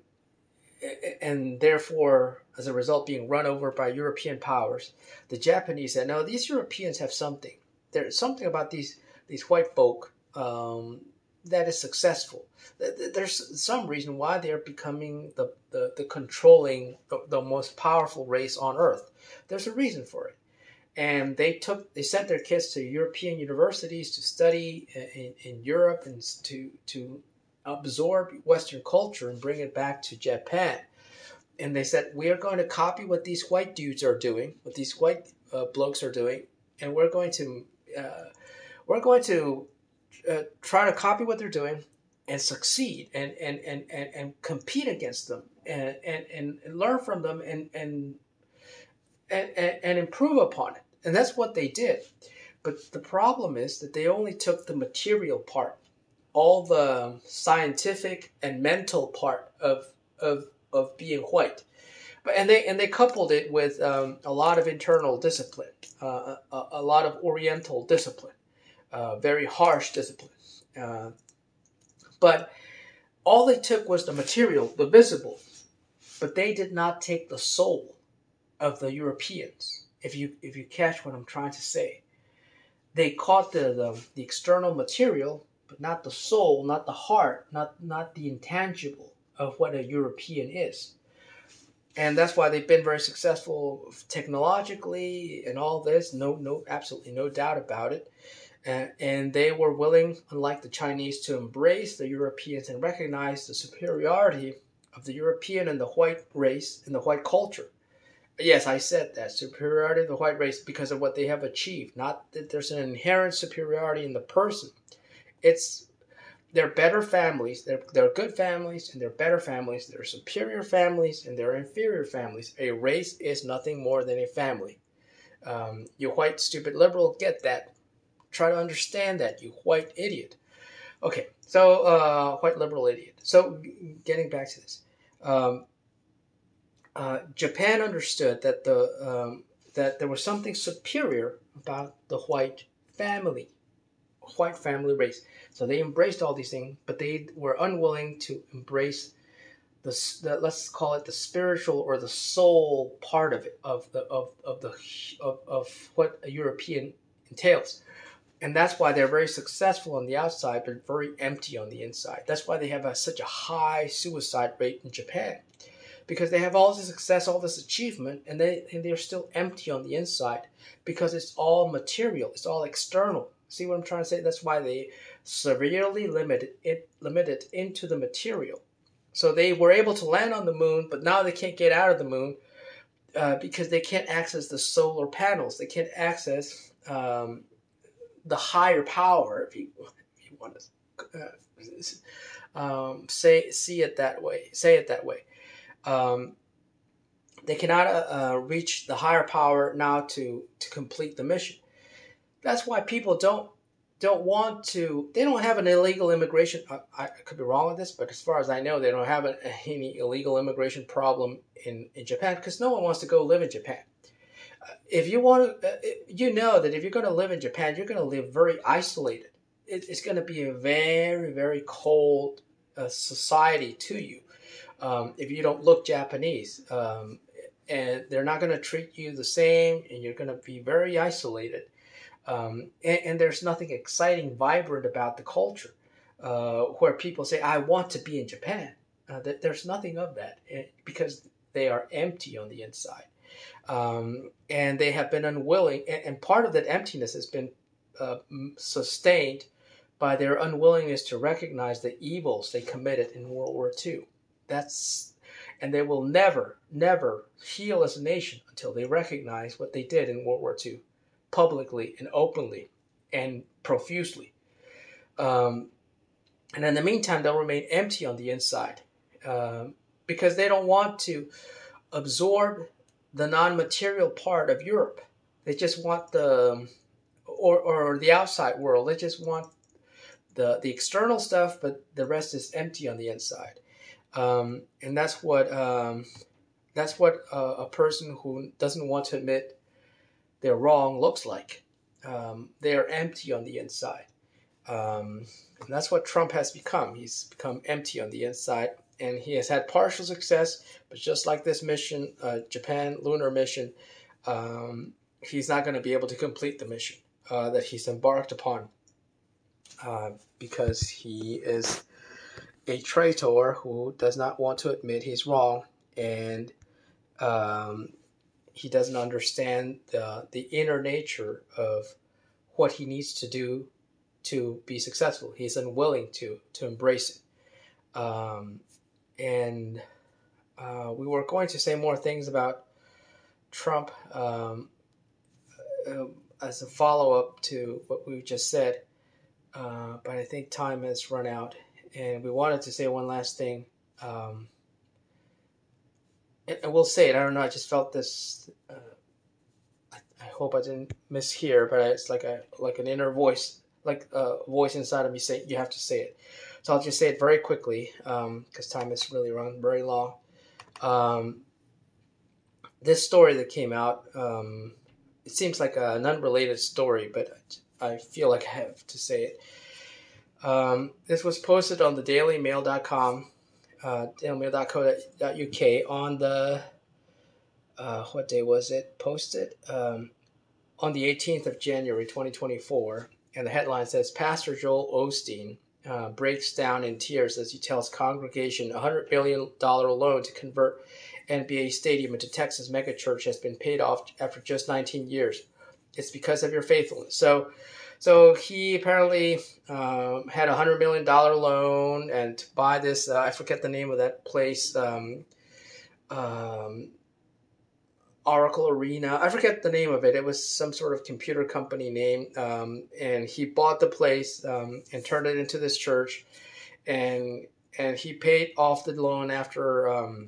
and therefore, as a result, being run over by European powers, the Japanese said, "No, these Europeans have something. There's something about these these white folk." Um, that is successful. There's some reason why they're becoming the, the, the controlling, the, the most powerful race on Earth. There's a reason for it. And they took, they sent their kids to European universities to study in, in Europe and to, to absorb Western culture and bring it back to Japan. And they said, we are going to copy what these white dudes are doing, what these white uh, blokes are doing, and we're going to, uh, we're going to, Uh, try to copy what they're doing and succeed and and, and, and, and compete against them and, and, and learn from them and and, and and improve upon it. And that's what they did. But the problem is that they only took the material part, all the scientific and mental part of of of being white. But and they and they coupled it with um, a lot of internal discipline, uh, a, a lot of Oriental discipline. Uh, very harsh discipline. Uh, but all they took was the material, the visible. But they did not take the soul of the Europeans, if you if you catch what I'm trying to say. They caught the, the, the external material, but not the soul, not the heart, not, not the intangible of what a European is. And that's why they've been very successful technologically and all this. No, no, absolutely no doubt about it. Uh, and they were willing, unlike the Chinese, to embrace the Europeans and recognize the superiority of the European and the white race and the white culture. Yes, I said that, superiority of the white race because of what they have achieved. Not that there's an inherent superiority in the person. It's they're better families. They're, they're good families, and they're better families. They're superior families, and they're inferior families. A race is nothing more than a family. Um, you white, stupid liberal, get that. Try to understand that, you white idiot. Okay, so uh, white liberal idiot. So getting back to this. Um, uh, Japan understood that the um, that there was something superior about the white family, white family race. So they embraced all these things, but they were unwilling to embrace the, the let's call it the spiritual or the soul part of it, of the of of the of, of what a European entails. And that's why they're very successful on the outside, but very empty on the inside. That's why they have a, such a high suicide rate in Japan, because they have all this success, all this achievement, and they and they're still empty on the inside because it's all material, it's all external. See what I'm trying to say? That's why they severely limited it, limited into the material. So they were able to land on the moon, but now they can't get out of the moon uh, because they can't access the solar panels. They can't access um, the higher power, if you, if you want to uh, um, say see it that way. Say it that way. Um, they cannot uh, uh, reach the higher power now to to complete the mission. That's why people don't don't want to. They don't have an illegal immigration. I, I could be wrong with this, but as far as I know, they don't have an, any illegal immigration problem in, in Japan because no one wants to go live in Japan. Uh, if you want to, uh, you know that if you're going to live in Japan, you're going to live very isolated. It, it's going to be a very very cold uh, society to you um, if you don't look Japanese, um, and they're not going to treat you the same, and you're going to be very isolated. Um, and, and there's nothing exciting, vibrant about the culture uh, where people say, I want to be in Japan. Uh, that there's nothing of that because they are empty on the inside. Um, and they have been unwilling, and, and part of that emptiness has been uh, sustained by their unwillingness to recognize the evils they committed in World War Two. That's, and they will never, never heal as a nation until they recognize what they did in World War Two. Publicly and openly and profusely. Um, and in the meantime, they'll remain empty on the inside um, because they don't want to absorb the non-material part of Europe. They just want the, or, or the outside world. They just want the, the external stuff, but the rest is empty on the inside. Um, and that's what, um, that's what uh, a person who doesn't want to admit they're wrong looks like. Um, they are empty on the inside. Um, and that's what Trump has become. He's become empty on the inside, and he has had partial success, but just like this mission, uh, Japan lunar mission, um, he's not going to be able to complete the mission uh, that he's embarked upon uh, because he is a traitor who does not want to admit he's wrong, and um, he doesn't understand the, the inner nature of what he needs to do to be successful. He's unwilling to, to embrace it. Um, and uh, we were going to say more things about Trump um, uh, as a follow-up to what we just said. Uh, but I think time has run out. And we wanted to say one last thing. Um, and we'll say it. I don't know. I just felt this. Uh, I, I hope I didn't mishear, but it's like a like an inner voice, like a voice inside of me say you have to say it. So I'll just say it very quickly because um, time has really run very long. Um, this story that came out, um, it seems like an unrelated story, but I feel like I have to say it. Um, this was posted on the daily mail dot com. Uh, daily mail dot co dot U K on the, uh, what day was it posted? Um, on the eighteenth of January, twenty twenty-four. And the headline says, Pastor Joel Osteen uh, breaks down in tears as he tells congregation a one hundred million dollars loan to convert N B A Stadium into Texas megachurch has been paid off after just nineteen years. It's because of your faithfulness. So, So he apparently um, had a one hundred million dollars loan and to buy this, uh, I forget the name of that place, um, um, Oracle Arena. I forget the name of it. It was some sort of computer company name. Um, and he bought the place um, and turned it into this church. And and he paid off the loan after um,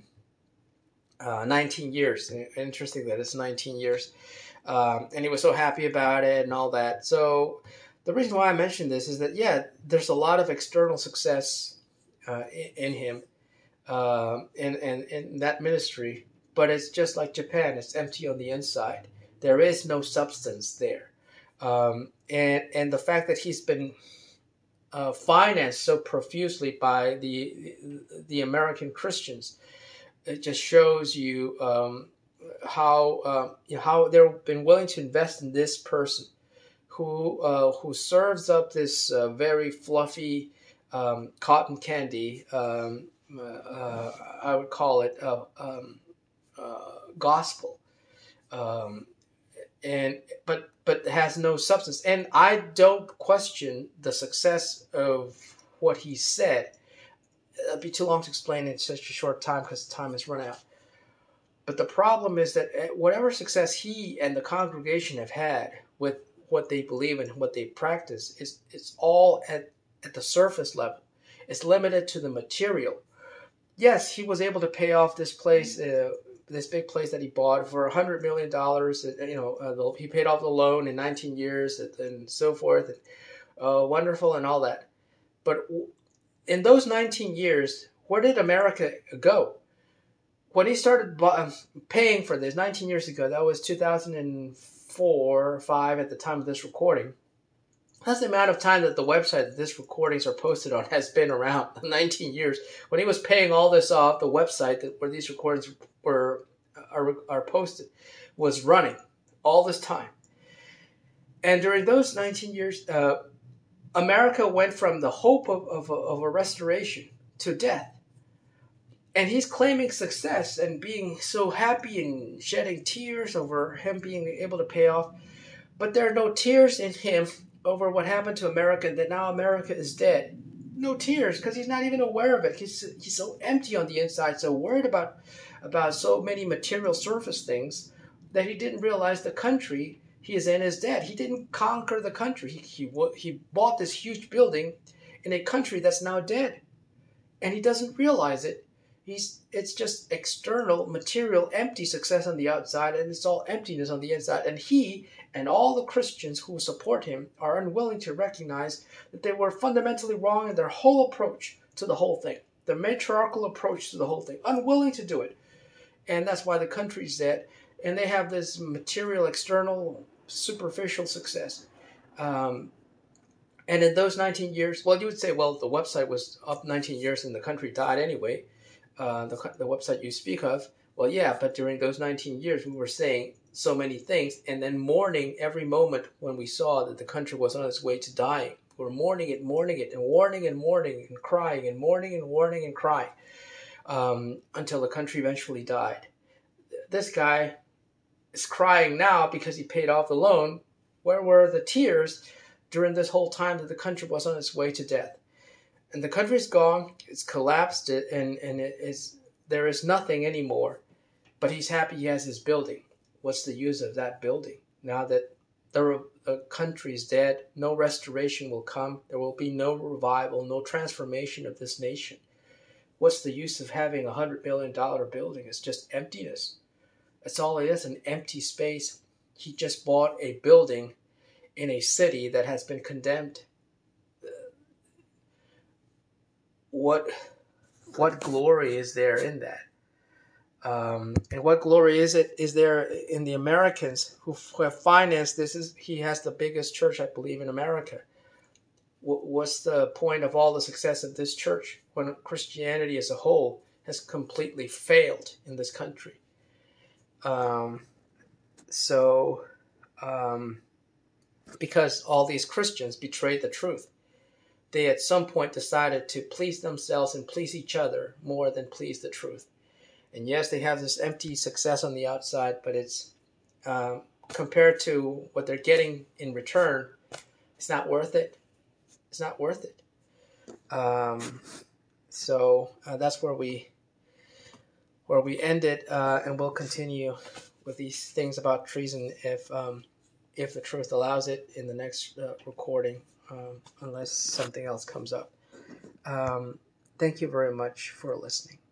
uh, nineteen years. Interesting that it's nineteen years. Um, and he was so happy about it and all that. So the reason why I mentioned this is that, yeah, there's a lot of external success uh, in, in him uh, in, in, in that ministry. But it's just like Japan. It's empty on the inside. There is no substance there. Um, and, and the fact that he's been uh, financed so profusely by the, the American Christians, it just shows you um, how uh, you know, how they've been willing to invest in this person who uh, who serves up this uh, very fluffy um, cotton candy. Um, uh, I would call it uh, um, uh, gospel, um, and but but has no substance. And I don't question the success of what he said. It'd be too long to explain in such a short time because time has run out. But the problem is that whatever success he and the congregation have had with what they believe and what they practice is it's all at, at the surface level. It's limited to the material. Yes, he was able to pay off this place, uh, this big place that he bought for a hundred million dollars. You know, uh, the, he paid off the loan in nineteen years and, and so forth. And, uh, wonderful and all that. But in those nineteen years, where did America go? When he started paying for this nineteen years ago, that was two thousand four or five at the time of this recording. That's the amount of time that the website that these recordings are posted on has been around, nineteen years. When he was paying all this off, the website that where these recordings were are, are posted was running all this time. And during those nineteen years, uh, America went from the hope of, of, of a restoration to death. And he's claiming success and being so happy and shedding tears over him being able to pay off. But there are no tears in him over what happened to America, that now America is dead. No tears, because he's not even aware of it. He's, he's so empty on the inside, so worried about, about so many material surface things that he didn't realize the country he is in is dead. He didn't conquer the country. He, he, he bought this huge building in a country that's now dead. And he doesn't realize it. He's, it's just external, material, empty success on the outside, and it's all emptiness on the inside. And he and all the Christians who support him are unwilling to recognize that they were fundamentally wrong in their whole approach to the whole thing, the matriarchal approach to the whole thing, unwilling to do it. And that's why the country's dead. And they have this material, external, superficial success. Um, and in those nineteen years, well, you would say, well, the website was up nineteen years and the country died anyway. Uh, the, the website you speak of, well, yeah, but during those nineteen years, we were saying so many things and then mourning every moment when we saw that the country was on its way to dying. We were mourning it, mourning it, and warning and mourning and crying and mourning and warning and crying um, until the country eventually died. This guy is crying now because he paid off the loan. Where were the tears during this whole time that the country was on its way to death? And the country's gone, it's collapsed, and, and it is, there is nothing anymore. But he's happy he has his building. What's the use of that building? Now that the, the country is dead, no restoration will come. There will be no revival, no transformation of this nation. What's the use of having a one hundred million dollars building? It's just emptiness. That's all it is, an empty space. He just bought a building in a city that has been condemned. What what glory is there in that? Um, and what glory is it is there in the Americans who, who have financed this? Is he has the biggest church, I believe, in America. W- what's the point of all the success of this church when Christianity as a whole has completely failed in this country? Um, so, um, because all these Christians betrayed the truth. They at some point decided to please themselves and please each other more than please the truth. And yes, they have this empty success on the outside, but it's uh, compared to what they're getting in return, it's not worth it. It's not worth it. Um, so uh, that's where we where we end it, uh, and we'll continue with these things about treason if um, if the truth allows it in the next uh, recording, um, unless something else comes up. Um, thank you very much for listening.